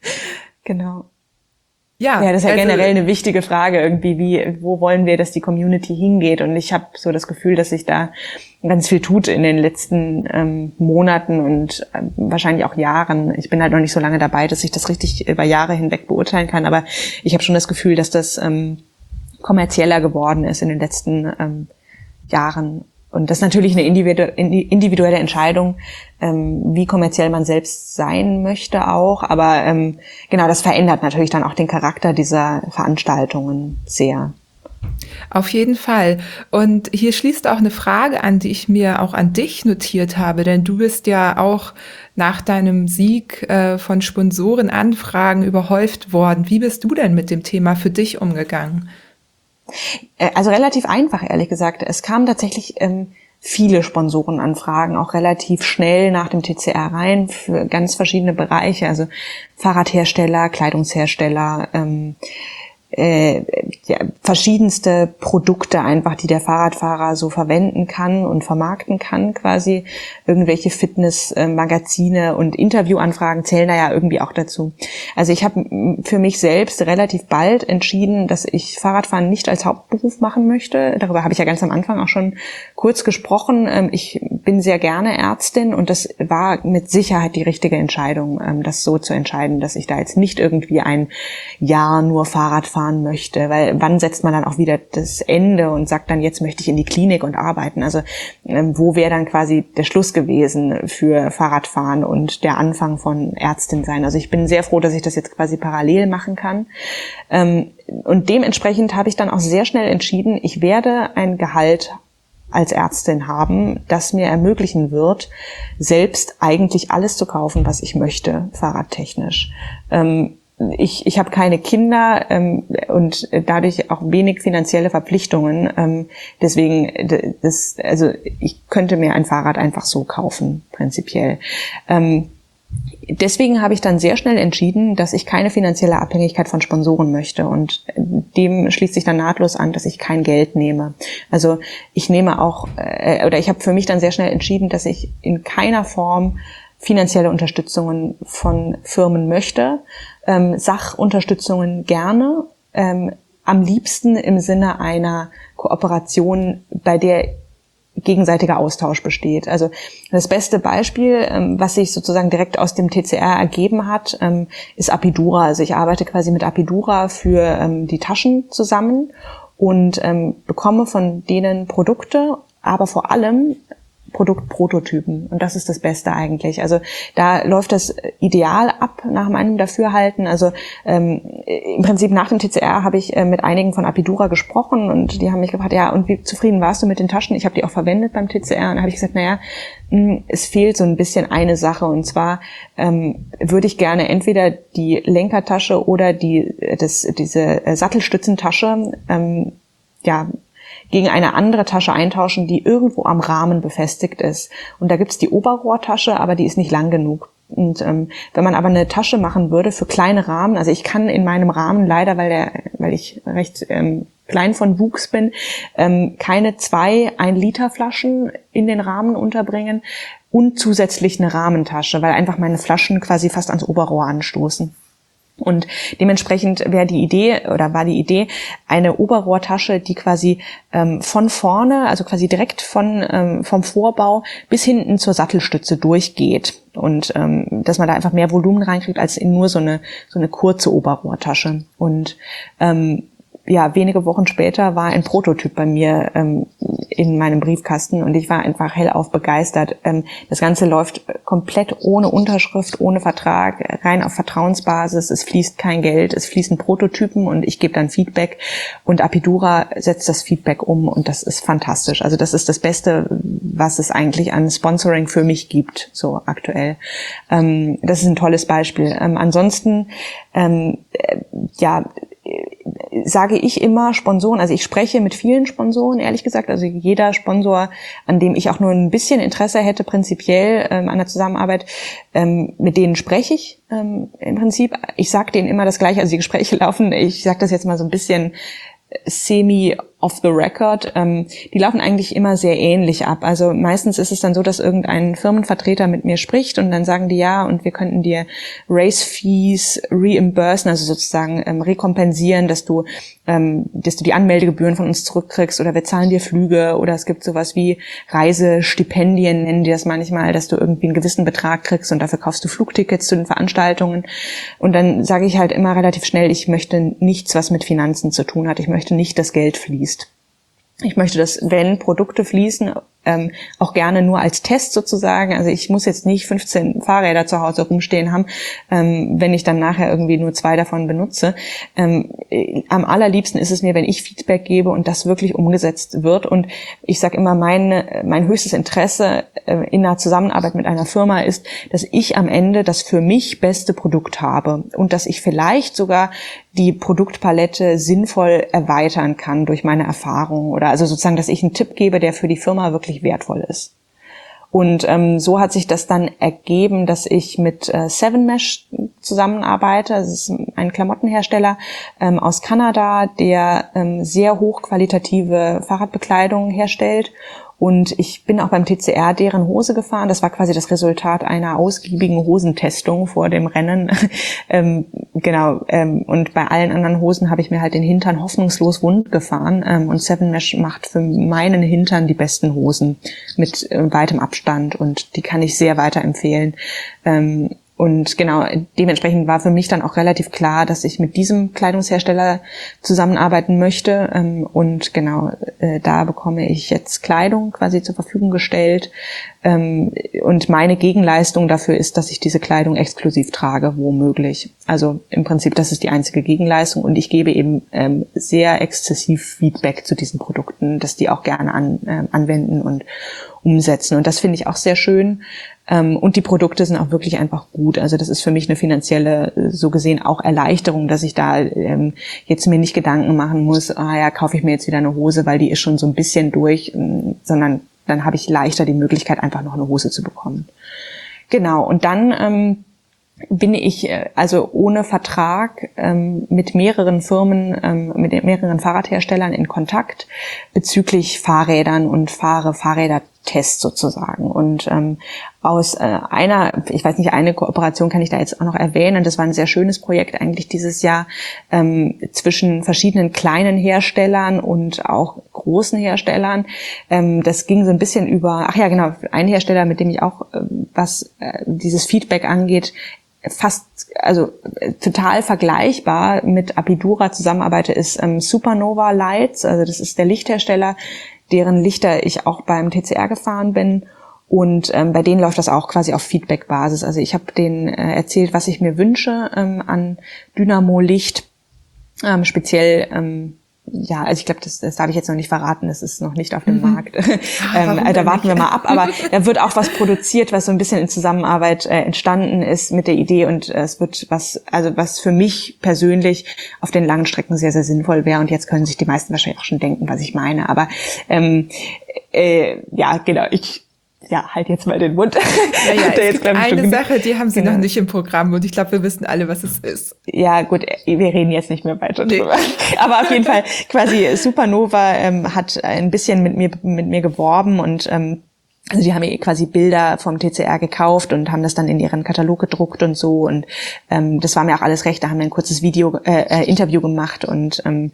Genau. Ja, ja, das ist ja also, generell eine wichtige Frage irgendwie, wie, wo wollen wir, dass die Community hingeht? Und ich habe so das Gefühl, dass sich da ganz viel tut in den letzten ähm, Monaten und ähm, wahrscheinlich auch Jahren. Ich bin halt noch nicht so lange dabei, dass ich das richtig über Jahre hinweg beurteilen kann, aber ich habe schon das Gefühl, dass das ähm, kommerzieller geworden ist in den letzten ähm, Jahren. Und das ist natürlich eine individuelle Entscheidung, ähm, wie kommerziell man selbst sein möchte auch. Aber ähm, genau, das verändert natürlich dann auch den Charakter dieser Veranstaltungen sehr. Auf jeden Fall. Und hier schließt auch eine Frage an, die ich mir auch an dich notiert habe, denn du bist ja auch nach deinem Sieg äh, von Sponsorenanfragen überhäuft worden. Wie bist du denn mit dem Thema für dich umgegangen? Also relativ einfach, ehrlich gesagt. Es kamen tatsächlich ähm, viele Sponsorenanfragen, auch relativ schnell nach dem T C R rein für ganz verschiedene Bereiche, also Fahrradhersteller, Kleidungshersteller, ähm, Äh, ja, verschiedenste Produkte einfach, die der Fahrradfahrer so verwenden kann und vermarkten kann quasi. Irgendwelche Fitnessmagazine und Interviewanfragen zählen da ja irgendwie auch dazu. Also ich habe für mich selbst relativ bald entschieden, dass ich Fahrradfahren nicht als Hauptberuf machen möchte. Darüber habe ich ja ganz am Anfang auch schon kurz gesprochen. Ich bin sehr gerne Ärztin und das war mit Sicherheit die richtige Entscheidung, das so zu entscheiden, dass ich da jetzt nicht irgendwie ein Jahr nur Fahrrad fahren möchte, weil wann setzt man dann auch wieder das Ende und sagt dann, jetzt möchte ich in die Klinik und arbeiten. Also ähm, wo wäre dann quasi der Schluss gewesen für Fahrradfahren und der Anfang von Ärztin sein. Also ich bin sehr froh, dass ich das jetzt quasi parallel machen kann. Ähm, und dementsprechend habe ich dann auch sehr schnell entschieden, ich werde ein Gehalt als Ärztin haben, das mir ermöglichen wird, selbst eigentlich alles zu kaufen, was ich möchte, fahrradtechnisch. Ähm, Ich, ich habe keine Kinder ähm, und dadurch auch wenig finanzielle Verpflichtungen. Ähm, deswegen, das, also ich könnte mir ein Fahrrad einfach so kaufen, prinzipiell. Ähm, deswegen habe ich dann sehr schnell entschieden, dass ich keine finanzielle Abhängigkeit von Sponsoren möchte. Und dem schließt sich dann nahtlos an, dass ich kein Geld nehme. Also ich nehme auch, äh, oder ich habe für mich dann sehr schnell entschieden, dass ich in keiner Form finanzielle Unterstützungen von Firmen möchte, ähm, Sachunterstützungen gerne, ähm, am liebsten im Sinne einer Kooperation, bei der gegenseitiger Austausch besteht. Also das beste Beispiel, ähm, was sich sozusagen direkt aus dem T C R ergeben hat, ähm, ist Apidura. Also ich arbeite quasi mit Apidura für ähm, die Taschen zusammen und ähm, bekomme von denen Produkte, aber vor allem Produktprototypen. Und das ist das Beste eigentlich. Also da läuft das ideal ab nach meinem Dafürhalten. Also ähm, im Prinzip nach dem T C R habe ich äh, mit einigen von Apidura gesprochen und die haben mich gefragt, ja, und wie zufrieden warst du mit den Taschen? Ich habe die auch verwendet beim T C R und da habe ich gesagt, naja, mh, es fehlt so ein bisschen eine Sache und zwar ähm, würde ich gerne entweder die Lenkertasche oder die das diese äh, Sattelstützentasche ähm, ja gegen eine andere Tasche eintauschen, die irgendwo am Rahmen befestigt ist. Und da gibt's die Oberrohrtasche, aber die ist nicht lang genug. Und ähm, wenn man aber eine Tasche machen würde für kleine Rahmen, also ich kann in meinem Rahmen leider, weil der, weil ich recht ähm, klein von Wuchs bin, ähm, keine zwei ein-Liter-Flaschen in den Rahmen unterbringen und zusätzlich eine Rahmentasche, weil einfach meine Flaschen quasi fast ans Oberrohr anstoßen. Und dementsprechend wäre die Idee oder war die Idee eine Oberrohrtasche, die quasi ähm, von vorne, also quasi direkt von ähm, vom Vorbau bis hinten zur Sattelstütze durchgeht und ähm, dass man da einfach mehr Volumen reinkriegt als in nur so eine so eine kurze Oberrohrtasche. Und ähm, ja, wenige Wochen später war ein Prototyp bei mir ähm, in meinem Briefkasten und ich war einfach hellauf begeistert. Ähm, das Ganze läuft komplett ohne Unterschrift, ohne Vertrag, rein auf Vertrauensbasis. Es fließt kein Geld, es fließen Prototypen und ich gebe dann Feedback und Apidura setzt das Feedback um und das ist fantastisch. Also das ist das Beste, was es eigentlich an Sponsoring für mich gibt, so aktuell. Ähm, das ist ein tolles Beispiel. Ähm, ansonsten, ähm, äh, ja, sage ich immer Sponsoren, also ich spreche mit vielen Sponsoren, ehrlich gesagt, also jeder Sponsor, an dem ich auch nur ein bisschen Interesse hätte, prinzipiell ähm, an der Zusammenarbeit, ähm, mit denen spreche ich ähm, im Prinzip. Ich sage denen immer das Gleiche, also die Gespräche laufen, ich sage das jetzt mal so ein bisschen semi off the record, ähm, die laufen eigentlich immer sehr ähnlich ab. Also meistens ist es dann so, dass irgendein Firmenvertreter mit mir spricht und dann sagen die, ja, und wir könnten dir Race Fees reimbursen, also sozusagen ähm, rekompensieren, dass du ähm, dass du die Anmeldegebühren von uns zurückkriegst oder wir zahlen dir Flüge oder es gibt sowas wie Reisestipendien, nennen die das manchmal, dass du irgendwie einen gewissen Betrag kriegst und dafür kaufst du Flugtickets zu den Veranstaltungen. Und dann sage ich halt immer relativ schnell, ich möchte nichts, was mit Finanzen zu tun hat. Ich möchte nicht, dass Geld fließt. Ich möchte, dass, wenn Produkte fließen, ähm, auch gerne nur als Test sozusagen. Also ich muss jetzt nicht fünfzehn Fahrräder zu Hause rumstehen haben, ähm, wenn ich dann nachher irgendwie nur zwei davon benutze. Ähm, am allerliebsten ist es mir, wenn ich Feedback gebe und das wirklich umgesetzt wird. Und ich sage immer, meine, mein höchstes Interesse äh, in einer Zusammenarbeit mit einer Firma ist, dass ich am Ende das für mich beste Produkt habe und dass ich vielleicht sogar die Produktpalette sinnvoll erweitern kann durch meine Erfahrungen oder also sozusagen, dass ich einen Tipp gebe, der für die Firma wirklich wertvoll ist. Und ähm, so hat sich das dann ergeben, dass ich mit äh, Seven Mesh zusammenarbeite. Das ist ein Klamottenhersteller ähm, aus Kanada, der ähm, sehr hochqualitative Fahrradbekleidung herstellt. Und ich bin auch beim T C R deren Hose gefahren. Das war quasi das Resultat einer ausgiebigen Hosentestung vor dem Rennen. ähm, genau. Ähm, und bei allen anderen Hosen habe ich mir halt den Hintern hoffnungslos wund gefahren. Ähm, und Seven Mesh macht für meinen Hintern die besten Hosen mit äh, weitem Abstand. Und die kann ich sehr weiterempfehlen. Ähm, Und genau, dementsprechend war für mich dann auch relativ klar, dass ich mit diesem Kleidungshersteller zusammenarbeiten möchte. Und genau, da bekomme ich jetzt Kleidung quasi zur Verfügung gestellt. Und meine Gegenleistung dafür ist, dass ich diese Kleidung exklusiv trage, wo möglich. Also im Prinzip, das ist die einzige Gegenleistung. Und ich gebe eben sehr exzessiv Feedback zu diesen Produkten, dass die auch gerne an, anwenden und umsetzen. Und das finde ich auch sehr schön. Und die Produkte sind auch wirklich einfach gut. Also das ist für mich eine finanzielle, so gesehen, auch Erleichterung, dass ich da ähm, jetzt mir nicht Gedanken machen muss, ah ja, kaufe ich mir jetzt wieder eine Hose, weil die ist schon so ein bisschen durch, sondern dann habe ich leichter die Möglichkeit, einfach noch eine Hose zu bekommen. Genau, und dann ähm, bin ich also ohne Vertrag ähm, mit mehreren Firmen, ähm, mit mehreren Fahrradherstellern in Kontakt bezüglich Fahrrädern und fahre Fahrrädertests sozusagen. Und ähm, aus äh, einer, ich weiß nicht, eine Kooperation kann ich da jetzt auch noch erwähnen. Das war ein sehr schönes Projekt eigentlich dieses Jahr ähm, zwischen verschiedenen kleinen Herstellern und auch großen Herstellern. Ähm, das ging so ein bisschen über, ach ja genau, ein Hersteller, mit dem ich auch, äh, was äh, dieses Feedback angeht, fast, also äh, total vergleichbar mit Apidura zusammenarbeite, ist ähm, Supernova Lights. Also das ist der Lichthersteller, deren Lichter ich auch beim T C R gefahren bin. Und ähm, bei denen läuft das auch quasi auf Feedback-Basis. Also ich habe denen äh, erzählt, was ich mir wünsche ähm, an Dynamo-Licht, ähm, speziell, ähm, ja, also ich glaube, das, das darf ich jetzt noch nicht verraten, das ist noch nicht auf dem mhm. Markt. ähm, äh, da warten wir mal ab, aber da wird auch was produziert, was so ein bisschen in Zusammenarbeit äh, entstanden ist mit der Idee und äh, es wird was, also was für mich persönlich auf den langen Strecken sehr, sehr sinnvoll wäre und jetzt können sich die meisten wahrscheinlich auch schon denken, was ich meine, aber ähm, äh, ja, genau, ich Ja, halt jetzt mal den Mund. Ja, ja, es jetzt, gibt eine schon, Sache, die haben Sie genau. noch nicht im Programm und ich glaube, wir wissen alle, was es ist. Ja, gut, wir reden jetzt nicht mehr weiter nee. drüber. Aber auf jeden Fall, quasi Supernova ähm, hat ein bisschen mit mir mit mir geworben und ähm, also die haben quasi Bilder vom T C R gekauft und haben das dann in ihren Katalog gedruckt und so und ähm, das war mir auch alles recht. Da haben wir ein kurzes Video, äh, Interview gemacht und ähm,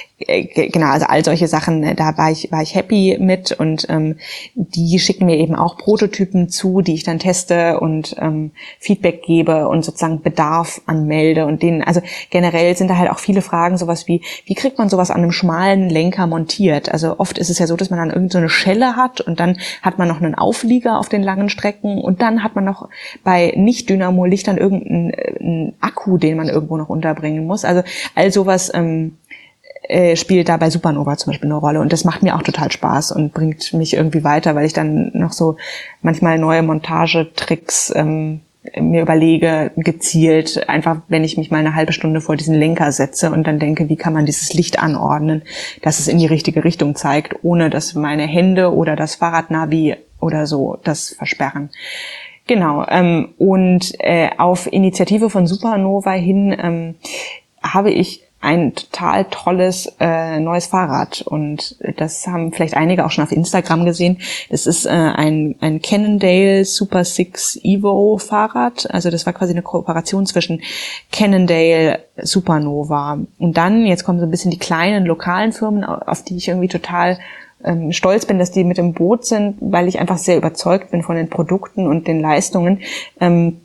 genau, also all solche Sachen, da war ich war ich happy mit und ähm, die schicken mir eben auch Prototypen zu, die ich dann teste und ähm, Feedback gebe und sozusagen Bedarf anmelde und denen, also generell sind da halt auch viele Fragen, sowas wie, wie kriegt man sowas an einem schmalen Lenker montiert? Also oft ist es ja so, dass man dann irgend so eine Schelle hat und dann hat man noch einen Auflieger auf den langen Strecken und dann hat man noch bei Nicht-Dynamo-Lichtern irgendeinen Akku, den man irgendwo noch unterbringen muss. Also all sowas ähm, äh, spielt da bei Supernova zum Beispiel eine Rolle und das macht mir auch total Spaß und bringt mich irgendwie weiter, weil ich dann noch so manchmal neue Montagetricks ähm, mir überlege, gezielt, einfach wenn ich mich mal eine halbe Stunde vor diesen Lenker setze und dann denke, wie kann man dieses Licht anordnen, dass es in die richtige Richtung zeigt, ohne dass meine Hände oder das Fahrradnavi oder so das versperren. Genau, ähm, und äh, auf Initiative von Supernova hin ähm, habe ich ein total tolles äh, neues Fahrrad und das haben vielleicht einige auch schon auf Instagram gesehen. Es ist äh, ein ein Cannondale Super Six Evo Fahrrad. Also das war quasi eine Kooperation zwischen Cannondale, Supernova und dann, jetzt kommen so ein bisschen die kleinen lokalen Firmen, auf die ich irgendwie total ähm, stolz bin, dass die mit im Boot sind, weil ich einfach sehr überzeugt bin von den Produkten und den Leistungen. Ähm,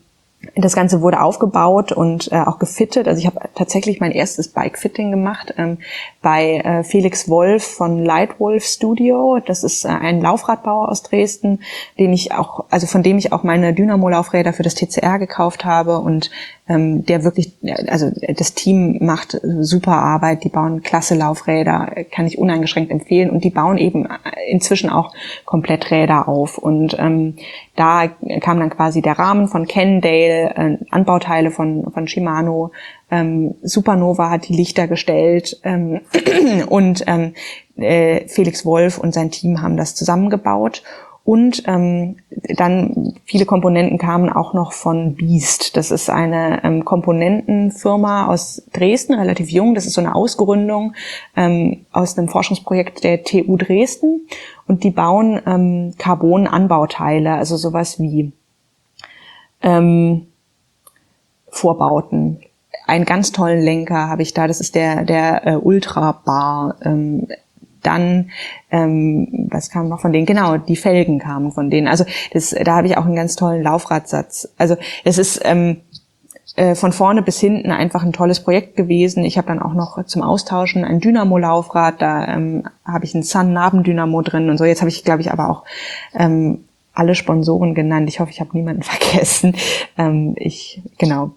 Das Ganze wurde aufgebaut und äh, auch gefittet. Also ich habe tatsächlich mein erstes Bike-Fitting gemacht ähm, bei äh, Felix Wolf von Lightwolf Studio. Das ist äh, ein Laufradbauer aus Dresden, den ich auch, also von dem ich auch meine Dynamo-Laufräder für das T C R gekauft habe und ähm, der wirklich, also das Team macht super Arbeit. Die bauen klasse Laufräder, kann ich uneingeschränkt empfehlen, und die bauen eben inzwischen auch Kompletträder auf. Und ähm, da kam dann quasi der Rahmen von Cannondale, äh, Anbauteile von von Shimano, ähm, Supernova hat die Lichter gestellt, ähm, und ähm, äh, Felix Wolf und sein Team haben das zusammengebaut. Und ähm, dann viele Komponenten kamen auch noch von Beast. Das ist eine ähm, Komponentenfirma aus Dresden, relativ jung. Das ist so eine Ausgründung ähm, aus einem Forschungsprojekt der T U Dresden. Und die bauen ähm, Carbon-Anbauteile, also sowas wie ähm, Vorbauten. Einen ganz tollen Lenker habe ich da. Das ist der der äh, Ultra Bar. Ähm, Dann, ähm, was kam noch von denen? Genau, die Felgen kamen von denen. Also das, da habe ich auch einen ganz tollen Laufradsatz. Also es ist ähm, äh, von vorne bis hinten einfach ein tolles Projekt gewesen. Ich habe dann auch noch zum Austauschen ein Dynamo-Laufrad. Da ähm, habe ich ein Sun-Nabendynamo drin und so. Jetzt habe ich, glaube ich, aber auch ähm, alle Sponsoren genannt. Ich hoffe, ich habe niemanden vergessen. Ähm, ich genau.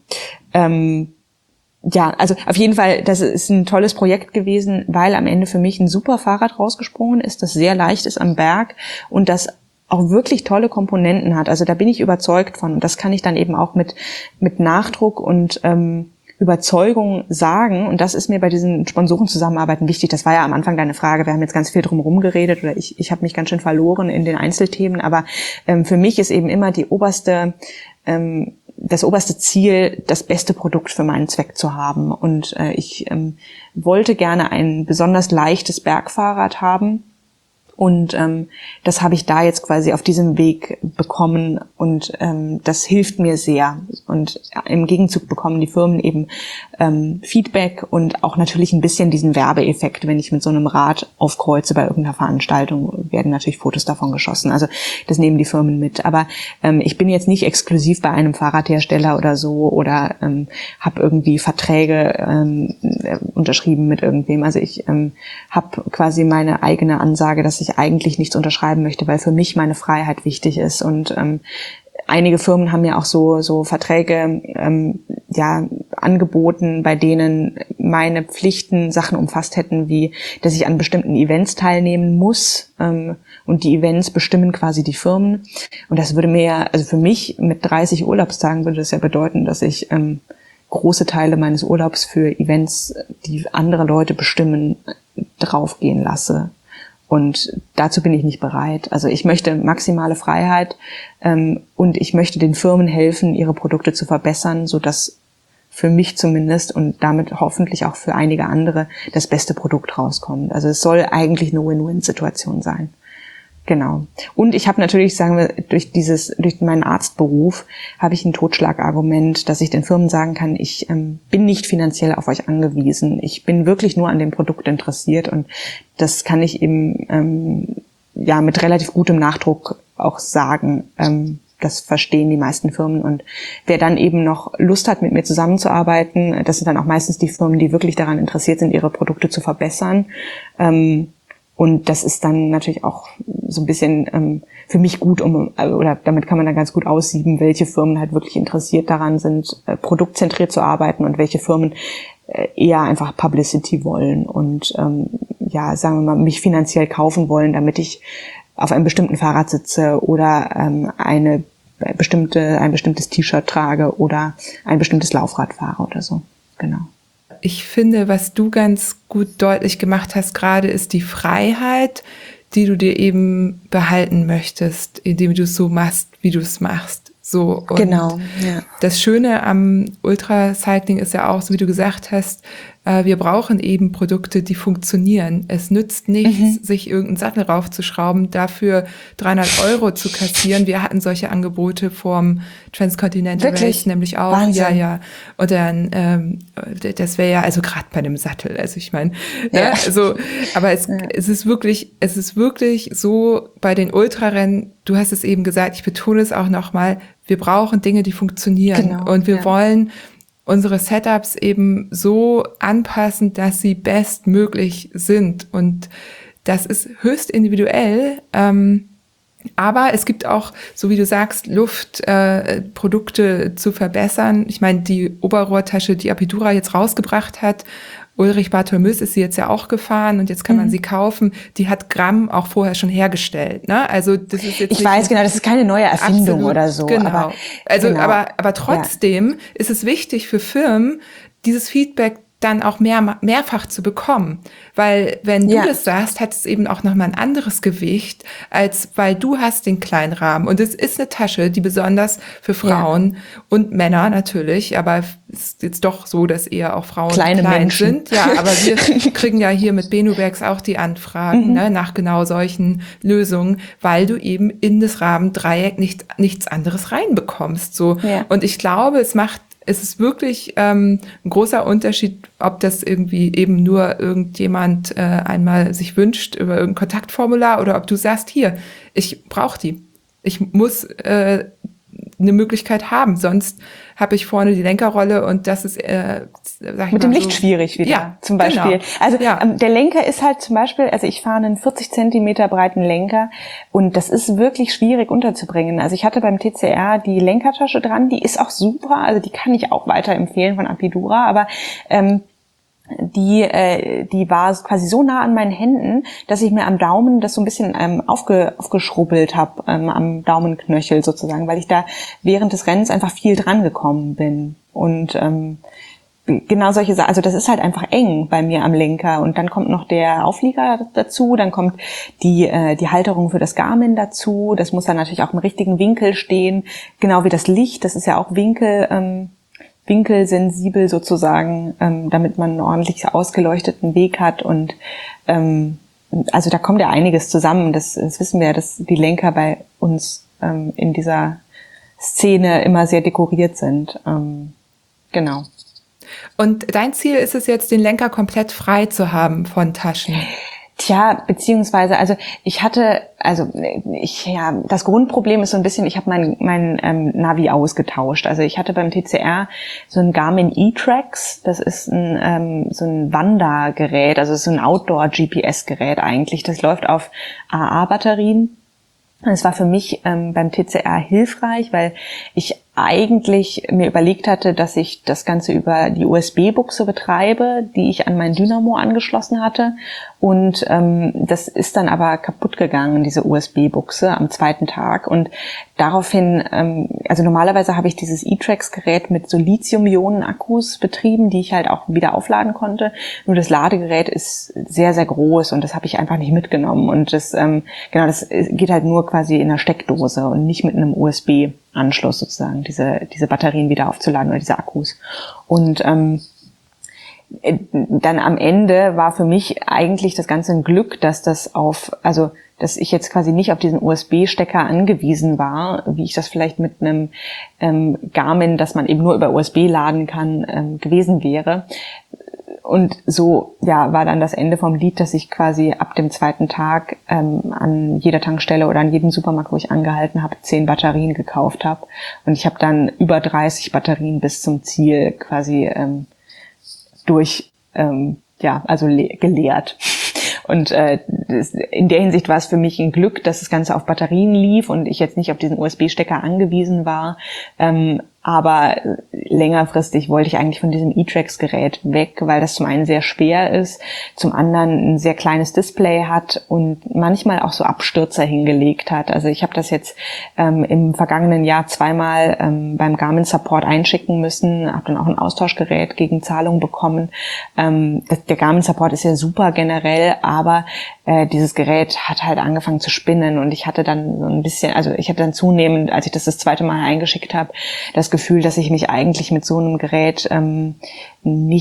Ähm, Ja, also auf jeden Fall, das ist ein tolles Projekt gewesen, weil am Ende für mich ein super Fahrrad rausgesprungen ist, das sehr leicht ist am Berg und das auch wirklich tolle Komponenten hat. Also da bin ich überzeugt von, und das kann ich dann eben auch mit mit Nachdruck und ähm, Überzeugung sagen, und das ist mir bei diesen Sponsorenzusammenarbeiten wichtig. Das war ja am Anfang deine Frage, wir haben jetzt ganz viel drum herum geredet, oder ich ich habe mich ganz schön verloren in den Einzelthemen, aber ähm, für mich ist eben immer die oberste ähm, das oberste Ziel, das beste Produkt für meinen Zweck zu haben. Und äh, ich ähm, wollte gerne ein besonders leichtes Bergfahrrad haben. Und ähm, das habe ich da jetzt quasi auf diesem Weg bekommen, und ähm, das hilft mir sehr. Und im Gegenzug bekommen die Firmen eben ähm, Feedback und auch natürlich ein bisschen diesen Werbeeffekt. Wenn ich mit so einem Rad aufkreuze bei irgendeiner Veranstaltung, werden natürlich Fotos davon geschossen. Also das nehmen die Firmen mit. Aber ähm, ich bin jetzt nicht exklusiv bei einem Fahrradhersteller oder so, oder ähm, habe irgendwie Verträge ähm, unterschrieben mit irgendwem. Also ich ähm, habe quasi meine eigene Ansage, dass ich eigentlich nichts unterschreiben möchte, weil für mich meine Freiheit wichtig ist. Und ähm, einige Firmen haben ja auch so so Verträge ähm, ja angeboten, bei denen meine Pflichten Sachen umfasst hätten, wie dass ich an bestimmten Events teilnehmen muss, ähm, und die Events bestimmen quasi die Firmen. Und das würde mir ja, also für mich mit dreißig Urlaubstagen würde das ja bedeuten, dass ich ähm, große Teile meines Urlaubs für Events, die andere Leute bestimmen, draufgehen lasse. Und dazu bin ich nicht bereit. Also ich möchte maximale Freiheit, ähm, und ich möchte den Firmen helfen, ihre Produkte zu verbessern, sodass für mich zumindest und damit hoffentlich auch für einige andere das beste Produkt rauskommt. Also es soll eigentlich eine Win-Win-Situation sein. Genau. Und ich habe natürlich, sagen wir, durch dieses, durch meinen Arztberuf habe ich ein Totschlagargument, dass ich den Firmen sagen kann, ich ähm, bin nicht finanziell auf euch angewiesen. Ich bin wirklich nur an dem Produkt interessiert, und das kann ich eben ähm, ja mit relativ gutem Nachdruck auch sagen. Ähm, das verstehen die meisten Firmen, und wer dann eben noch Lust hat, mit mir zusammenzuarbeiten, das sind dann auch meistens die Firmen, die wirklich daran interessiert sind, ihre Produkte zu verbessern. Ähm, Und das ist dann natürlich auch so ein bisschen ähm, für mich gut, um oder damit kann man dann ganz gut aussieben, welche Firmen halt wirklich interessiert daran sind, äh, produktzentriert zu arbeiten, und welche Firmen äh, eher einfach Publicity wollen und ähm, ja, sagen wir mal, mich finanziell kaufen wollen, damit ich auf einem bestimmten Fahrrad sitze oder ähm, eine bestimmte ein bestimmtes T-Shirt trage oder ein bestimmtes Laufrad fahre oder so. Genau. Ich finde, was du ganz gut deutlich gemacht hast gerade, ist die Freiheit, die du dir eben behalten möchtest, indem du es so machst, wie du es machst. So. Und genau, ja. Das Schöne am Ultracycling ist ja auch, so wie du gesagt hast, äh, wir brauchen eben Produkte, die funktionieren. Es nützt nichts, Mhm. sich irgendeinen Sattel raufzuschrauben, dafür dreihundert Euro zu kassieren. Wir hatten solche Angebote vom Transcontinental Wirklich? Race nämlich auch. Wahnsinn. Ja, ja. Und dann, ähm, das wäre ja, also gerade bei dem Sattel, also ich meine, Ja. ne, also, aber es, Ja. es ist wirklich, es ist wirklich so bei den Ultrarennen, du hast es eben gesagt, ich betone es auch nochmal, wir brauchen Dinge, die funktionieren. Genau, Und wir ja. wollen unsere Setups eben so anpassen, dass sie bestmöglich sind. Und das ist höchst individuell. Ähm, aber es gibt auch, so wie du sagst, Luft, äh, Produkte zu verbessern. Ich meine, die Oberrohrtasche, die Apidura jetzt rausgebracht hat, Ulrich Bartholmös ist sie jetzt ja auch gefahren und jetzt kann man Mhm. sie kaufen. Die hat Gramm auch vorher schon hergestellt. Ne? Also das ist jetzt Ich nicht weiß genau, das ist keine neue Erfindung Absolut, oder so. Genau. Aber, also, genau. aber, aber trotzdem ist es wichtig für Firmen, dieses Feedback dann auch mehr, mehrfach zu bekommen. Weil wenn du Ja. das sagst, hat es eben auch nochmal ein anderes Gewicht, als weil du hast den kleinen Rahmen. Und es ist eine Tasche, die besonders für Frauen und Männer natürlich, aber es ist jetzt doch so, dass eher auch Frauen Kleine klein Menschen. sind. Ja, aber wir kriegen ja hier mit Benubags auch die Anfragen, Mhm. ne, nach genau solchen Lösungen, weil du eben in das Rahmendreieck nicht, nichts anderes reinbekommst. So. Ja. Und ich glaube, es macht es ist wirklich ähm, ein großer Unterschied, ob das irgendwie eben nur irgendjemand äh, einmal sich wünscht über irgendein Kontaktformular oder ob du sagst, hier, ich brauche die. Ich muss äh, eine Möglichkeit haben, sonst habe ich vorne die Lenkerrolle und das ist, äh, sag ich Mit mal dem so, Licht schwierig wieder, ja, zum Beispiel. Genau. Also ja. ähm, der Lenker ist halt zum Beispiel, also ich fahre einen vierzig Zentimeter breiten Lenker und das ist wirklich schwierig unterzubringen. Also ich hatte beim T C R die Lenkertasche dran, die ist auch super, also die kann ich auch weiterempfehlen von Apidura, aber ähm, die äh, die war quasi so nah an meinen Händen, dass ich mir am Daumen das so ein bisschen ähm, aufge, aufgeschrubbelt habe, ähm, am Daumenknöchel sozusagen, weil ich da während des Rennens einfach viel dran gekommen bin. Und ähm, genau solche Sachen, also das ist halt einfach eng bei mir am Lenker. Und dann kommt noch der Auflieger dazu, dann kommt die äh, die Halterung für das Garmin dazu. Das muss dann natürlich auch im richtigen Winkel stehen, genau wie das Licht, das ist ja auch Winkel... Ähm, winkelsensibel sozusagen, ähm, damit man einen ordentlich ausgeleuchteten Weg hat und ähm, also da kommt ja einiges zusammen. Das, das wissen wir ja, dass die Lenker bei uns ähm, in dieser Szene immer sehr dekoriert sind. Ähm, genau. Und dein Ziel ist es jetzt, den Lenker komplett frei zu haben von Taschen? Tja, beziehungsweise, also ich hatte, also ich, ja, das Grundproblem ist so ein bisschen, ich habe mein, mein ähm, Navi ausgetauscht. Also ich hatte beim T C R so ein Garmin E-Trax, das ist ein ähm, so ein Wandergerät, also so ein Outdoor-G P S-Gerät eigentlich. Das läuft auf A A-Batterien. Es war für mich ähm, beim T C R hilfreich, weil ich eigentlich mir überlegt hatte, dass ich das Ganze über die U S B-Buchse betreibe, die ich an mein Dynamo angeschlossen hatte. Und ähm, das ist dann aber kaputt gegangen, diese U S B-Buchse, am zweiten Tag. Und daraufhin, ähm, also normalerweise habe ich dieses E-Trax-Gerät mit so Lithium-Ionen-Akkus betrieben, die ich halt auch wieder aufladen konnte. Nur das Ladegerät ist sehr, sehr groß und das habe ich einfach nicht mitgenommen. Und das, ähm, genau, das geht halt nur quasi in einer Steckdose und nicht mit einem U S B-Anschluss sozusagen, diese diese Batterien wieder aufzuladen oder diese Akkus. Und ähm, dann am Ende war für mich eigentlich das Ganze ein Glück, dass das auf, also dass ich jetzt quasi nicht auf diesen U S B-Stecker angewiesen war, wie ich das vielleicht mit einem ähm, Garmin, das man eben nur über U S B laden kann, ähm, gewesen wäre. Und so, ja, war dann das Ende vom Lied, dass ich quasi ab dem zweiten Tag ähm, an jeder Tankstelle oder an jedem Supermarkt, wo ich angehalten habe, zehn Batterien gekauft habe. Und ich habe dann über dreißig Batterien bis zum Ziel quasi ähm, durch, ähm, ja, also le- geleert. Und äh, das, in der Hinsicht war es für mich ein Glück, dass das Ganze auf Batterien lief und ich jetzt nicht auf diesen U S B-Stecker angewiesen war. Ähm, aber längerfristig wollte ich eigentlich von diesem E-Trax-Gerät weg, weil das zum einen sehr schwer ist, zum anderen ein sehr kleines Display hat und manchmal auch so Abstürzer hingelegt hat. Also ich habe das jetzt ähm, im vergangenen Jahr zweimal ähm, beim Garmin Support einschicken müssen, habe dann auch ein Austauschgerät gegen Zahlung bekommen. Ähm, das, der Garmin Support ist ja super generell, aber äh, dieses Gerät hat halt angefangen zu spinnen und ich hatte dann so ein bisschen, also ich hatte dann zunehmend, als ich das das zweite Mal eingeschickt habe, das Gefühl, dass ich mich eigentlich mit so einem Gerät ähm, nicht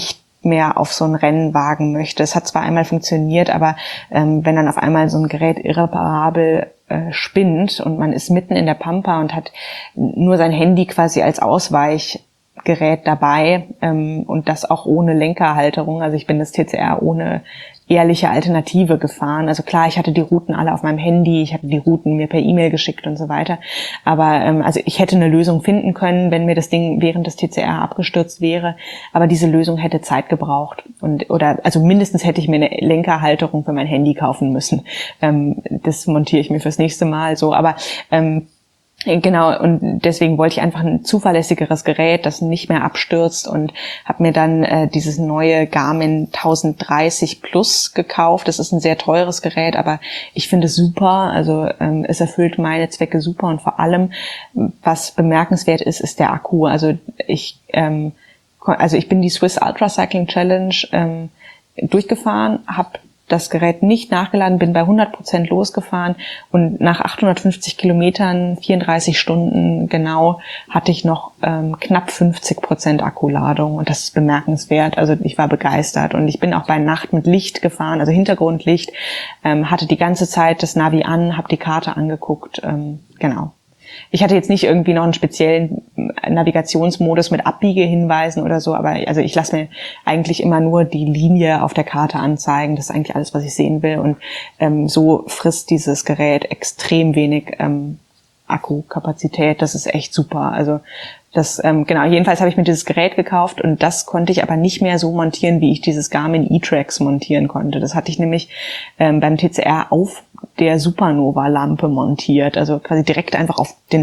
mehr auf so ein Rennen wagen möchte. Es hat zwar einmal funktioniert, aber ähm, wenn dann auf einmal so ein Gerät irreparabel äh, spinnt und man ist mitten in der Pampa und hat nur sein Handy quasi als Ausweichgerät dabei ähm, und das auch ohne Lenkerhalterung. Also ich bin das T C R ohne ehrliche Alternative gefahren. Also klar, ich hatte die Routen alle auf meinem Handy, ich hatte die Routen mir per E-Mail geschickt und so weiter. Aber ähm, also ich hätte eine Lösung finden können, wenn mir das Ding während des T C R abgestürzt wäre. Aber diese Lösung hätte Zeit gebraucht. Und oder also mindestens hätte ich mir eine Lenkerhalterung für mein Handy kaufen müssen. Ähm, das montiere ich mir fürs nächste Mal so. Aber ähm, Genau, und deswegen wollte ich einfach ein zuverlässigeres Gerät, das nicht mehr abstürzt, und habe mir dann äh, dieses neue Garmin tausenddreißig Plus gekauft. Das ist ein sehr teures Gerät, aber ich finde es super. Also ähm, es erfüllt meine Zwecke super, und vor allem, was bemerkenswert ist, ist der Akku. Also ich ähm, also ich bin die Swiss Ultra Cycling Challenge ähm, durchgefahren, habe das Gerät nicht nachgeladen, bin bei hundert Prozent losgefahren, und nach achthundertfünfzig Kilometern, vierunddreißig Stunden genau, hatte ich noch ähm, knapp fünfzig Prozent Akkuladung, und das ist bemerkenswert. Also ich war begeistert, und ich bin auch bei Nacht mit Licht gefahren, also Hintergrundlicht, ähm, hatte die ganze Zeit das Navi an, habe die Karte angeguckt, ähm, genau. Ich hatte jetzt nicht irgendwie noch einen speziellen Navigationsmodus mit Abbiegehinweisen oder so, aber also ich lasse mir eigentlich immer nur die Linie auf der Karte anzeigen. Das ist eigentlich alles, was ich sehen will, und ähm, so frisst dieses Gerät extrem wenig ähm, Akkukapazität. Das ist echt super. Also das, ähm, genau, jedenfalls habe ich mir dieses Gerät gekauft, und das konnte ich aber nicht mehr so montieren, wie ich dieses Garmin E-Trax montieren konnte. Das hatte ich nämlich ähm, beim T C R auf der Supernova-Lampe montiert, also quasi direkt einfach auf den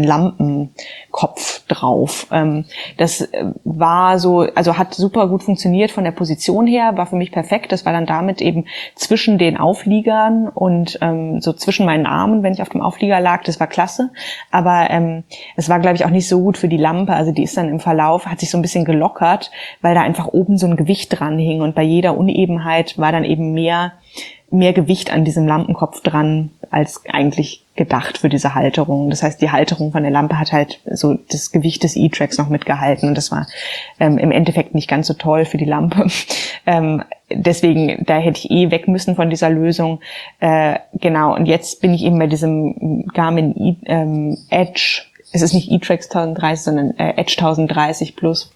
Lampenkopf drauf. Ähm, das war so, also hat super gut funktioniert von der Position her, war für mich perfekt. Das war dann damit eben zwischen den Aufliegern und ähm, so zwischen meinen Armen, wenn ich auf dem Auflieger lag. Das war klasse, aber ähm, es war, glaube ich, auch nicht so gut für die Lampe. Also die ist dann im Verlauf, hat sich so ein bisschen gelockert, weil da einfach oben so ein Gewicht dran hing, und bei jeder Unebenheit war dann eben mehr mehr Gewicht an diesem Lampenkopf dran, als eigentlich gedacht für diese Halterung. Das heißt, die Halterung von der Lampe hat halt so das Gewicht des E-Trax noch mitgehalten, und das war ähm, im Endeffekt nicht ganz so toll für die Lampe. ähm, deswegen, da hätte ich eh weg müssen von dieser Lösung. Äh, genau, und jetzt bin ich eben bei diesem Garmin e, ähm, Edge. Es ist nicht E-Trax tausenddreißig, sondern äh, Edge tausenddreißig Plus.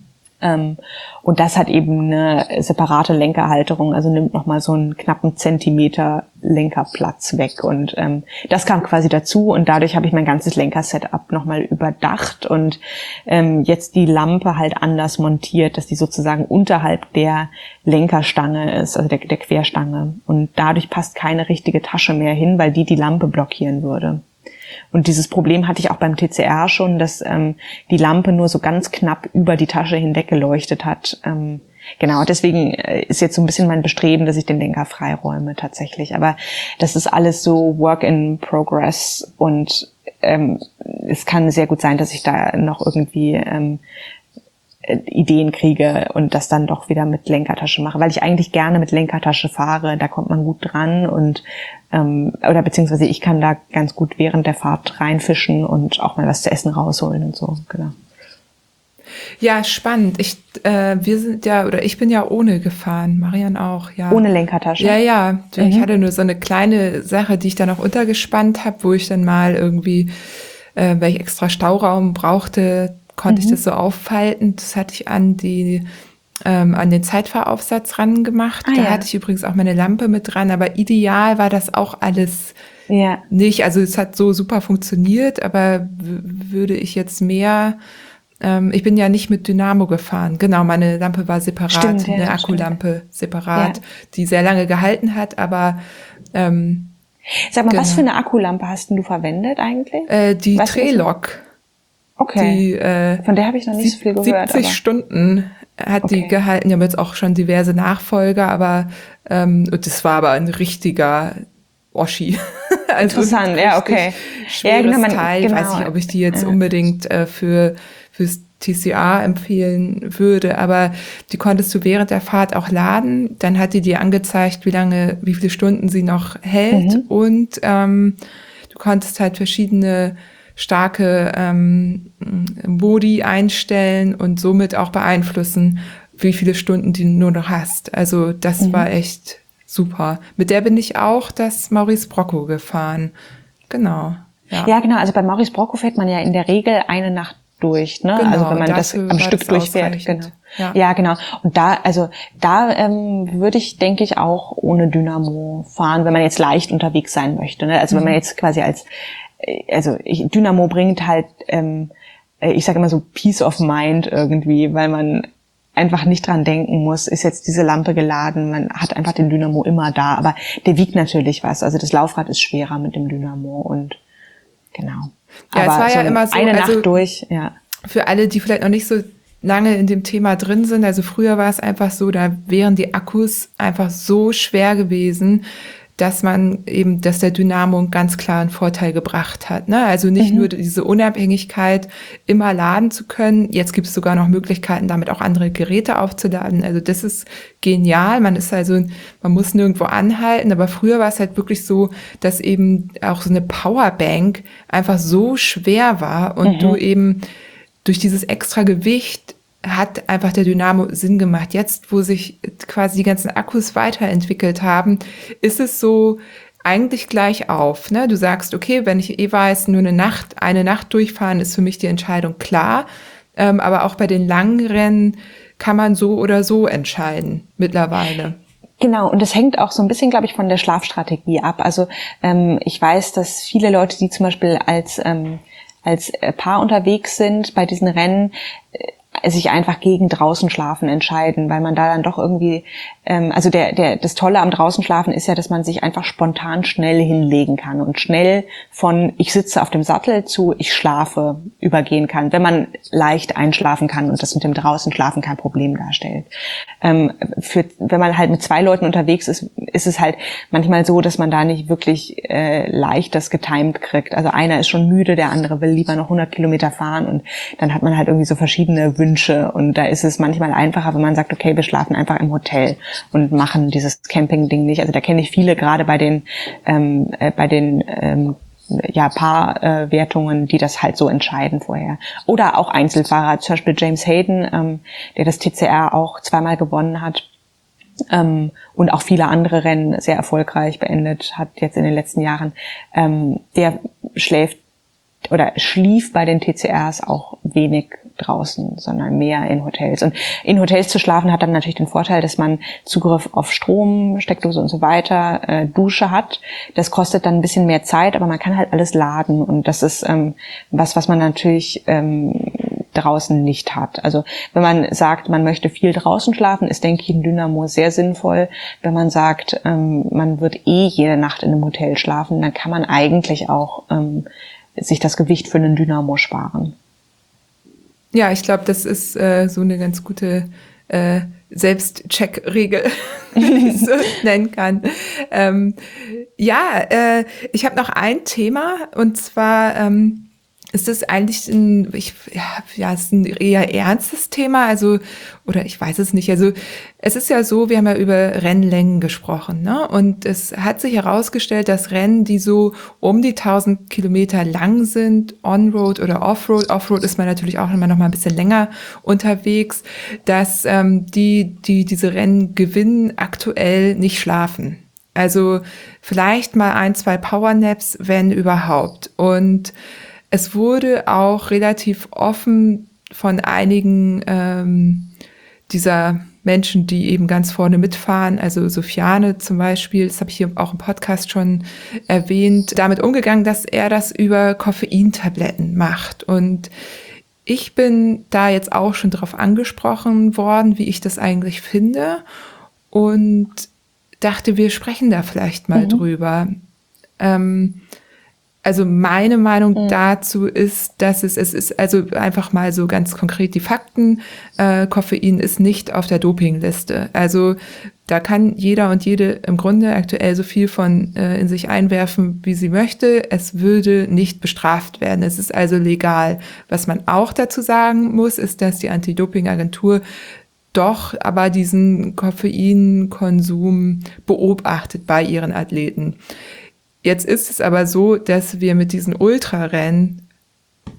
Ähm, und das hat eben eine separate Lenkerhalterung, also nimmt nochmal so einen knappen Zentimeter Lenkerplatz weg, und ähm, das kam quasi dazu, und dadurch habe ich mein ganzes Lenkersetup nochmal überdacht und ähm, jetzt die Lampe halt anders montiert, dass die sozusagen unterhalb der Lenkerstange ist, also der, der Querstange, und dadurch passt keine richtige Tasche mehr hin, weil die die Lampe blockieren würde. Und dieses Problem hatte ich auch beim T C R schon, dass ähm, die Lampe nur so ganz knapp über die Tasche hinweg geleuchtet hat. Ähm, genau, deswegen äh, ist jetzt so ein bisschen mein Bestreben, dass ich den Lenker freiräume tatsächlich. Aber das ist alles so Work in Progress, und ähm, es kann sehr gut sein, dass ich da noch irgendwie ähm, Ideen kriege und das dann doch wieder mit Lenkertasche mache, weil ich eigentlich gerne mit Lenkertasche fahre, da kommt man gut dran, und ähm, oder beziehungsweise ich kann da ganz gut während der Fahrt reinfischen und auch mal was zu essen rausholen und so, genau. Ja, spannend. Ich, äh, wir sind ja, oder ich bin ja ohne gefahren, Marian auch, ja. Ohne Lenkertasche? Ja, ja. Mhm. Ich hatte nur so eine kleine Sache, die ich dann auch untergespannt habe, wo ich dann mal irgendwie, äh, weil ich extra Stauraum brauchte, konnte mhm. ich das so auffalten. Das hatte ich an die ähm, an den Zeitfahraufsatz ran gemacht. Ah, da ja. hatte ich übrigens auch meine Lampe mit dran, aber ideal war das auch alles ja. nicht. Also es hat so super funktioniert, aber w- würde ich jetzt mehr, ähm, ich bin ja nicht mit Dynamo gefahren. Genau, meine Lampe war separat, Stimmt, ja, eine Akkulampe stimmt. separat, Ja. die sehr lange gehalten hat, aber ähm, Sag mal, genau. was für eine Akkulampe hast denn du verwendet eigentlich? Äh, die weißt Trelog. Okay. Die, äh, Von der habe ich noch nicht so viel gehört. siebzig aber. Stunden hat Okay. die gehalten. Die haben jetzt auch schon diverse Nachfolger, aber ähm, und das war aber ein richtiger Oschi. Also Interessant, ja, okay. Schweres Ja, genau, man- Teil. genau. Weiß nicht, ob ich die jetzt Ja. unbedingt äh, für fürs T C A empfehlen würde, aber die konntest du während der Fahrt auch laden. Dann hat die dir angezeigt, wie lange, wie viele Stunden sie noch hält, Mhm. und ähm, du konntest halt verschiedene starke ähm, Modi einstellen und somit auch beeinflussen, wie viele Stunden du nur noch hast. Also das mhm. war echt super. Mit der bin ich auch das Maurice Brocco gefahren. Genau. Ja. ja, genau. Also bei Maurice Brocco fährt man ja in der Regel eine Nacht durch, ne? Genau, also wenn man das am Stück durchfährt. Genau. Ja. ja, genau. Und da, also da ähm, würde ich, denke ich, auch ohne Dynamo fahren, wenn man jetzt leicht unterwegs sein möchte. Ne? Also mhm. wenn man jetzt quasi als, also ich, Dynamo bringt halt, ähm, ich sage immer so Peace of Mind irgendwie, weil man einfach nicht dran denken muss, ist jetzt diese Lampe geladen, man hat einfach den Dynamo immer da, aber der wiegt natürlich was. Also das Laufrad ist schwerer mit dem Dynamo und genau. Ja, aber es war so ja immer so, eine also Nacht durch, ja. Für alle, die vielleicht noch nicht so lange in dem Thema drin sind, also früher war es einfach so, da wären die Akkus einfach so schwer gewesen, dass man eben, dass der Dynamo einen ganz klaren Vorteil gebracht hat, ne? Also nicht mhm. nur diese Unabhängigkeit, immer laden zu können. Jetzt gibt es sogar noch Möglichkeiten, damit auch andere Geräte aufzuladen. Also das ist genial. Man ist also, man muss nirgendwo anhalten. Aber früher war es halt wirklich so, dass eben auch so eine Powerbank einfach so schwer war und mhm. du eben durch dieses extra Gewicht hat einfach der Dynamo Sinn gemacht. Jetzt, wo sich quasi die ganzen Akkus weiterentwickelt haben, ist es so eigentlich gleich auf. Ne? Du sagst, okay, wenn ich eh weiß, nur eine Nacht, eine Nacht durchfahren, ist für mich die Entscheidung klar. Ähm, aber auch bei den langen Rennen kann man so oder so entscheiden mittlerweile. Genau, und das hängt auch so ein bisschen, glaube ich, von der Schlafstrategie ab. Also ähm, ich weiß, dass viele Leute, die zum Beispiel als ähm, als Paar unterwegs sind bei diesen Rennen, sich einfach gegen draußen schlafen entscheiden, weil man da dann doch irgendwie, ähm, also der, der, das Tolle am draußen schlafen ist ja, dass man sich einfach spontan schnell hinlegen kann und schnell von ich sitze auf dem Sattel zu ich schlafe übergehen kann, wenn man leicht einschlafen kann und das mit dem draußen schlafen kein Problem darstellt. Ähm, für, wenn man halt mit zwei Leuten unterwegs ist, ist es halt manchmal so, dass man da nicht wirklich äh, leicht das getimed kriegt. Also einer ist schon müde, der andere will lieber noch hundert Kilometer fahren und dann hat man halt irgendwie so verschiedene Wünsche. Und da ist es manchmal einfacher, wenn man sagt, okay, wir schlafen einfach im Hotel und machen dieses Camping-Ding nicht. Also da kenne ich viele, gerade bei den ähm, äh, bei den ähm, ja Paarwertungen, äh, die das halt so entscheiden vorher. Oder auch Einzelfahrer, zum Beispiel James Hayden, ähm, der das T C R auch zweimal gewonnen hat. Ähm, und auch viele andere Rennen sehr erfolgreich beendet hat jetzt in den letzten Jahren. Ähm, der schläft oder schlief bei den T C Rs auch wenig draußen, sondern mehr in Hotels. Und in Hotels zu schlafen hat dann natürlich den Vorteil, dass man Zugriff auf Strom, Steckdose und so weiter, äh, Dusche hat. Das kostet dann ein bisschen mehr Zeit, aber man kann halt alles laden. Und das ist ähm, was, was man natürlich ähm, draußen nicht hat. Also wenn man sagt, man möchte viel draußen schlafen, ist, denke ich, ein Dynamo sehr sinnvoll. Wenn man sagt, ähm, man wird eh jede Nacht in einem Hotel schlafen, dann kann man eigentlich auch ähm, sich das Gewicht für einen Dynamo sparen. Ja, ich glaube, das ist äh, so eine ganz gute äh, Selbstcheck-Regel, wie ich so nennen kann. Ähm, ja, äh, ich habe noch ein Thema und zwar ähm, ist das eigentlich ein, ich, ja, ja, es ist ein eher ernstes Thema, also, oder ich weiß es nicht, also, es ist ja so, wir haben ja über Rennlängen gesprochen, ne, und es hat sich herausgestellt, dass Rennen, die so um die tausend Kilometer lang sind, On-Road oder Off-Road, Off-Road ist man natürlich auch immer noch mal ein bisschen länger unterwegs, dass, ähm, die, die diese Rennen gewinnen, aktuell nicht schlafen. Also, vielleicht mal ein, zwei Powernaps, wenn überhaupt, und es wurde auch relativ offen von einigen ähm, dieser Menschen, die eben ganz vorne mitfahren, also Sofiane zum Beispiel, das habe ich hier auch im Podcast schon erwähnt, damit umgegangen, dass er das über Koffeintabletten macht. Und ich bin da jetzt auch schon drauf angesprochen worden, wie ich das eigentlich finde, und dachte, wir sprechen da vielleicht mal mhm. drüber. Ähm, Also meine Meinung mhm. dazu ist, dass es, es ist also einfach mal so ganz konkret die Fakten. Äh, Koffein ist nicht auf der Dopingliste. Also da kann jeder und jede im Grunde aktuell so viel von äh, in sich einwerfen, wie sie möchte. Es würde nicht bestraft werden. Es ist also legal. Was man auch dazu sagen muss, ist, dass die Anti-Doping-Agentur doch aber diesen Koffeinkonsum beobachtet bei ihren Athleten. Jetzt ist es aber so, dass wir mit diesen Ultrarennen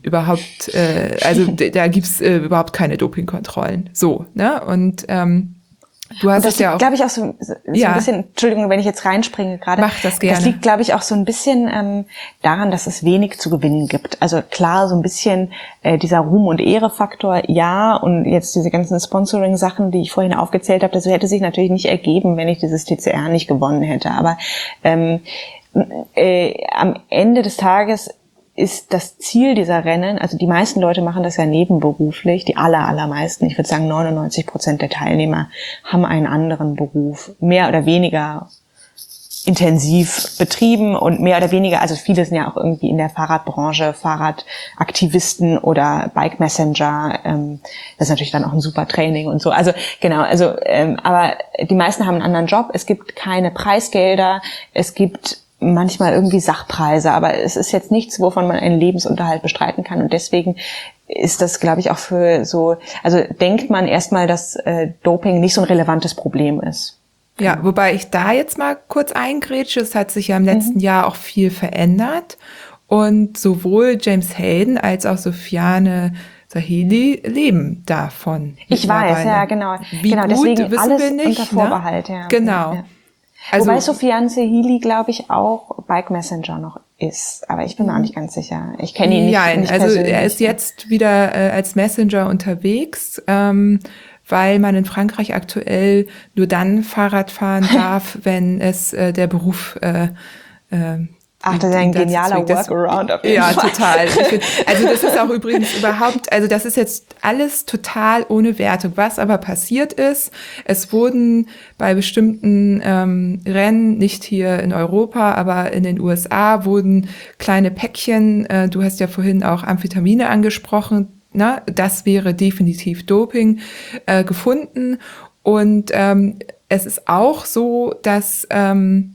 überhaupt, äh, also da gibt's äh, überhaupt keine Dopingkontrollen. So, ne? Und ähm, du hast das es ja auch, glaube ich, auch so, so ja. ein bisschen, Entschuldigung, wenn ich jetzt reinspringe gerade. Mach das gerne. Das liegt, glaube ich, auch so ein bisschen ähm, daran, dass es wenig zu gewinnen gibt. Also klar, so ein bisschen äh, dieser Ruhm- und Ehre-Faktor, ja, und jetzt diese ganzen Sponsoring-Sachen, die ich vorhin aufgezählt habe, das hätte sich natürlich nicht ergeben, wenn ich dieses T C R nicht gewonnen hätte. Aber ähm, äh, am Ende des Tages ist das Ziel dieser Rennen, also die meisten Leute machen das ja nebenberuflich, die aller, allermeisten, ich würde sagen neunundneunzig Prozent der Teilnehmer haben einen anderen Beruf, mehr oder weniger intensiv betrieben und mehr oder weniger, also viele sind ja auch irgendwie in der Fahrradbranche, Fahrradaktivisten oder Bike Messenger, ähm, das ist natürlich dann auch ein super Training und so, also genau, also ähm, aber die meisten haben einen anderen Job, es gibt keine Preisgelder, es gibt manchmal irgendwie Sachpreise, aber es ist jetzt nichts, wovon man einen Lebensunterhalt bestreiten kann und deswegen ist das, glaube ich, auch für so, also denkt man erstmal, dass äh, Doping nicht so ein relevantes Problem ist. Ja, wobei ich da jetzt mal kurz eingrätsche, es hat sich ja im letzten mhm. Jahr auch viel verändert und sowohl James Hayden als auch Sofiane Zahili leben davon. Ich weiß, ja, genau. Wie genau, gut, deswegen wissen alles wir nicht, unter Vorbehalt, ne? ja. Genau. Ja. Also, wobei Sofiane Zahili, glaube ich, auch Bike Messenger noch ist, aber ich bin mir auch nicht ganz sicher. Ich kenne ihn nicht, nein, nicht also persönlich. er ist jetzt wieder äh, als Messenger unterwegs, ähm, weil man in Frankreich aktuell nur dann Fahrrad fahren darf, wenn es äh, der Beruf äh, äh, Ach, das ist ein genialer Workaround auf jeden ja, Fall. Ja, total. Ich find, also das ist auch übrigens überhaupt, also das ist jetzt alles total ohne Wertung. Was aber passiert ist, es wurden bei bestimmten ähm, Rennen, nicht hier in Europa, aber in den U S A, wurden kleine Päckchen, äh, du hast ja vorhin auch Amphetamine angesprochen, na, das wäre definitiv Doping, äh, gefunden. Und ähm, es ist auch so, dass ähm,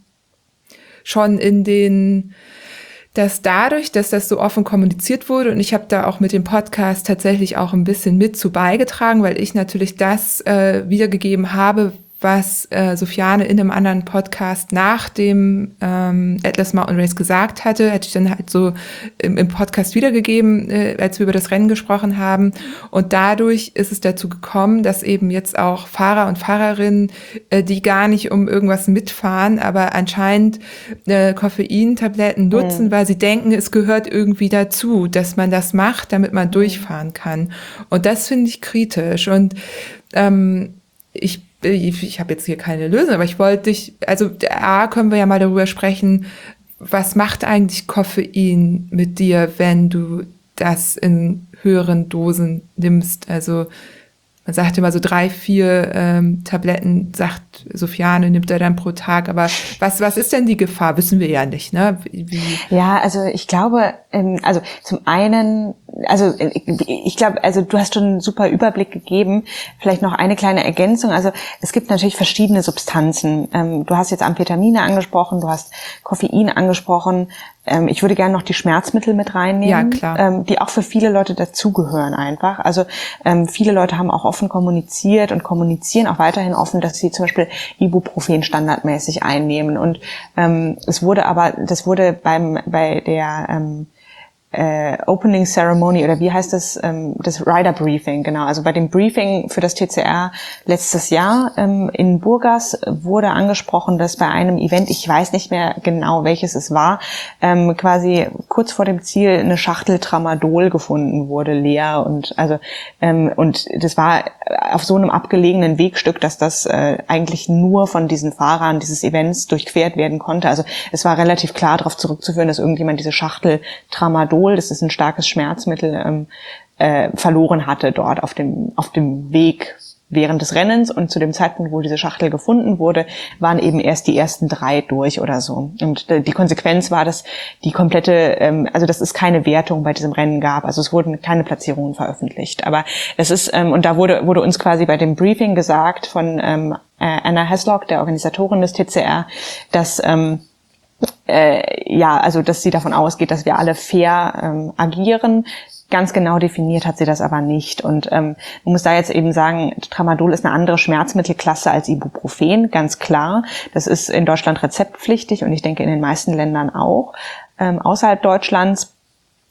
schon in den, dass dadurch, dass das so offen kommuniziert wurde, und ich habe da auch mit dem Podcast tatsächlich auch ein bisschen mit zu beigetragen, weil ich natürlich das äh, wiedergegeben habe, was äh, Sofiane in einem anderen Podcast nach dem ähm, Atlas Mountain Race gesagt hatte, hätte ich dann halt so im, im Podcast wiedergegeben, äh, als wir über das Rennen gesprochen haben. Und dadurch ist es dazu gekommen, dass eben jetzt auch Fahrer und Fahrerinnen, äh, die gar nicht um irgendwas mitfahren, aber anscheinend äh, Koffeintabletten nutzen, mhm. weil sie denken, es gehört irgendwie dazu, dass man das macht, damit man durchfahren kann. Und das finde ich kritisch. Und ähm, ich Ich, ich habe jetzt hier keine Lösung, aber ich wollte dich, also A, können wir ja mal darüber sprechen, was macht eigentlich Koffein mit dir, wenn du das in höheren Dosen nimmst? Also man sagt immer so drei, vier ähm, Tabletten, sagt Sofiane, nimmt er dann pro Tag. Aber was was ist denn die Gefahr? Wissen wir ja nicht, ne? Wie? Ja, also ich glaube, ähm, also zum einen, also ich glaube, also du hast schon einen super Überblick gegeben. Vielleicht noch eine kleine Ergänzung. Also es gibt natürlich verschiedene Substanzen. Ähm, du hast jetzt Amphetamine angesprochen, du hast Koffein angesprochen. Ähm, ich würde gerne noch die Schmerzmittel mit reinnehmen, ja, klar. Ähm, die auch für viele Leute dazugehören einfach. Also ähm, viele Leute haben auch offen kommuniziert und kommunizieren auch weiterhin offen, dass sie zum Beispiel Ibuprofen standardmäßig einnehmen. Und ähm, es wurde aber, das wurde beim bei der ähm, Äh, Opening Ceremony oder wie heißt das, ähm, das Rider Briefing, genau. Also bei dem Briefing für das T C R letztes Jahr ähm, in Burgas wurde angesprochen, dass bei einem Event, ich weiß nicht mehr genau welches es war, ähm, quasi kurz vor dem Ziel eine Schachtel Tramadol gefunden wurde, leer und also ähm, und das war auf so einem abgelegenen Wegstück, dass das äh, eigentlich nur von diesen Fahrern dieses Events durchquert werden konnte. Also es war relativ klar darauf zurückzuführen, dass irgendjemand diese Schachtel Tramadol, das ist ein starkes Schmerzmittel, ähm, äh, verloren hatte dort auf dem auf dem Weg während des Rennens. Und zu dem Zeitpunkt, wo diese Schachtel gefunden wurde, waren eben erst die ersten drei durch oder so. Und äh, die Konsequenz war, dass die komplette, ähm, also dass es keine Wertung bei diesem Rennen gab. Also es wurden keine Platzierungen veröffentlicht. Aber das ist, ähm, und da wurde wurde uns quasi bei dem Briefing gesagt von ähm, Anna Haslock, der Organisatorin des T C R, dass ähm, Äh, ja, also dass sie davon ausgeht, dass wir alle fair ähm, agieren. Ganz genau definiert hat sie das aber nicht. Und ähm, man muss da jetzt eben sagen, Tramadol ist eine andere Schmerzmittelklasse als Ibuprofen, ganz klar. Das ist in Deutschland rezeptpflichtig und ich denke in den meisten Ländern auch, ähm, außerhalb Deutschlands.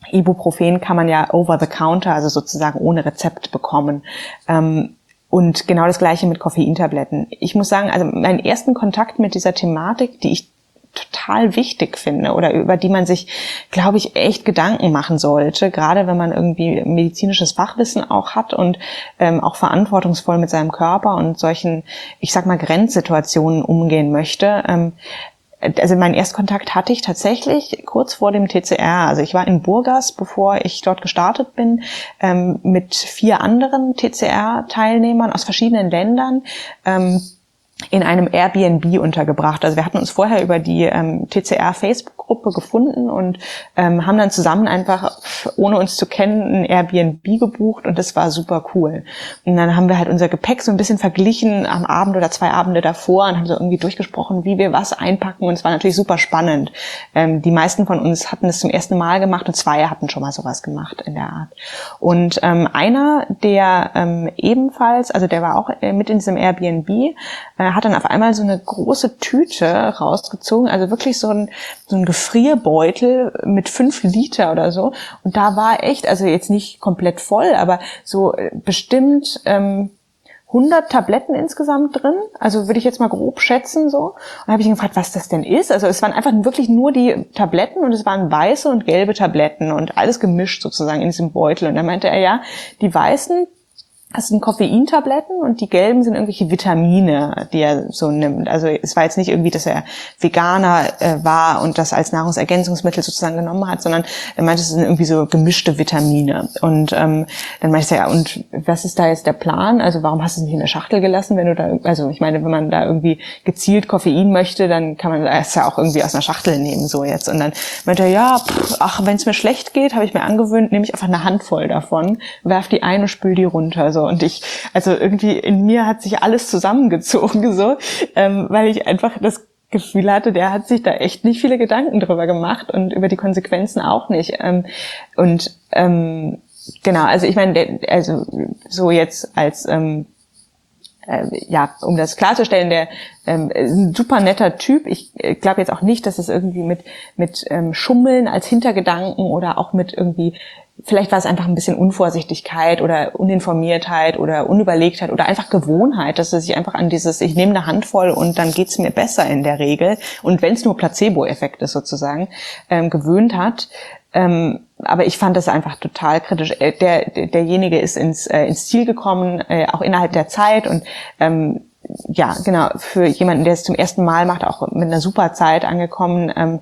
Ibuprofen kann man ja over the counter, also sozusagen ohne Rezept bekommen. Ähm, und genau das Gleiche mit Koffeintabletten. Ich muss sagen, also meinen ersten Kontakt mit dieser Thematik, die ich total wichtig finde oder über die man sich, glaube ich, echt Gedanken machen sollte, gerade wenn man irgendwie medizinisches Fachwissen auch hat und ähm, auch verantwortungsvoll mit seinem Körper und solchen, ich sag mal, Grenzsituationen umgehen möchte. Ähm, also meinen Erstkontakt hatte ich tatsächlich kurz vor dem T C R. Also ich war in Burgas, bevor ich dort gestartet bin, ähm, mit vier anderen T C R-Teilnehmern aus verschiedenen Ländern, ähm, in einem Airbnb untergebracht. Also wir hatten uns vorher über die ähm, T C R-Facebook-Gruppe gefunden und ähm, haben dann zusammen einfach, ohne uns zu kennen, ein Airbnb gebucht und das war super cool. Und dann haben wir halt unser Gepäck so ein bisschen verglichen am Abend oder zwei Abende davor und haben so irgendwie durchgesprochen, wie wir was einpacken und es war natürlich super spannend. Ähm, die meisten von uns hatten es zum ersten Mal gemacht und zwei hatten schon mal sowas gemacht in der Art. Und ähm, einer, der ähm, ebenfalls, also der war auch äh, mit in diesem Airbnb, äh, hat dann auf einmal so eine große Tüte rausgezogen, also wirklich so ein, so ein Gefrierbeutel mit fünf Liter oder so. Und da war echt, also jetzt nicht komplett voll, aber so bestimmt ähm, hundert Tabletten insgesamt drin. Also würde ich jetzt mal grob schätzen so. Und dann habe ich ihn gefragt, was das denn ist. Also es waren einfach wirklich nur die Tabletten und es waren weiße und gelbe Tabletten und alles gemischt sozusagen in diesem Beutel. Und dann meinte er, ja, die weißen, das sind Koffeintabletten und die gelben sind irgendwelche Vitamine, die er so nimmt. Also es war jetzt nicht irgendwie, dass er Veganer äh, war und das als Nahrungsergänzungsmittel sozusagen genommen hat, sondern er meinte, es sind irgendwie so gemischte Vitamine. Und ähm, dann meinte ich, ja, und was ist da jetzt der Plan? Also warum hast du es nicht in der Schachtel gelassen, wenn du da, also ich meine, wenn man da irgendwie gezielt Koffein möchte, dann kann man es ja auch irgendwie aus einer Schachtel nehmen, so jetzt. Und dann meinte er, ja, pff, ach, wenn es mir schlecht geht, habe ich mir angewöhnt, nehme ich einfach eine Handvoll davon, werf die ein und spül die runter, so. Und ich, also irgendwie in mir hat sich alles zusammengezogen, so, ähm, weil ich einfach das Gefühl hatte, der hat sich da echt nicht viele Gedanken drüber gemacht und über die Konsequenzen auch nicht. Ähm, und ähm, genau, also ich meine, der, also so jetzt als ähm, äh, ja, um das klarzustellen, der ähm, ist ein super netter Typ. Ich äh, glaube jetzt auch nicht, dass es irgendwie mit mit ähm, Schummeln als Hintergedanken oder auch mit irgendwie, vielleicht war es einfach ein bisschen Unvorsichtigkeit oder Uninformiertheit oder Unüberlegtheit oder einfach Gewohnheit, dass er sich einfach an dieses, ich nehme eine Handvoll und dann geht's mir besser in der Regel. Und wenn es nur Placebo-Effekt ist sozusagen, ähm, gewöhnt hat. Ähm, aber ich fand das einfach total kritisch. Der, der derjenige ist ins, äh, ins Ziel gekommen, äh, auch innerhalb der Zeit und ähm, ja, genau, für jemanden, der es zum ersten Mal macht, auch mit einer super Zeit angekommen. Ähm,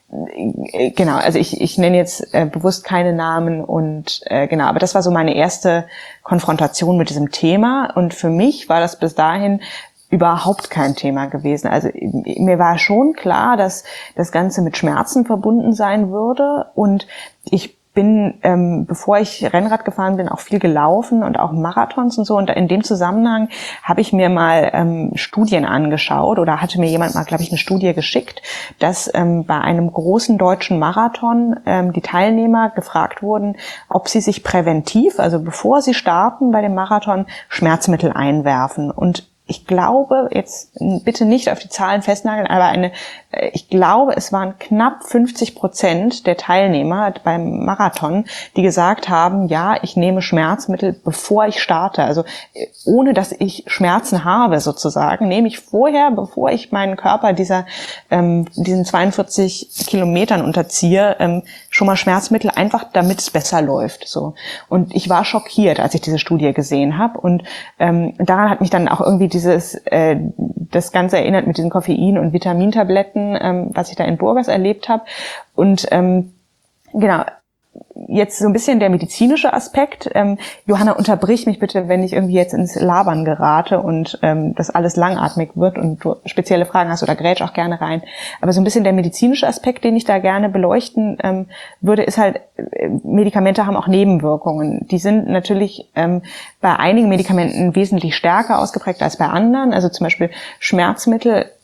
Genau, also ich, ich nenne jetzt äh, bewusst keine Namen und äh, genau, aber das war so meine erste Konfrontation mit diesem Thema und für mich war das bis dahin überhaupt kein Thema gewesen. Also mir war schon klar, dass das Ganze mit Schmerzen verbunden sein würde und ich bin, ähm, bevor ich Rennrad gefahren bin, auch viel gelaufen und auch Marathons und so. Und in dem Zusammenhang habe ich mir mal ähm, Studien angeschaut oder hatte mir jemand mal, glaube ich, eine Studie geschickt, dass ähm, bei einem großen deutschen Marathon ähm, die Teilnehmer gefragt wurden, ob sie sich präventiv, also bevor sie starten bei dem Marathon, Schmerzmittel einwerfen. Und ich glaube, jetzt bitte nicht auf die Zahlen festnageln, aber eine, ich glaube, es waren knapp fünfzig Prozent der Teilnehmer beim Marathon, die gesagt haben, ja, ich nehme Schmerzmittel, bevor ich starte. Also ohne, dass ich Schmerzen habe sozusagen, nehme ich vorher, bevor ich meinen Körper dieser ähm, diesen zweiundvierzig Kilometern unterziehe, ähm, schon mal Schmerzmittel, einfach damit es besser läuft. So. Und ich war schockiert, als ich diese Studie gesehen habe. Und ähm, daran hat mich dann auch irgendwie dieses äh, das Ganze erinnert mit diesen Koffein- und Vitamintabletten, ähm, was ich da in Burgas erlebt habe. Und ähm, genau, jetzt so ein bisschen der medizinische Aspekt. Ähm, Johanna, unterbrich mich bitte, wenn ich irgendwie jetzt ins Labern gerate und ähm, das alles langatmig wird und du spezielle Fragen hast oder grätsch auch gerne rein. Aber so ein bisschen der medizinische Aspekt, den ich da gerne beleuchten ähm, würde, ist halt, äh, Medikamente haben auch Nebenwirkungen. Die sind natürlich ähm, bei einigen Medikamenten wesentlich stärker ausgeprägt als bei anderen. Also zum Beispiel Schmerzmittel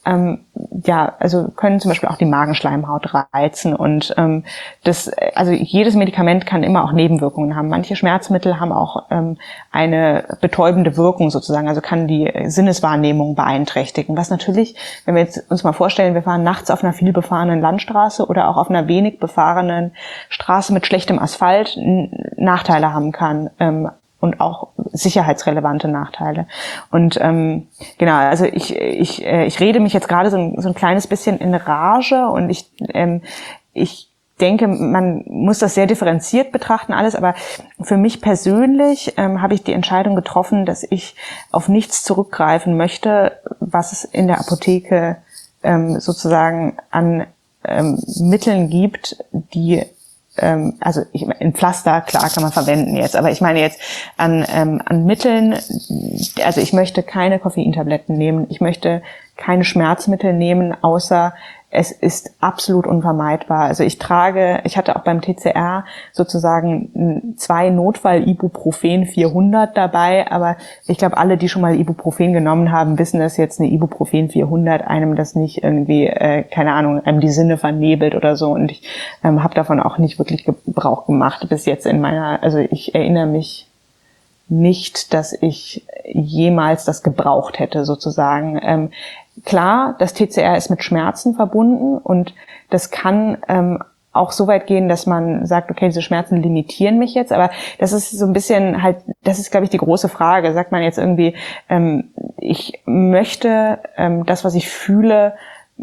ähm, ja, also können zum Beispiel auch die Magenschleimhaut reizen und ähm, das, also jedes Medikament kann immer auch Nebenwirkungen haben. Manche Schmerzmittel haben auch ähm, eine betäubende Wirkung sozusagen, also kann die Sinneswahrnehmung beeinträchtigen. Was natürlich, wenn wir jetzt uns mal vorstellen, wir fahren nachts auf einer viel befahrenen Landstraße oder auch auf einer wenig befahrenen Straße mit schlechtem Asphalt, Nachteile haben kann. Ähm, und auch sicherheitsrelevante Nachteile. Und ähm, genau, also ich ich äh, ich rede mich jetzt gerade so ein, so ein kleines bisschen in Rage und ich ähm, ich denke, man muss das sehr differenziert betrachten alles, aber für mich persönlich ähm, habe ich die Entscheidung getroffen, dass ich auf nichts zurückgreifen möchte, was es in der Apotheke ähm, sozusagen an ähm, Mitteln gibt, die also ich, ein Pflaster, klar, kann man verwenden jetzt, aber ich meine jetzt an, ähm, an Mitteln, also ich möchte keine Koffeintabletten nehmen, ich möchte keine Schmerzmittel nehmen, außer es ist absolut unvermeidbar. Also ich trage, ich hatte auch beim T C R sozusagen zwei Notfall-Ibuprofen vierhundert dabei, aber ich glaube, alle, die schon mal Ibuprofen genommen haben, wissen, dass jetzt eine Ibuprofen vierhundert einem das nicht irgendwie, äh, keine Ahnung, einem die Sinne vernebelt oder so. Und ich ähm, habe davon auch nicht wirklich Gebrauch gemacht bis jetzt in meiner, also ich erinnere mich nicht, dass ich jemals das gebraucht hätte sozusagen. Ähm, klar, das T C R ist mit Schmerzen verbunden und das kann ähm, auch so weit gehen, dass man sagt, okay, diese Schmerzen limitieren mich jetzt, aber das ist so ein bisschen halt, das ist, glaube ich, die große Frage. Sagt man jetzt irgendwie, ähm, ich möchte ähm, das, was ich fühle,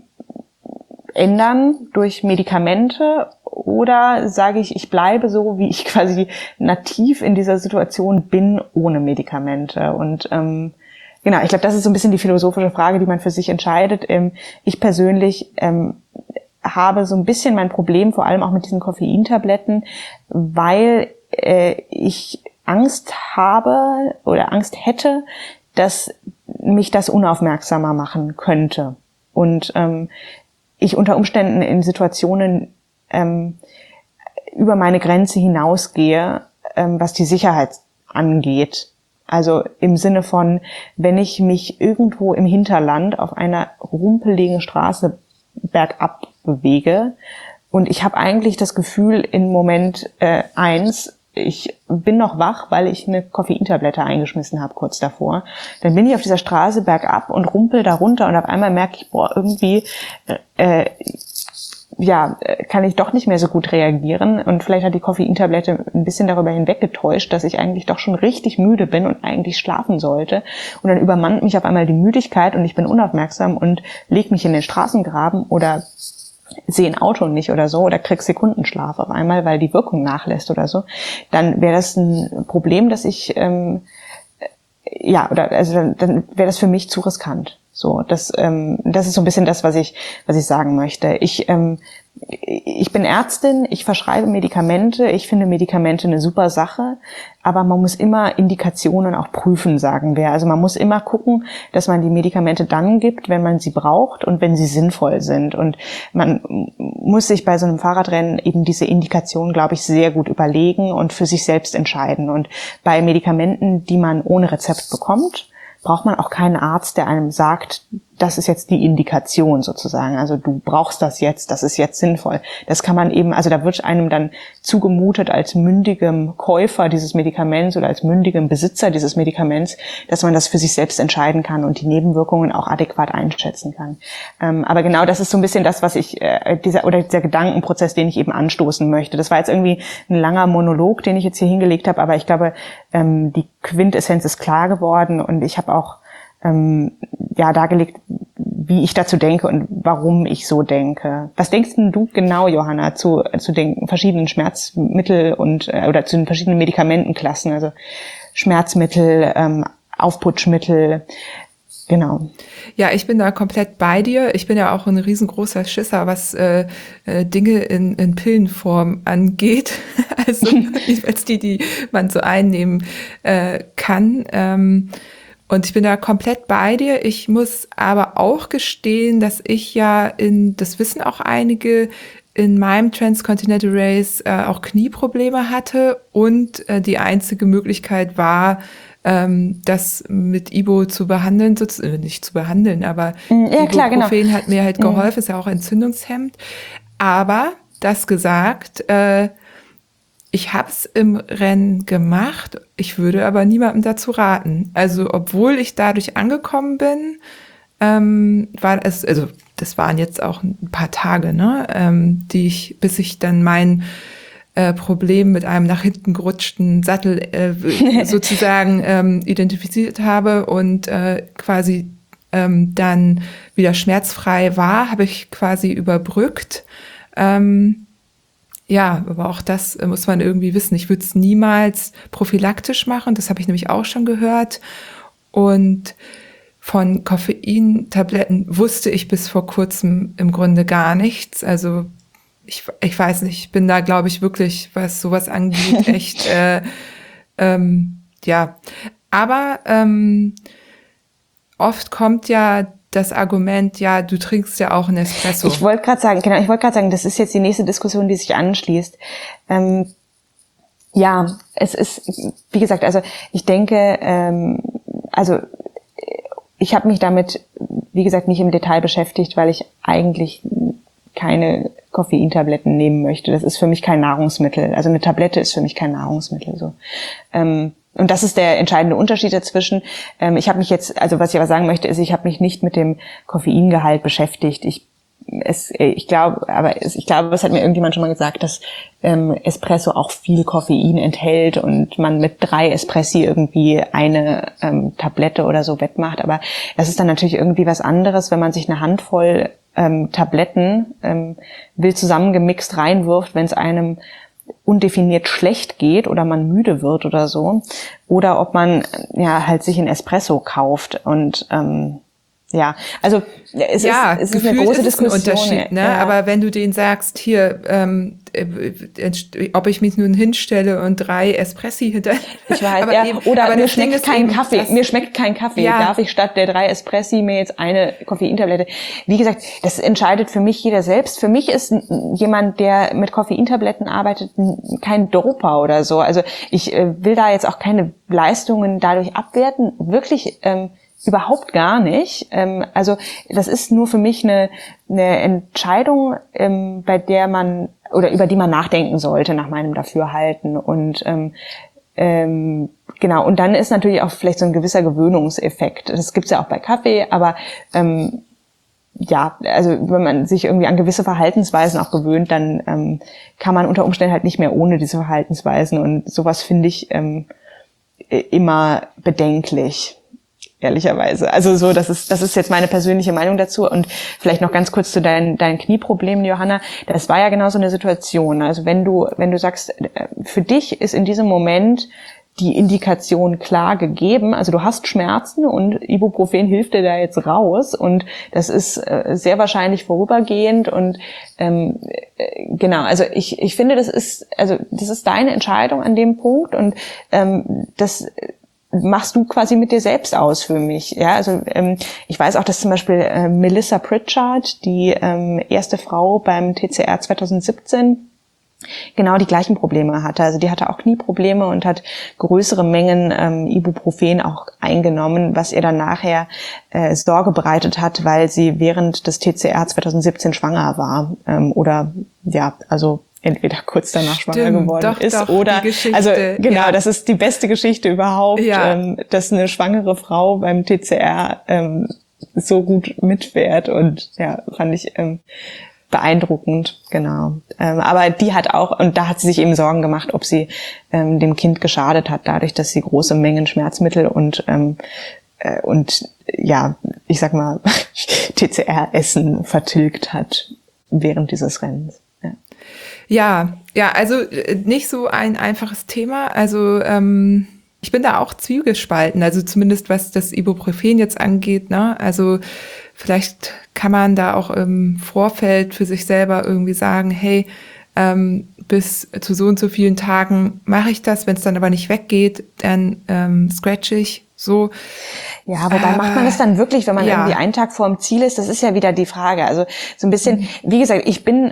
ändern durch Medikamente, oder sage ich, ich bleibe so, wie ich quasi nativ in dieser Situation bin, ohne Medikamente. Und ähm, genau, ich glaube, das ist so ein bisschen die philosophische Frage, die man für sich entscheidet. Ähm, ich persönlich ähm, habe so ein bisschen mein Problem, vor allem auch mit diesen Koffeintabletten, weil äh, ich Angst habe oder Angst hätte, dass mich das unaufmerksamer machen könnte. Und ähm, ich unter Umständen in Situationen ähm, über meine Grenze hinausgehe, ähm, was die Sicherheit angeht. Also im Sinne von, wenn ich mich irgendwo im Hinterland auf einer rumpeligen Straße bergab bewege und ich habe eigentlich das Gefühl in Moment äh, eins, ich bin noch wach, weil ich eine Koffeintablette eingeschmissen habe kurz davor. Dann bin ich auf dieser Straße bergab und rumpel da runter und auf einmal merke ich, boah, irgendwie äh, ja, kann ich doch nicht mehr so gut reagieren und vielleicht hat die Koffeintablette ein bisschen darüber hinweggetäuscht, dass ich eigentlich doch schon richtig müde bin und eigentlich schlafen sollte und dann übermannt mich auf einmal die Müdigkeit und ich bin unaufmerksam und leg mich in den Straßengraben oder sehe ein Auto nicht oder so oder krieg Sekundenschlaf auf einmal, weil die Wirkung nachlässt oder so, dann wäre das ein Problem, dass ich ähm, ja, oder also dann, dann wäre das für mich zu riskant. So, das, ähm, das ist so ein bisschen das, was ich, was ich sagen möchte. Ich, ähm, ich bin Ärztin, ich verschreibe Medikamente, ich finde Medikamente eine super Sache, aber man muss immer Indikationen auch prüfen, sagen wir. Also man muss immer gucken, dass man die Medikamente dann gibt, wenn man sie braucht und wenn sie sinnvoll sind. Und man muss sich bei so einem Fahrradrennen eben diese Indikationen, glaube ich, sehr gut überlegen und für sich selbst entscheiden. Und bei Medikamenten, die man ohne Rezept bekommt, braucht man auch keinen Arzt, der einem sagt, das ist jetzt die Indikation sozusagen. Also du brauchst das jetzt, das ist jetzt sinnvoll. Das kann man eben, also da wird einem dann zugemutet als mündigem Käufer dieses Medikaments oder als mündigem Besitzer dieses Medikaments, dass man das für sich selbst entscheiden kann und die Nebenwirkungen auch adäquat einschätzen kann. Ähm, aber genau das ist so ein bisschen das, was ich, äh, dieser oder dieser Gedankenprozess, den ich eben anstoßen möchte. Das war jetzt irgendwie ein langer Monolog, den ich jetzt hier hingelegt habe, aber ich glaube, ähm, die Quintessenz ist klar geworden und ich habe auch ähm, ja dargelegt, wie ich dazu denke und warum ich so denke. Was denkst denn du genau, Johanna, zu zu den verschiedenen Schmerzmittel und äh, oder zu den verschiedenen Medikamentenklassen, also Schmerzmittel, ähm, Aufputschmittel, genau. Ja, ich bin da komplett bei dir. Ich bin ja auch ein riesengroßer Schisser, was äh, äh, Dinge in, in Pillenform angeht. Also als die, die man so einnehmen äh, kann. Ähm, Und ich bin da komplett bei dir. Ich muss aber auch gestehen, dass ich ja in, das wissen auch einige, in meinem Transcontinental Race äh, auch Knieprobleme hatte und äh, die einzige Möglichkeit war, ähm, das mit Ibo zu behandeln, äh, nicht zu behandeln, aber ja, klar, Ibuprofen genau. hat mir halt geholfen, ist ja auch entzündungshemmend. Aber das gesagt, äh, ich habe es im Rennen gemacht, ich würde aber niemandem dazu raten. Also obwohl ich dadurch angekommen bin, ähm, war es, also das waren jetzt auch ein paar Tage, ne, ähm, die ich, bis ich dann mein äh, Problem mit einem nach hinten gerutschten Sattel äh, sozusagen ähm, identifiziert habe und äh, quasi ähm, dann wieder schmerzfrei war, habe ich quasi überbrückt. Ähm, ja, aber auch das muss man irgendwie wissen. Ich würde es niemals prophylaktisch machen, das habe ich nämlich auch schon gehört. Und von Koffeintabletten wusste ich bis vor kurzem im Grunde gar nichts. Also ich, ich weiß nicht, ich bin da, glaube ich, wirklich, was sowas angeht, echt, äh, ähm, ja. Aber ähm, oft kommt ja das Argument, ja, du trinkst ja auch einen Espresso. Ich wollte gerade sagen, genau, ich wollte gerade sagen, das ist jetzt die nächste Diskussion, die sich anschließt. Ähm, ja, es ist, wie gesagt, also ich denke, ähm, also ich habe mich damit, wie gesagt, nicht im Detail beschäftigt, weil ich eigentlich keine Koffeintabletten nehmen möchte. Das ist für mich kein Nahrungsmittel. Also eine Tablette ist für mich kein Nahrungsmittel. So. Ähm, und das ist der entscheidende Unterschied dazwischen. Ähm, ich habe mich jetzt, also was ich aber sagen möchte, ist, ich habe mich nicht mit dem Koffeingehalt beschäftigt. Ich es, ich glaube, aber es, ich glaube, es hat mir irgendjemand schon mal gesagt, dass ähm, Espresso auch viel Koffein enthält und man mit drei Espressi irgendwie eine ähm, Tablette oder so wettmacht. Aber das ist dann natürlich irgendwie was anderes, wenn man sich eine Handvoll ähm, Tabletten ähm, wild zusammengemixt reinwirft, wenn es einem undefiniert schlecht geht oder man müde wird oder so. Oder ob man ja halt sich einen Espresso kauft und ähm, ja, also es ja, ist, es ist eine große ist es ein Diskussion. Unterschied, ne? Ja. Aber wenn du denen sagst, hier, ähm, äh, ob ich mich nun hinstelle und drei Espressi hinter, ich weiß, aber ja, eben, oder aber mir das Ding schmeckt ist kein eben, Kaffee, dass- mir schmeckt kein Kaffee. Ja. Darf ich statt der drei Espressi mir jetzt eine Koffeintablette? Wie gesagt, das entscheidet für mich jeder selbst. Für mich ist n- jemand, der mit Koffeintabletten arbeitet, n- kein Doper oder so. Also ich äh, will da jetzt auch keine Leistungen dadurch abwerten. Wirklich. Ähm, Überhaupt gar nicht. Ähm, also das ist nur für mich eine, eine Entscheidung, ähm, bei der man oder über die man nachdenken sollte nach meinem Dafürhalten. Und ähm, ähm, genau. Und dann ist natürlich auch vielleicht so ein gewisser Gewöhnungseffekt. Das gibt's ja auch bei Kaffee, aber ähm, ja, also wenn man sich irgendwie an gewisse Verhaltensweisen auch gewöhnt, dann ähm, kann man unter Umständen halt nicht mehr ohne diese Verhaltensweisen. Und sowas finde ich ähm, immer bedenklich. Ehrlicherweise. Also so, das ist, das ist jetzt meine persönliche Meinung dazu. Und vielleicht noch ganz kurz zu deinen, deinen Knieproblemen, Johanna. Das war ja genau so eine Situation. Also wenn du, wenn du sagst, für dich ist in diesem Moment die Indikation klar gegeben, also du hast Schmerzen und Ibuprofen hilft dir da jetzt raus und das ist äh, sehr wahrscheinlich vorübergehend und ähm, äh, genau, also ich, ich finde, das ist, also das ist deine Entscheidung an dem Punkt und ähm, das machst du quasi mit dir selbst aus für mich. Ja, also ähm, ich weiß auch, dass zum Beispiel äh, Melissa Pritchard, die ähm, erste Frau beim T C R zwanzig siebzehn, genau die gleichen Probleme hatte. Also die hatte auch Knieprobleme und hat größere Mengen ähm, Ibuprofen auch eingenommen, was ihr dann nachher äh, Sorge bereitet hat, weil sie während des T C R zwanzig siebzehn schwanger war. Ähm, oder ja, also entweder kurz danach Stimmt, schwanger geworden doch, ist doch, oder die Geschichte, also genau, ja. das ist die beste Geschichte überhaupt, Ja. ähm, dass eine schwangere Frau beim T C R ähm, so gut mitfährt und ja, fand ich ähm, beeindruckend, genau. Ähm, aber die hat auch, und da hat sie sich eben Sorgen gemacht, ob sie ähm, dem Kind geschadet hat, dadurch, dass sie große Mengen Schmerzmittel und ähm, äh, und ja, ich sag mal T C R-Essen vertilgt hat während dieses Rennens. Ja. Ja, ja, also äh, nicht so ein einfaches Thema. Also ähm, ich bin da auch zwiegespalten, also zumindest was das Ibuprofen jetzt angeht, ne? Also vielleicht kann man da auch im Vorfeld für sich selber irgendwie sagen, hey, ähm, bis zu so und so vielen Tagen mache ich das, wenn es dann aber nicht weggeht, dann ähm, scratche ich so. Ja, wobei Aber, macht man das dann wirklich, wenn man ja. irgendwie einen Tag vor dem Ziel ist? Das ist ja wieder die Frage. Also so ein bisschen, wie gesagt, ich bin, also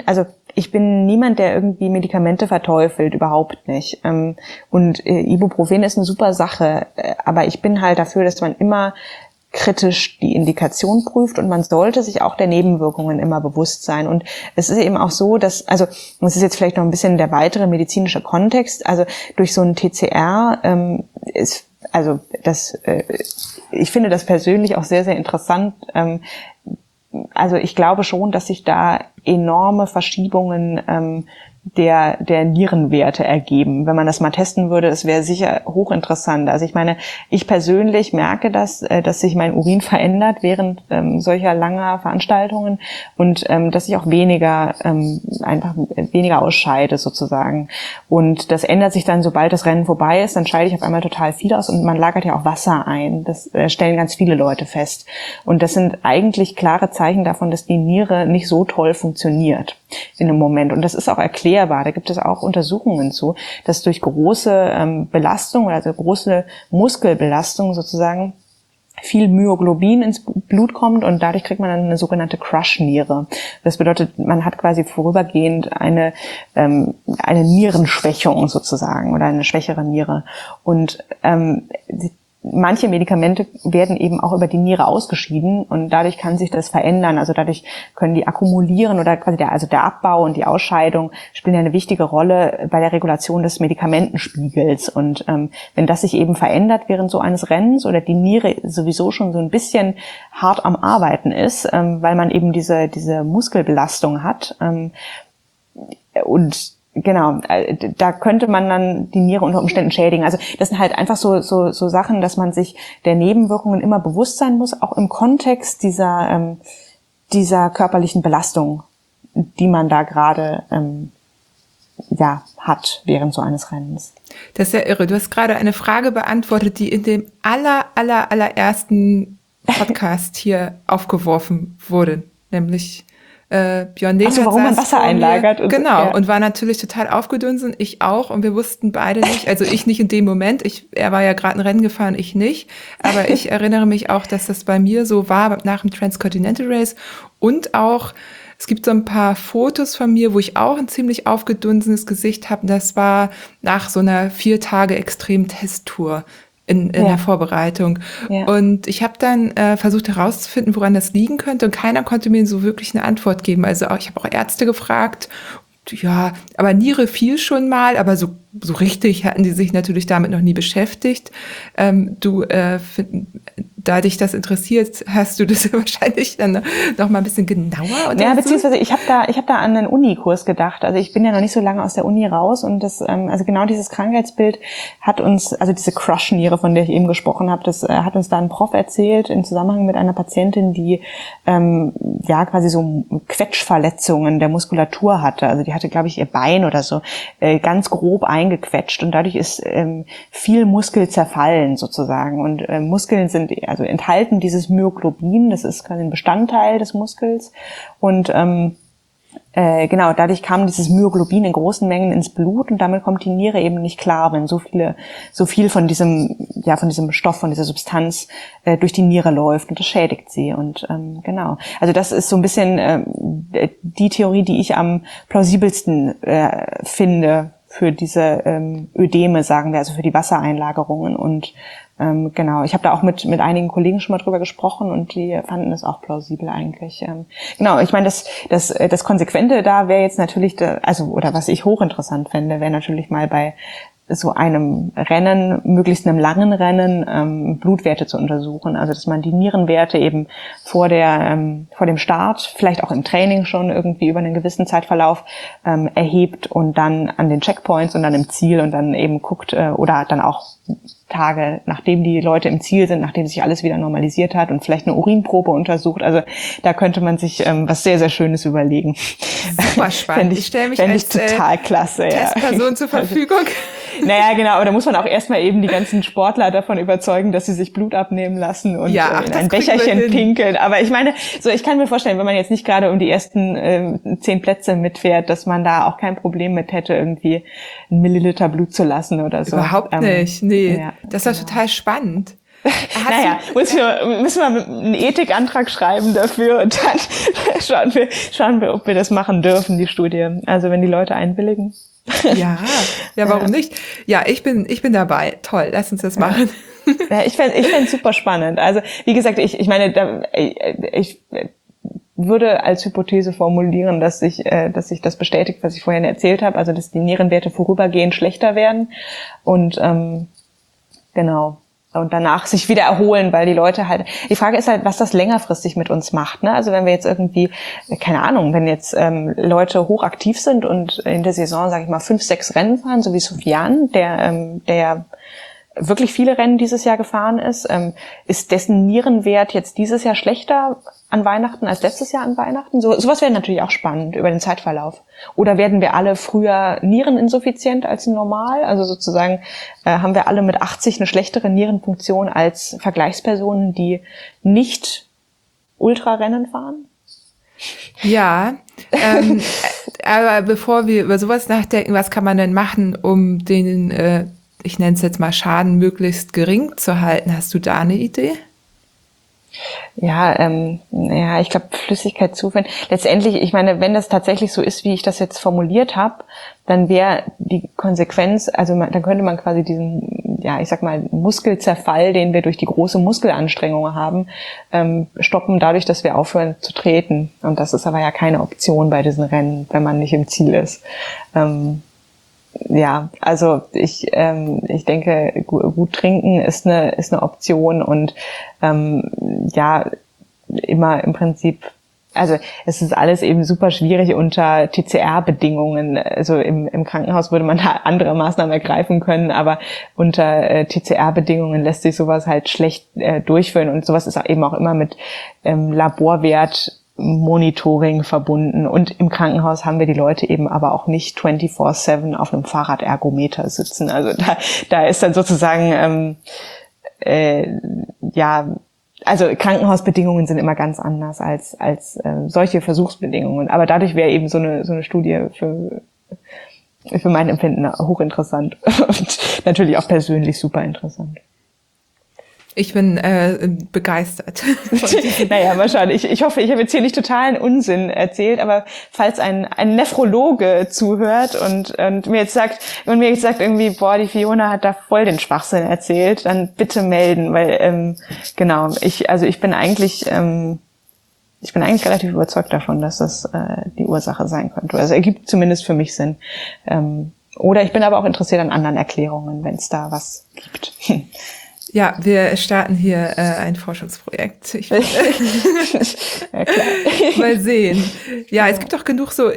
ich bin niemand, der irgendwie Medikamente verteufelt, überhaupt nicht. Ähm, und äh, Ibuprofen ist eine super Sache, äh, aber ich bin halt dafür, dass man immer kritisch die Indikation prüft und man sollte sich auch der Nebenwirkungen immer bewusst sein. Und es ist eben auch so, dass, also das ist jetzt vielleicht noch ein bisschen der weitere medizinische Kontext, also durch so ein T C R ähm, ist, also das, äh, ich finde das persönlich auch sehr, sehr interessant. Ähm, also ich glaube schon, dass sich da enorme Verschiebungen ähm, der der Nierenwerte ergeben. Wenn man das mal testen würde, das wäre sicher hochinteressant. Also ich meine, ich persönlich merke das, äh, dass sich mein Urin verändert während ähm, solcher langer Veranstaltungen und ähm, dass ich auch weniger ähm, einfach weniger ausscheide sozusagen. Und das ändert sich dann, sobald das Rennen vorbei ist, dann scheide ich auf einmal total viel aus und man lagert ja auch Wasser ein. Das äh, stellen ganz viele Leute fest. Und das sind eigentlich klare Zeichen davon, dass die Niere nicht so toll funktioniert in einem Moment. Und das ist auch erklärbar. Da gibt es auch Untersuchungen zu, dass durch große ähm, Belastung, also große Muskelbelastung sozusagen, viel Myoglobin ins Blut kommt und dadurch kriegt man dann eine sogenannte Crush-Niere. Das bedeutet, man hat quasi vorübergehend eine ähm, eine Nierenschwächung sozusagen oder eine schwächere Niere. Und ähm, manche Medikamente werden eben auch über die Niere ausgeschieden und dadurch kann sich das verändern. Also dadurch können die akkumulieren oder quasi der, also der Abbau und die Ausscheidung spielen ja eine wichtige Rolle bei der Regulation des Medikamentenspiegels. Und ähm, wenn das sich eben verändert während so eines Rennens oder die Niere sowieso schon so ein bisschen hart am Arbeiten ist, ähm, weil man eben diese diese Muskelbelastung hat ähm, und genau, da könnte man dann die Niere unter Umständen schädigen. Also das sind halt einfach so so so Sachen, dass man sich der Nebenwirkungen immer bewusst sein muss, auch im Kontext dieser ähm, dieser körperlichen Belastung, die man da gerade ähm, ja hat während so eines Rennens. Das ist ja irre. Du hast gerade eine Frage beantwortet, die in dem aller aller allerersten Podcast hier aufgeworfen wurde, nämlich Äh, Björn Dehnhardt Ach so, warum man Wasser einlagert. Und, genau, ja. Und war natürlich total aufgedunsen, ich auch, und wir wussten beide nicht, also ich nicht in dem Moment, ich, er war ja gerade ein Rennen gefahren, ich nicht, aber ich erinnere mich auch, dass das bei mir so war nach dem Transcontinental Race und auch, es gibt so ein paar Fotos von mir, wo ich auch ein ziemlich aufgedunsenes Gesicht habe, das war nach so einer vier Tage Extrem-Testtour. In, in ja. der Vorbereitung. Ja. Und ich habe dann äh, versucht herauszufinden, woran das liegen könnte. Und keiner konnte mir so wirklich eine Antwort geben. Also auch, ich habe auch Ärzte gefragt. Ja, aber Niere fiel schon mal, aber so so richtig hatten die sich natürlich damit noch nie beschäftigt. Ähm, du, äh, find, da dich das interessiert, hast du das wahrscheinlich dann noch mal ein bisschen genauer. Ja, beziehungsweise ich habe da, ich habe da an einen Unikurs gedacht. Also ich bin ja noch nicht so lange aus der Uni raus und das, ähm, also genau dieses Krankheitsbild hat uns, also diese Crush-Niere, von der ich eben gesprochen habe, das äh, hat uns da ein Prof erzählt im Zusammenhang mit einer Patientin, die ähm, ja quasi so Quetschverletzungen der Muskulatur hatte. Also die hatte, glaube ich, ihr Bein oder so äh, ganz grob eingequetscht und dadurch ist ähm, viel Muskel zerfallen sozusagen und äh, Muskeln sind also enthalten dieses Myoglobin, das ist quasi ein Bestandteil des Muskels und ähm, äh, genau, dadurch kam dieses Myoglobin in großen Mengen ins Blut und damit kommt die Niere eben nicht klar, wenn so viele, so viel von diesem, ja, von diesem Stoff, von dieser Substanz äh, durch die Niere läuft und das schädigt sie und ähm, genau. Also das ist so ein bisschen äh, die Theorie, die ich am plausibelsten äh, finde für diese ähm, Ödeme, sagen wir, also für die Wassereinlagerungen und ähm, genau, ich habe da auch mit mit einigen Kollegen schon mal drüber gesprochen und die fanden es auch plausibel eigentlich. Ähm, genau, ich meine, das das das Konsequente da wäre jetzt natürlich, da, also oder was ich hochinteressant fände, wäre natürlich mal bei so einem Rennen, möglichst einem langen Rennen, ähm, Blutwerte zu untersuchen. Also dass man die Nierenwerte eben vor der ähm, vor dem Start, vielleicht auch im Training schon irgendwie über einen gewissen Zeitverlauf ähm, erhebt und dann an den Checkpoints und dann im Ziel und dann eben guckt äh, oder dann auch Tage, nachdem die Leute im Ziel sind, nachdem sich alles wieder normalisiert hat und vielleicht eine Urinprobe untersucht. Also da könnte man sich ähm, was sehr, sehr Schönes überlegen. Super spannend. Ich, ich stelle mich als ich total klasse, äh, Testperson ja. zur Verfügung. Naja, genau, aber da muss man auch erstmal eben die ganzen Sportler davon überzeugen, dass sie sich Blut abnehmen lassen und ja, ach, in ein Becherchen pinkeln. Aber ich meine, so ich kann mir vorstellen, wenn man jetzt nicht gerade um die ersten äh, zehn Plätze mitfährt, dass man da auch kein Problem mit hätte, irgendwie einen Milliliter Blut zu lassen oder so. Überhaupt ähm, nicht, nee. Ja, das war genau. total spannend. Naja, müssen wir, müssen wir einen Ethikantrag schreiben dafür und dann schauen wir, schauen wir, ob wir das machen dürfen, die Studie. Also wenn die Leute einwilligen. Ja, ja, warum ja. nicht? Ja, ich bin, ich bin dabei. Toll, lass uns das ja. machen. Ja, ich fände, ich fände super spannend. Also wie gesagt, ich, ich meine, da, ich würde als Hypothese formulieren, dass sich, dass sich das bestätigt, was ich vorhin erzählt habe, also dass die Nierenwerte vorübergehend schlechter werden und ähm, genau. Und danach sich wieder erholen, weil die Leute halt, die Frage ist halt, was das längerfristig mit uns macht, ne? Also wenn wir jetzt irgendwie, keine Ahnung, wenn jetzt ähm, Leute hochaktiv sind und in der Saison, sage ich mal, fünf, sechs Rennen fahren, so wie Soufiane, der, ähm, der wirklich viele Rennen dieses Jahr gefahren ist, ähm, ist dessen Nierenwert jetzt dieses Jahr schlechter an Weihnachten als letztes Jahr an Weihnachten? So, sowas wäre natürlich auch spannend über den Zeitverlauf. Oder werden wir alle früher niereninsuffiziient als normal? Also sozusagen äh, haben wir alle mit achtzig eine schlechtere Nierenfunktion als Vergleichspersonen, die nicht Ultrarennen fahren? Ja, ähm, aber bevor wir über sowas nachdenken, was kann man denn machen, um den, äh, ich nenne es jetzt mal Schaden möglichst gering zu halten? Hast du da eine Idee? Ja, ähm, ja, ich glaube, Flüssigkeit zuführen. Letztendlich, ich meine, wenn das tatsächlich so ist, wie ich das jetzt formuliert habe, dann wäre die Konsequenz, also man, dann könnte man quasi diesen, ja, ich sag mal, Muskelzerfall, den wir durch die große Muskelanstrengung haben, ähm, stoppen dadurch, dass wir aufhören zu treten. Und das ist aber ja keine Option bei diesen Rennen, wenn man nicht im Ziel ist. Ähm, Ja, also ich ähm, ich denke, gut, gut trinken ist eine ist eine Option und ähm, ja immer im Prinzip, also es ist alles eben super schwierig unter T C R-Bedingungen. Also im im Krankenhaus würde man da andere Maßnahmen ergreifen können, aber unter äh, T C R-Bedingungen lässt sich sowas halt schlecht äh, durchführen und sowas ist auch eben auch immer mit ähm, Laborwert Monitoring verbunden und im Krankenhaus haben wir die Leute eben aber auch nicht vierundzwanzig sieben auf einem Fahrradergometer sitzen. Also da, da ist dann sozusagen, ähm, äh, ja, also Krankenhausbedingungen sind immer ganz anders als als äh, solche Versuchsbedingungen. Aber dadurch wäre eben so eine so eine Studie für für mein Empfinden hochinteressant und natürlich auch persönlich super interessant. Ich bin äh, begeistert. Naja, mal schauen. Ich, ich hoffe, ich habe jetzt hier nicht totalen Unsinn erzählt, aber falls ein, ein Nephrologe zuhört und, und mir jetzt sagt, und mir jetzt sagt irgendwie, boah, die Fiona hat da voll den Schwachsinn erzählt, dann bitte melden, weil ähm, genau, ich also ich bin eigentlich ähm, ich bin eigentlich relativ überzeugt davon, dass das äh, die Ursache sein könnte. Also ergibt zumindest für mich Sinn. Ähm, oder ich bin aber auch interessiert an anderen Erklärungen, wenn es da was gibt. Ja, wir starten hier äh, ein Forschungsprojekt. Ich, äh, ja, klar. Mal sehen. Ja, es gibt doch genug so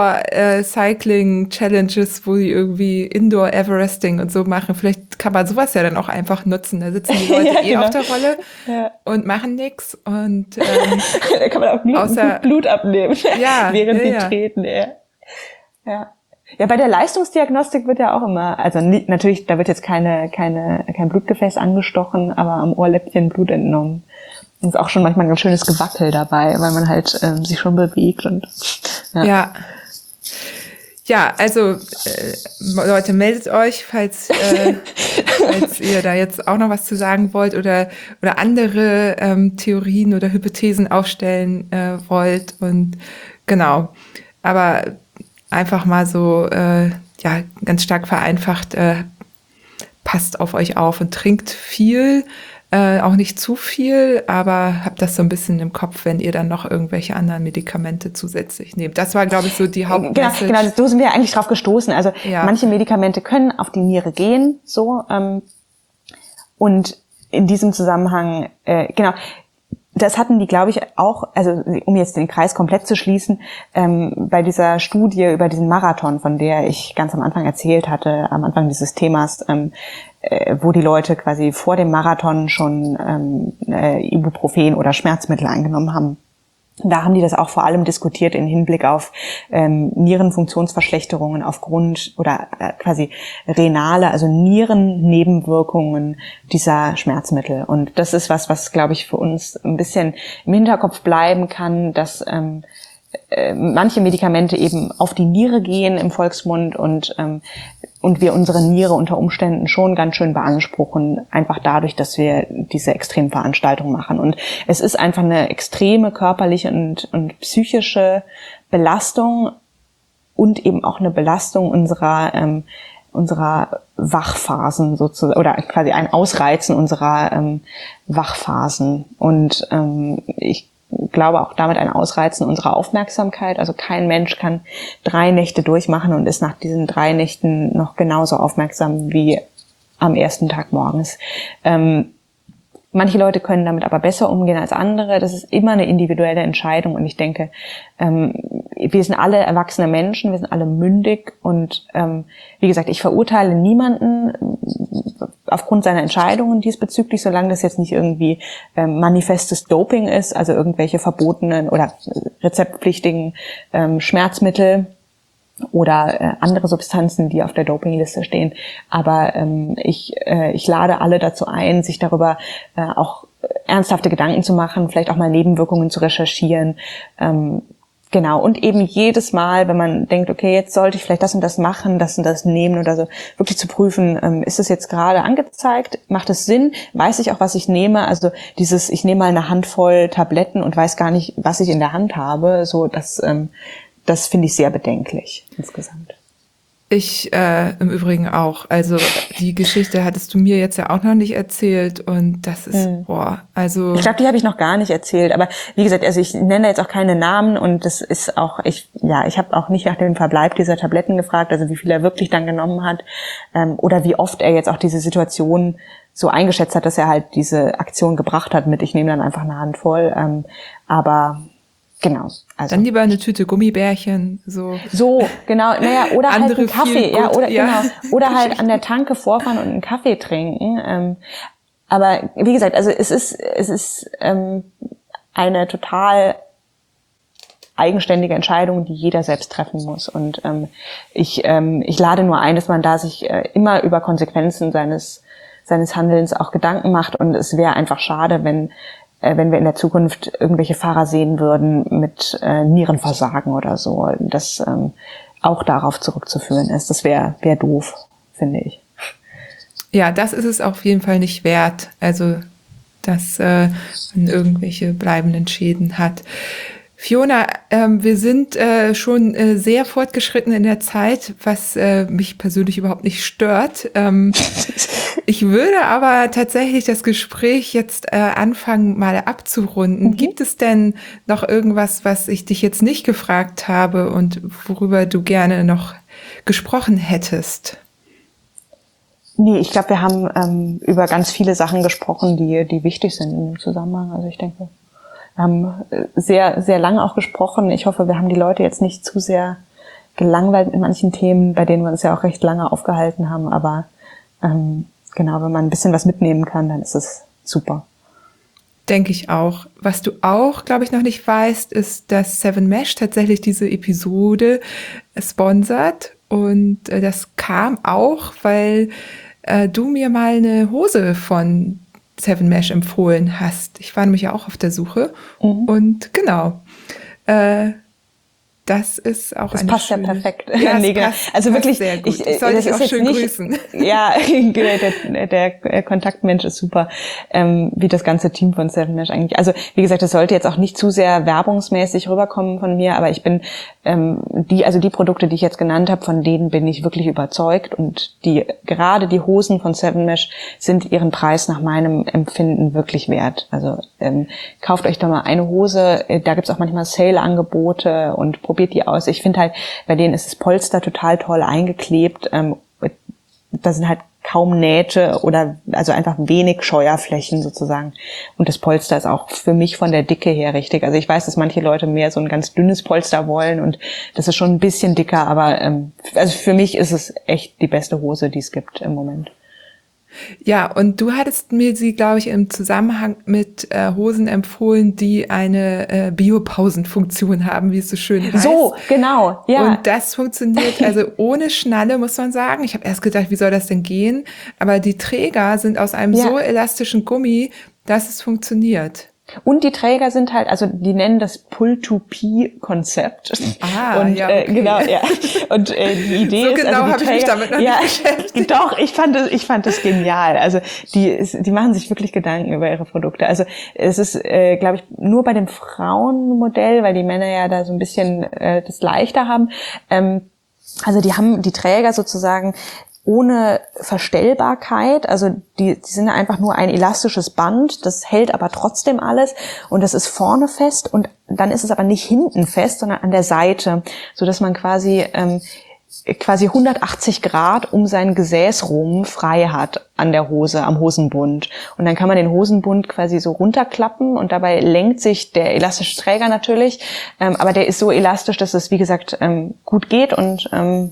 Indoor-Cycling-Challenges, äh, wo die irgendwie Indoor-Everesting und so machen. Vielleicht kann man sowas ja dann auch einfach nutzen. Da sitzen die Leute ja, eh genau. auf der Rolle ja. und machen nix. Und ähm, da kann man auch Blut, außer, Blut abnehmen, ja, während ja, sie ja. treten. Ja. ja. Ja, bei der Leistungsdiagnostik wird ja auch immer, also nie, natürlich, da wird jetzt keine, keine, kein Blutgefäß angestochen, aber am Ohrläppchen Blut entnommen. Und ist auch schon manchmal ein ganz schönes Gewackel dabei, weil man halt ähm, sich schon bewegt und ja. Ja, ja also äh, Leute, meldet euch, falls, äh, falls ihr da jetzt auch noch was zu sagen wollt oder oder andere ähm, Theorien oder Hypothesen aufstellen äh, wollt und genau. Aber einfach mal so, äh, ja, ganz stark vereinfacht, äh, passt auf euch auf und trinkt viel, äh, auch nicht zu viel, aber habt das so ein bisschen im Kopf, wenn ihr dann noch irgendwelche anderen Medikamente zusätzlich nehmt. Das war, glaube ich, so die Hauptmessage. Genau, genau, so sind wir eigentlich drauf gestoßen. Also ja. Manche Medikamente können auf die Niere gehen, so, ähm, und in diesem Zusammenhang, äh, genau, das hatten die, glaube ich, auch, also um jetzt den Kreis komplett zu schließen, ähm, bei dieser Studie über diesen Marathon, von der ich ganz am Anfang erzählt hatte, am Anfang dieses Themas, ähm, äh, wo die Leute quasi vor dem Marathon schon ähm, äh, Ibuprofen oder Schmerzmittel eingenommen haben. Da haben die das auch vor allem diskutiert im Hinblick auf ähm, Nierenfunktionsverschlechterungen aufgrund oder äh, quasi renale, also Nierennebenwirkungen dieser Schmerzmittel. Und das ist was, was, glaube ich, für uns ein bisschen im Hinterkopf bleiben kann, dass ähm, äh, manche Medikamente eben auf die Niere gehen im Volksmund und ähm, und wir unsere Niere unter Umständen schon ganz schön beanspruchen, einfach dadurch, dass wir diese Extremveranstaltung machen. Und es ist einfach eine extreme körperliche und, und psychische Belastung und eben auch eine Belastung unserer ähm, unserer Wachphasen sozusagen, oder quasi ein Ausreizen unserer ähm, Wachphasen. Und ähm, ich glaube auch damit ein Ausreizen unserer Aufmerksamkeit. Also kein Mensch kann drei Nächte durchmachen und ist nach diesen drei Nächten noch genauso aufmerksam wie am ersten Tag morgens. Ähm, manche Leute können damit aber besser umgehen als andere. Das ist immer eine individuelle Entscheidung. Und ich denke, ähm, wir sind alle erwachsene Menschen, wir sind alle mündig. Und ähm, wie gesagt, ich verurteile niemanden aufgrund seiner Entscheidungen diesbezüglich, solange das jetzt nicht irgendwie ähm, manifestes Doping ist, also irgendwelche verbotenen oder rezeptpflichtigen ähm, Schmerzmittel oder äh, andere Substanzen, die auf der Dopingliste stehen. Aber ähm, ich, äh, ich lade alle dazu ein, sich darüber äh, auch ernsthafte Gedanken zu machen, vielleicht auch mal Nebenwirkungen zu recherchieren. Ähm, Genau, und eben jedes Mal, wenn man denkt, okay, jetzt sollte ich vielleicht das und das machen, das und das nehmen oder so, wirklich zu prüfen, ähm, ist es jetzt gerade angezeigt, macht es Sinn, weiß ich auch, was ich nehme, also dieses, ich nehme mal eine Handvoll Tabletten und weiß gar nicht, was ich in der Hand habe, so, das, ähm, das finde ich sehr bedenklich insgesamt. Ich äh, im Übrigen auch. Also die Geschichte hattest du mir jetzt ja auch noch nicht erzählt und das ist, hm. boah, also... Ich glaube, die habe ich noch gar nicht erzählt, aber wie gesagt, also ich nenne jetzt auch keine Namen und das ist auch, ich ja, ich habe auch nicht nach dem Verbleib dieser Tabletten gefragt, also wie viel er wirklich dann genommen hat ähm, oder wie oft er jetzt auch diese Situation so eingeschätzt hat, dass er halt diese Aktion gebracht hat mit, ich nehme dann einfach eine Handvoll, ähm, aber... Genau. Also. Dann lieber eine Tüte Gummibärchen, so. So, genau. Naja, oder halt einen Kaffee, ja, oder, ja. genau. Oder halt an der Tanke vorfahren und einen Kaffee trinken. Ähm, aber, wie gesagt, also es ist, es ist, ähm, eine total eigenständige Entscheidung, die jeder selbst treffen muss. Und, ähm, ich, ähm, ich lade nur ein, dass man da sich äh, immer über Konsequenzen seines, seines Handelns auch Gedanken macht. Und es wäre einfach schade, wenn, wenn wir in der Zukunft irgendwelche Fahrer sehen würden mit äh, Nierenversagen oder so, das ähm, auch darauf zurückzuführen ist. Das wäre wär doof, finde ich. Ja, das ist es auf jeden Fall nicht wert, also dass äh, man irgendwelche bleibenden Schäden hat. Fiona, ähm, wir sind äh, schon äh, sehr fortgeschritten in der Zeit, was äh, mich persönlich überhaupt nicht stört. Ähm, ich würde aber tatsächlich das Gespräch jetzt äh, anfangen, mal abzurunden. Mhm. Gibt es denn noch irgendwas, was ich dich jetzt nicht gefragt habe und worüber du gerne noch gesprochen hättest? Nee, ich glaube, wir haben ähm, über ganz viele Sachen gesprochen, die, die wichtig sind im Zusammenhang. Also ich denke, wir haben sehr, sehr lange auch gesprochen. Ich hoffe, wir haben die Leute jetzt nicht zu sehr gelangweilt mit manchen Themen, bei denen wir uns ja auch recht lange aufgehalten haben. Aber ähm, genau, wenn man ein bisschen was mitnehmen kann, dann ist es super. Denke ich auch. Was du auch, glaube ich, noch nicht weißt, ist, dass Seven Mesh tatsächlich diese Episode sponsert. Und äh, das kam auch, weil äh, du mir mal eine Hose von Seven Mesh empfohlen hast. Ich war nämlich ja auch auf der Suche. Mhm. Und genau, äh, das ist auch das eine passt schöne, ja perfekt. Ja, nee, passt, also passt wirklich, sehr gut. Ich, ich soll das dich ist auch schön nicht, grüßen. Ja, der, der Kontaktmensch ist super, ähm, wie das ganze Team von Seven Mesh eigentlich. Also wie gesagt, das sollte jetzt auch nicht zu sehr werbungsmäßig rüberkommen von mir, aber ich bin ähm, die, also die Produkte, die ich jetzt genannt habe, von denen bin ich wirklich überzeugt und die gerade die Hosen von Seven Mesh sind ihren Preis nach meinem Empfinden wirklich wert. Also ähm, kauft euch da mal eine Hose, da gibt's auch manchmal Sale-Angebote und probiert die aus. Ich finde halt, bei denen ist das Polster total toll eingeklebt. Ähm, da sind halt kaum Nähte oder also einfach wenig Scheuerflächen sozusagen. Und das Polster ist auch für mich von der Dicke her richtig. Also ich weiß, dass manche Leute mehr so ein ganz dünnes Polster wollen und das ist schon ein bisschen dicker, aber ähm, also für mich ist es echt die beste Hose, die es gibt im Moment. Ja, und du hattest mir sie, glaube ich, im Zusammenhang mit äh, Hosen empfohlen, die eine äh, Biopausenfunktion haben, wie es so schön heißt. So, genau, ja. Und das funktioniert also ohne Schnalle, muss man sagen. Ich habe erst gedacht, wie soll das denn gehen? Aber die Träger sind aus einem ja. so elastischen Gummi, dass es funktioniert. Und die Träger sind halt, also die nennen das Pull-to-Pee-Konzept. Ah, und, ja, okay. äh, genau, ja. Und äh, die Idee so ist, genau also die habe ich mich damit noch ja, nicht beschäftigt. Doch, ich fand das, ich fand das genial. Also die, die machen sich wirklich Gedanken über ihre Produkte. Also es ist, äh, glaube ich, nur bei dem Frauenmodell, weil die Männer ja da so ein bisschen äh, das leichter haben. Ähm, also die haben die Träger sozusagen ohne Verstellbarkeit, also die, die sind einfach nur ein elastisches Band, das hält aber trotzdem alles und das ist vorne fest und dann ist es aber nicht hinten fest, sondern an der Seite, so dass man quasi ähm, quasi hundertachtzig Grad um sein Gesäßrum frei hat an der Hose, am Hosenbund. Und dann kann man den Hosenbund quasi so runterklappen und dabei lenkt sich der elastische Träger natürlich, ähm, aber der ist so elastisch, dass es wie gesagt ähm, gut geht und ähm,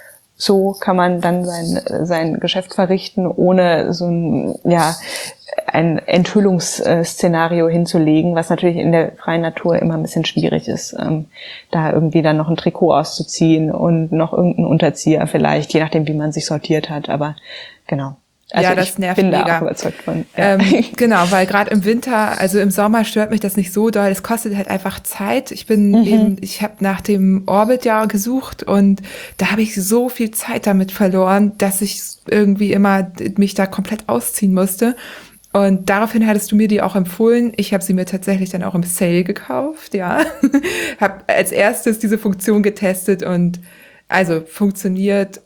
so kann man dann sein, sein Geschäft verrichten, ohne so ein, ja, ein Enthüllungsszenario hinzulegen, was natürlich in der freien Natur immer ein bisschen schwierig ist, ähm, da irgendwie dann noch ein Trikot auszuziehen und noch irgendeinen Unterzieher vielleicht, je nachdem, wie man sich sortiert hat, aber genau. Also ja, das ich nervt bin mega. da auch überzeugt von. Ja. Ähm, genau, weil gerade im Winter, also im Sommer stört mich das nicht so doll. Es kostet halt einfach Zeit. Ich bin mhm. eben, ich habe nach dem Orbit-Jahr gesucht und da habe ich so viel Zeit damit verloren, dass ich irgendwie immer mich da komplett ausziehen musste. Und daraufhin hattest du mir die auch empfohlen. Ich habe sie mir tatsächlich dann auch im Sale gekauft, ja. Habe als erstes diese Funktion getestet und also funktioniert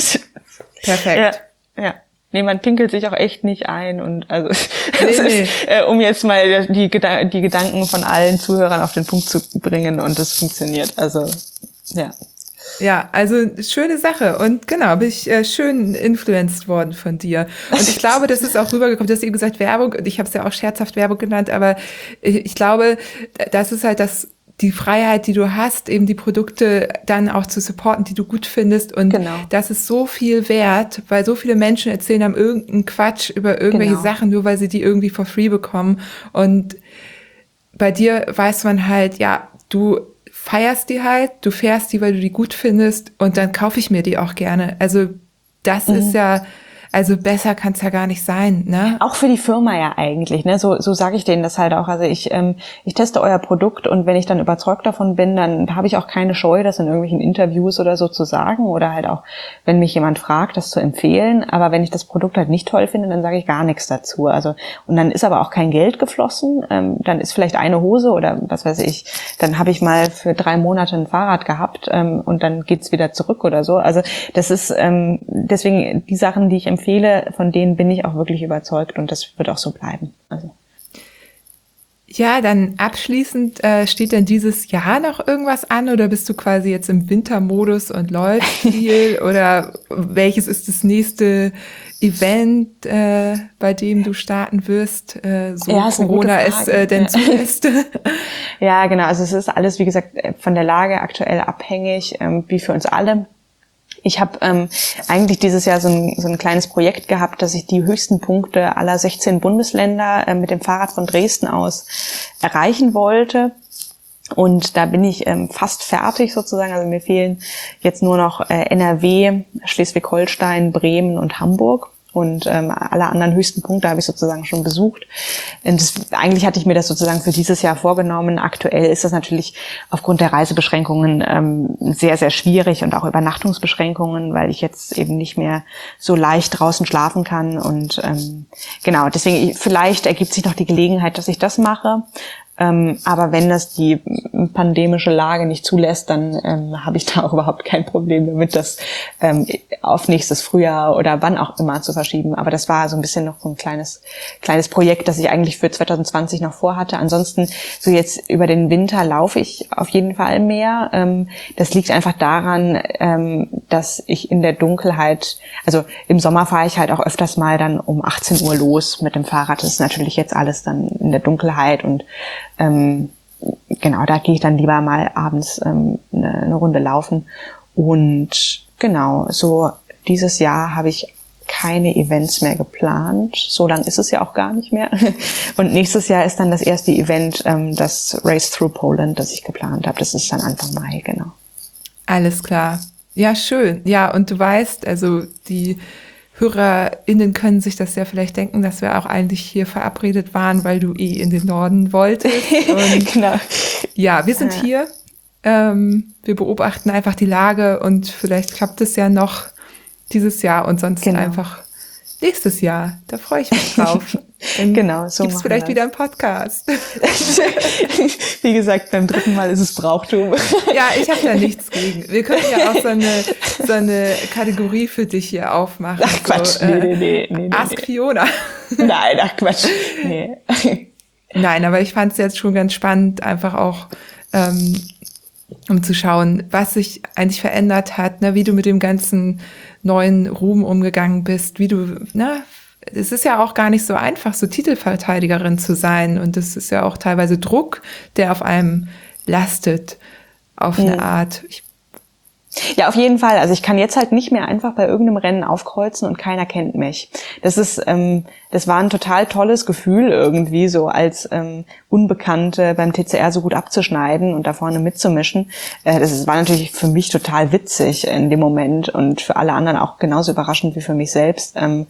perfekt. Ja, ja. Nee, man pinkelt sich auch echt nicht ein und also nee, ist, nee. äh, um jetzt mal die, Geda- die Gedanken von allen Zuhörern auf den Punkt zu bringen und das funktioniert. Also ja. Ja, also schöne Sache und genau, bin ich äh, schön influenced worden von dir. Und ich glaube, das ist auch rübergekommen, du hast eben gesagt Werbung und ich habe es ja auch scherzhaft Werbung genannt, aber ich, ich glaube, das ist halt das die Freiheit, die du hast, eben die Produkte dann auch zu supporten, die du gut findest. Und genau. das ist so viel wert, weil so viele Menschen erzählen haben irgendeinen Quatsch über irgendwelche genau. Sachen, nur weil sie die irgendwie for free bekommen. Und bei dir weiß man halt, ja, du feierst die halt, du fährst die, weil du die gut findest und dann kaufe ich mir die auch gerne. Also das mhm. ist ja... Also besser kann es ja gar nicht sein, ne? Auch für die Firma ja eigentlich, ne? So so sage ich denen das halt auch. Also ich ähm, ich teste euer Produkt und wenn ich dann überzeugt davon bin, dann habe ich auch keine Scheu, das in irgendwelchen Interviews oder so zu sagen oder halt auch, wenn mich jemand fragt, das zu empfehlen. Aber wenn ich das Produkt halt nicht toll finde, dann sage ich gar nichts dazu. Also und dann ist aber auch kein Geld geflossen. Ähm, dann ist vielleicht eine Hose oder was weiß ich. Dann habe ich mal für drei Monate ein Fahrrad gehabt ähm, und dann geht's wieder zurück oder so. Also das ist ähm, deswegen die Sachen, die ich empfehle, Viele von denen bin ich auch wirklich überzeugt und das wird auch so bleiben. Also. Ja, dann abschließend, äh, steht denn dieses Jahr noch irgendwas an oder bist du quasi jetzt im Wintermodus und läufst viel oder welches ist das nächste Event, äh, bei dem du starten wirst, äh, so ja, Corona es äh, denn zulässt? Ja, genau, also es ist alles, wie gesagt, von der Lage aktuell abhängig, ähm, wie für uns alle. Ich habe ähm, eigentlich dieses Jahr so ein, so ein kleines Projekt gehabt, dass ich die höchsten Punkte aller sechzehn Bundesländer äh, mit dem Fahrrad von Dresden aus erreichen wollte. Und da bin ich ähm, fast fertig sozusagen. Also mir fehlen jetzt nur noch äh, N R W, Schleswig-Holstein, Bremen und Hamburg. Und ähm, alle anderen höchsten Punkte habe ich sozusagen schon besucht. Und das, eigentlich hatte ich mir das sozusagen für dieses Jahr vorgenommen. Aktuell ist das natürlich aufgrund der Reisebeschränkungen ähm, sehr, sehr schwierig und auch Übernachtungsbeschränkungen, weil ich jetzt eben nicht mehr so leicht draußen schlafen kann. Und ähm, genau, deswegen vielleicht ergibt sich noch die Gelegenheit, dass ich das mache. Ähm, aber wenn das die pandemische Lage nicht zulässt, dann ähm, habe ich da auch überhaupt kein Problem damit, das ähm, auf nächstes Frühjahr oder wann auch immer zu verschieben. Aber das war so ein bisschen noch so ein kleines kleines Projekt, das ich eigentlich für zwanzig zwanzig noch vorhatte. Ansonsten, so jetzt über den Winter laufe ich auf jeden Fall mehr. Ähm, das liegt einfach daran, ähm, dass ich in der Dunkelheit, also im Sommer fahre ich halt auch öfters mal dann um achtzehn Uhr los mit dem Fahrrad. Das ist natürlich jetzt alles dann in der Dunkelheit und Ähm, genau, da gehe ich dann lieber mal abends ähm, eine, eine Runde laufen. Und genau, so dieses Jahr habe ich keine Events mehr geplant. So lang ist es ja auch gar nicht mehr. Und nächstes Jahr ist dann das erste Event, ähm, das Race Through Poland, das ich geplant habe. Das ist dann Anfang Mai, genau. Alles klar. Ja, schön. Ja, und du weißt, also die HörerInnen können sich das ja vielleicht denken, dass wir auch eigentlich hier verabredet waren, weil du eh in den Norden wolltest. Und genau. Ja, wir sind ja. hier. Ähm, wir beobachten einfach die Lage und vielleicht klappt es ja noch dieses Jahr und sonst genau. einfach nächstes Jahr. Da freue ich mich drauf. Dann genau, so gibt's vielleicht das. wieder einen Podcast. Wie gesagt, beim dritten Mal ist es Brauchtum. Ja, ich habe da nichts gegen. Wir können ja auch so eine, so eine Kategorie für dich hier aufmachen. Ach Quatsch, so, nee, äh, nee, nee, nee. Ask nee. Fiona. Nein, ach Quatsch, nee. Nein, aber ich fand es jetzt schon ganz spannend, einfach auch ähm, um zu schauen, was sich eigentlich verändert hat, ne, wie du mit dem ganzen neuen Ruhm umgegangen bist, wie du, ne, es ist ja auch gar nicht so einfach, so Titelverteidigerin zu sein und es ist ja auch teilweise Druck, der auf einem lastet, auf eine mhm. Art. Ich Ja, auf jeden Fall. Also ich kann jetzt halt nicht mehr einfach bei irgendeinem Rennen aufkreuzen und keiner kennt mich. Das ist, ähm, das war ein total tolles Gefühl irgendwie, so als ähm, Unbekannte beim T C R so gut abzuschneiden und da vorne mitzumischen. Äh, das ist, war natürlich für mich total witzig in dem Moment und für alle anderen auch genauso überraschend wie für mich selbst. Ähm,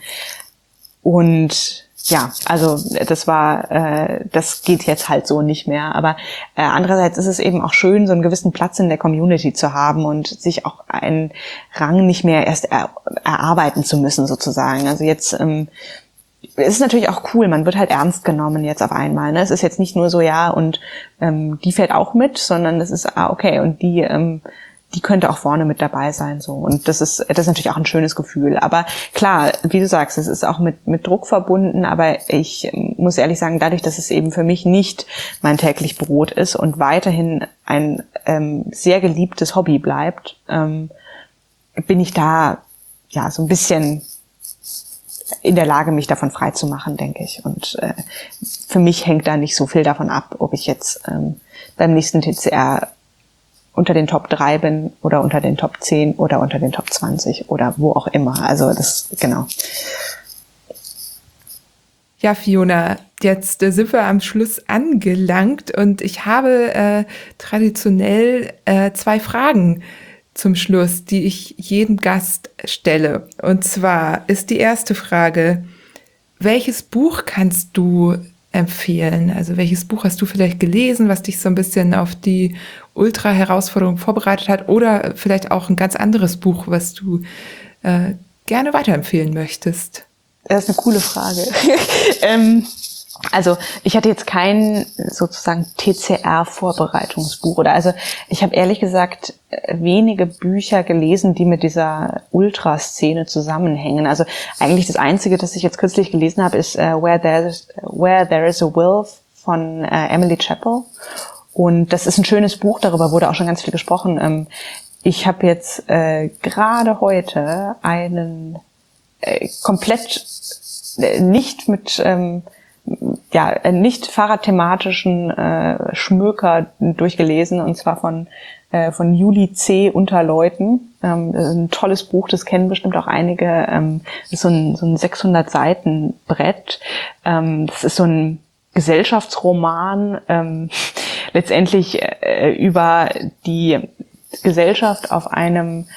und ja, also das war, äh, das geht jetzt halt so nicht mehr. Aber äh, andererseits ist es eben auch schön, so einen gewissen Platz in der Community zu haben und sich auch einen Rang nicht mehr erst er, erarbeiten zu müssen sozusagen. Also jetzt ähm, es ist natürlich auch cool, man wird halt ernst genommen jetzt auf einmal. Ne? Es ist jetzt nicht nur so, ja, und ähm, die fährt auch mit, sondern es ist, ah, okay, und die ähm, die könnte auch vorne mit dabei sein, so. Und das ist, das ist natürlich auch ein schönes Gefühl. Aber klar, wie du sagst, es ist auch mit, mit Druck verbunden. Aber ich muss ehrlich sagen, dadurch, dass es eben für mich nicht mein täglich Brot ist und weiterhin ein ähm, sehr geliebtes Hobby bleibt, ähm, bin ich da, ja, so ein bisschen in der Lage, mich davon frei zu machen, denke ich. Und äh, für mich hängt da nicht so viel davon ab, ob ich jetzt ähm, beim nächsten T C R unter den Top drei bin oder unter den Top zehn oder unter den Top zwanzig oder wo auch immer. Also das, genau. Ja, Fiona, jetzt äh, sind wir am Schluss angelangt und ich habe äh, traditionell äh, zwei Fragen zum Schluss, die ich jedem Gast stelle. Und zwar ist die erste Frage, welches Buch kannst du empfehlen? Also welches Buch hast du vielleicht gelesen, was dich so ein bisschen auf die Ultra-Herausforderung vorbereitet hat oder vielleicht auch ein ganz anderes Buch, was du äh, gerne weiterempfehlen möchtest? Das ist eine coole Frage. ähm, also ich hatte jetzt kein sozusagen T C R-Vorbereitungsbuch oder also ich habe ehrlich gesagt wenige Bücher gelesen, die mit dieser Ultraszene zusammenhängen. Also eigentlich das Einzige, das ich jetzt kürzlich gelesen habe, ist uh, Where There's Where There Is a Will von uh, Emily Chappell. Und das ist ein schönes Buch, darüber wurde auch schon ganz viel gesprochen. Ähm, ich habe jetzt äh, gerade heute einen äh, komplett äh, nicht mit ähm, ja nicht fahrradthematischen äh, Schmöker durchgelesen, und zwar von äh, von Julie C. Unterleuten. Ähm, das ist ein tolles Buch, das kennen bestimmt auch einige. Ähm, das ist so ein, so ein sechshundert Seiten Brett. Ähm, das ist so ein Gesellschaftsroman, ähm, letztendlich äh, über die Gesellschaft auf einem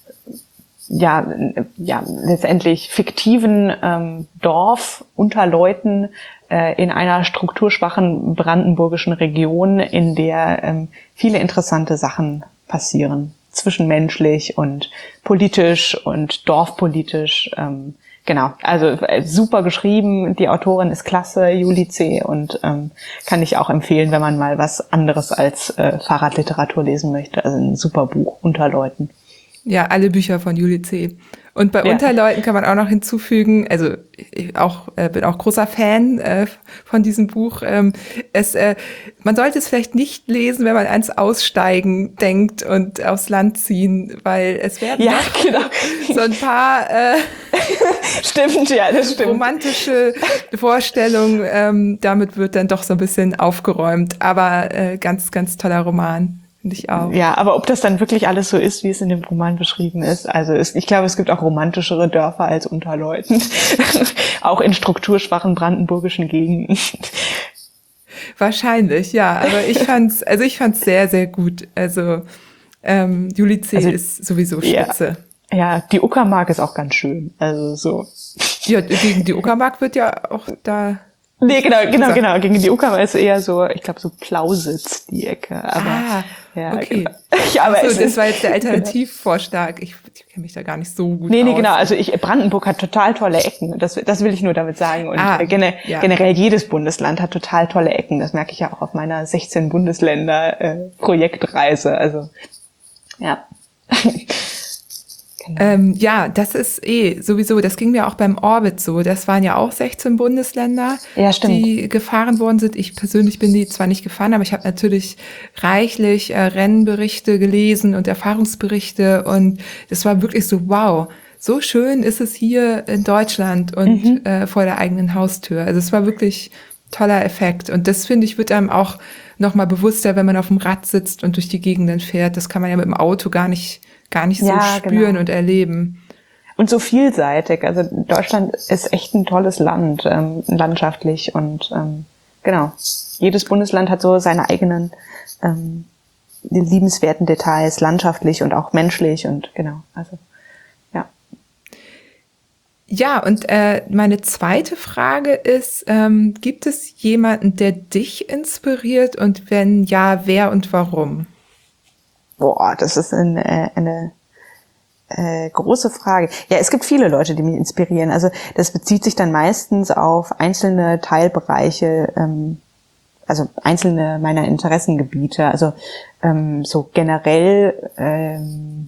ja ja letztendlich fiktiven ähm, Dorf unter Leuten äh, in einer strukturschwachen brandenburgischen Region, in der ähm, viele interessante Sachen passieren, zwischenmenschlich und politisch und dorfpolitisch. Ähm, genau, also äh, super geschrieben, die Autorin ist klasse, Julie C. und ähm, kann ich auch empfehlen, wenn man mal was anderes als äh, Fahrradliteratur lesen möchte. Also ein super Buch, Unter Leuten. Ja, alle Bücher von Julie C. Und bei ja. Unterleuten kann man auch noch hinzufügen, also ich auch äh, bin auch großer Fan äh, von diesem Buch. Ähm, es, äh, man sollte es vielleicht nicht lesen, wenn man ans Aussteigen denkt und aufs Land ziehen, weil es werden ja, genau. so ein paar äh, stimmt, ja, das stimmt. romantische Vorstellungen. Ähm, damit wird dann doch so ein bisschen aufgeräumt, aber äh, ganz, ganz toller Roman. Finde ich auch. Ja, aber ob das dann wirklich alles so ist, wie es in dem Roman beschrieben ist, also es, ich glaube, es gibt auch romantischere Dörfer als Unterleuten, auch in strukturschwachen brandenburgischen Gegenden. Wahrscheinlich, ja, aber ich fand's, also ich fand's sehr, sehr gut. Also ähm, Julie C. Also, ist sowieso spitze. Ja. Ja, die Uckermark ist auch ganz schön. Also so. Ja, gegen die Uckermark wird ja auch da... Nee, genau, genau, genau. Gegen die Uckermark ist eher so, ich glaube, so Plausitz die Ecke. Aber, ah, ja, okay. Genau. Ja, aber so, es das ist, war jetzt der Alternativvorschlag. Ich, ich kenne mich da gar nicht so gut Nee, nee, aus. genau. Also ich, Brandenburg hat total tolle Ecken. Das, das will ich nur damit sagen. Und ah, gene, ja. generell jedes Bundesland hat total tolle Ecken. Das merke ich ja auch auf meiner sechzehn Bundesländer äh, Projektreise. Also, ja. Genau. Ähm, ja, das ist eh sowieso, das ging mir auch beim Orbit so. Das waren ja auch sechzehn Bundesländer, ja, stimmt. die gefahren worden sind. Ich persönlich bin die zwar nicht gefahren, aber ich habe natürlich reichlich äh, Rennberichte gelesen und Erfahrungsberichte und das war wirklich so, wow, so schön ist es hier in Deutschland und mhm. äh, vor der eigenen Haustür. Also es war wirklich toller Effekt und das, finde ich, wird einem auch nochmal bewusster, wenn man auf dem Rad sitzt und durch die Gegenden fährt. Das kann man ja mit dem Auto gar nicht gar nicht ja, so spüren genau. und erleben. Und so vielseitig. Also Deutschland ist echt ein tolles Land, ähm, landschaftlich und ähm, genau. Jedes Bundesland hat so seine eigenen ähm, liebenswerten Details, landschaftlich und auch menschlich und genau. Also ja. Ja, und äh, meine zweite Frage ist, ähm, gibt es jemanden, der dich inspiriert und wenn ja, wer und warum? Boah, das ist eine, eine äh, große Frage. Ja, es gibt viele Leute, die mich inspirieren. Also das bezieht sich dann meistens auf einzelne Teilbereiche, ähm, also einzelne meiner Interessengebiete. Also ähm, so generell, ähm,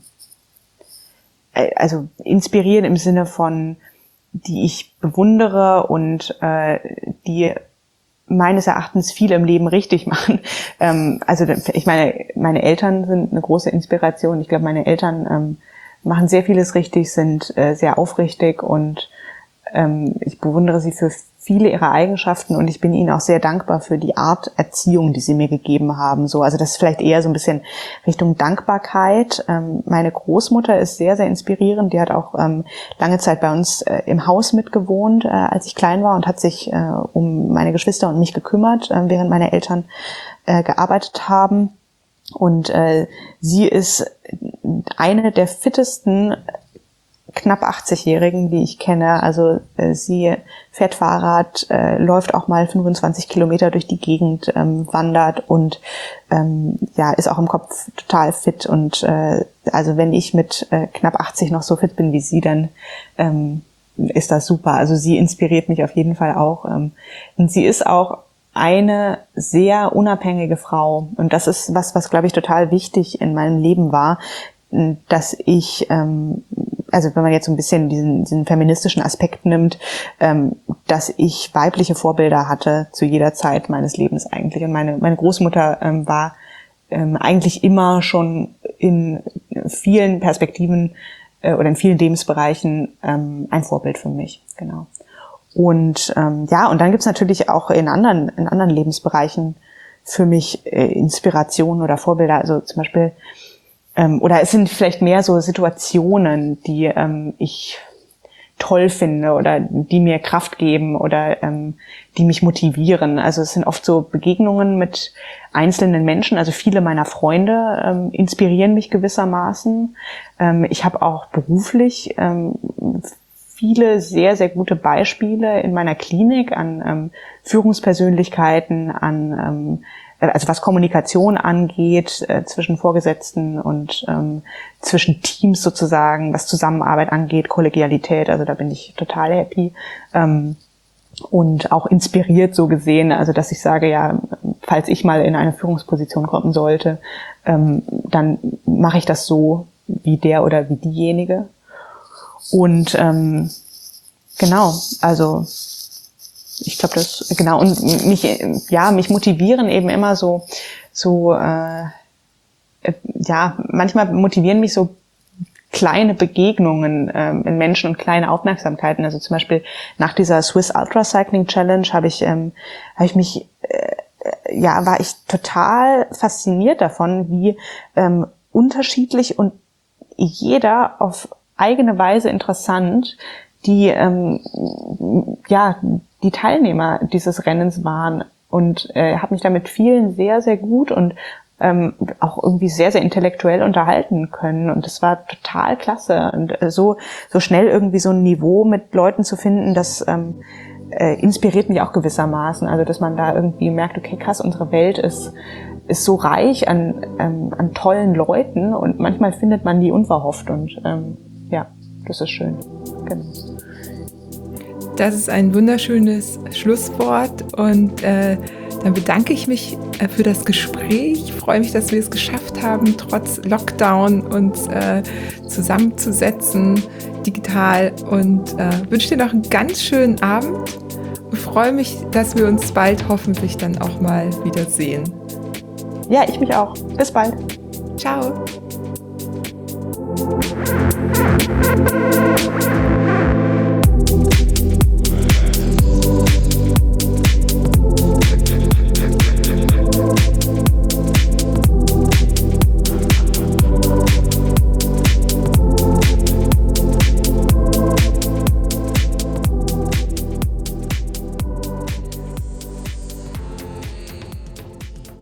also inspirieren im Sinne von, die ich bewundere und äh, die meines Erachtens viel im Leben richtig machen. Ähm, also ich meine, meine Eltern sind eine große Inspiration. Ich glaube, meine Eltern ähm, machen sehr vieles richtig, sind äh, sehr aufrichtig und ähm, ich bewundere sie für viele ihrer Eigenschaften und ich bin ihnen auch sehr dankbar für die Art Erziehung, die sie mir gegeben haben. So, also das ist vielleicht eher so ein bisschen Richtung Dankbarkeit. Ähm, meine Großmutter ist sehr, sehr inspirierend. Die hat auch ähm, lange Zeit bei uns äh, im Haus mitgewohnt, äh, als ich klein war und hat sich äh, um meine Geschwister und mich gekümmert, äh, während meine Eltern äh, gearbeitet haben. Und äh, sie ist eine der fittesten knapp achtzig-Jährigen, die ich kenne. Also äh, sie fährt Fahrrad, äh, läuft auch mal fünfundzwanzig Kilometer durch die Gegend, ähm, wandert und ähm, ja ist auch im Kopf total fit. Und äh, also wenn ich mit äh, knapp achtzig noch so fit bin wie sie, dann ähm, ist das super. Also sie inspiriert mich auf jeden Fall auch. Ähm, und sie ist auch eine sehr unabhängige Frau. Und das ist was, was glaube ich total wichtig in meinem Leben war, dass ich, ähm, also wenn man jetzt so ein bisschen diesen, diesen feministischen Aspekt nimmt, ähm, dass ich weibliche Vorbilder hatte zu jeder Zeit meines Lebens eigentlich. Und meine, meine Großmutter ähm, war ähm, eigentlich immer schon in vielen Perspektiven äh, oder in vielen Lebensbereichen ähm, ein Vorbild für mich, genau. Und ähm, ja, und dann gibt's natürlich auch in anderen, in anderen Lebensbereichen für mich äh, Inspirationen oder Vorbilder. Also zum Beispiel Ähm, oder es sind vielleicht mehr so Situationen, die ähm, ich toll finde oder die mir Kraft geben oder ähm, die mich motivieren. Also es sind oft so Begegnungen mit einzelnen Menschen. Also viele meiner Freunde ähm, inspirieren mich gewissermaßen. Ähm, ich habe auch beruflich ähm, viele sehr, sehr gute Beispiele in meiner Klinik an ähm, Führungspersönlichkeiten, an ähm, also was Kommunikation angeht, äh, zwischen Vorgesetzten und ähm, zwischen Teams sozusagen, was Zusammenarbeit angeht, Kollegialität, also da bin ich total happy ähm, und auch inspiriert so gesehen, also dass ich sage, ja, falls ich mal in eine Führungsposition kommen sollte, ähm, dann mache ich das so wie der oder wie diejenige. Und ähm, genau, also ich glaube, das genau und mich ja mich motivieren eben immer so so äh, ja manchmal motivieren mich so kleine Begegnungen ähm, in Menschen und kleine Aufmerksamkeiten. Also zum Beispiel nach dieser Swiss Ultra Cycling Challenge habe ich ähm, habe ich mich äh, ja war ich total fasziniert davon, wie ähm, unterschiedlich und jeder auf eigene Weise interessant die ähm, ja die Teilnehmer dieses Rennens waren und äh, habe mich da mit vielen sehr sehr gut und ähm, auch irgendwie sehr, sehr intellektuell unterhalten können. Und das war total klasse. Und äh, so, so schnell irgendwie so ein Niveau mit Leuten zu finden, das ähm, äh, inspiriert mich auch gewissermaßen. Also, dass man da irgendwie merkt, okay, krass, unsere Welt ist, ist so reich an, ähm, an tollen Leuten und manchmal findet man die unverhofft und ähm, ja, das ist schön. Genau. Das ist ein wunderschönes Schlusswort und äh, dann bedanke ich mich äh, für das Gespräch. Ich freue mich, dass wir es geschafft haben, trotz Lockdown uns äh, zusammenzusetzen, digital und äh, wünsche dir noch einen ganz schönen Abend und freue mich, dass wir uns bald hoffentlich dann auch mal wiedersehen. Ja, ich mich auch. Bis bald. Ciao.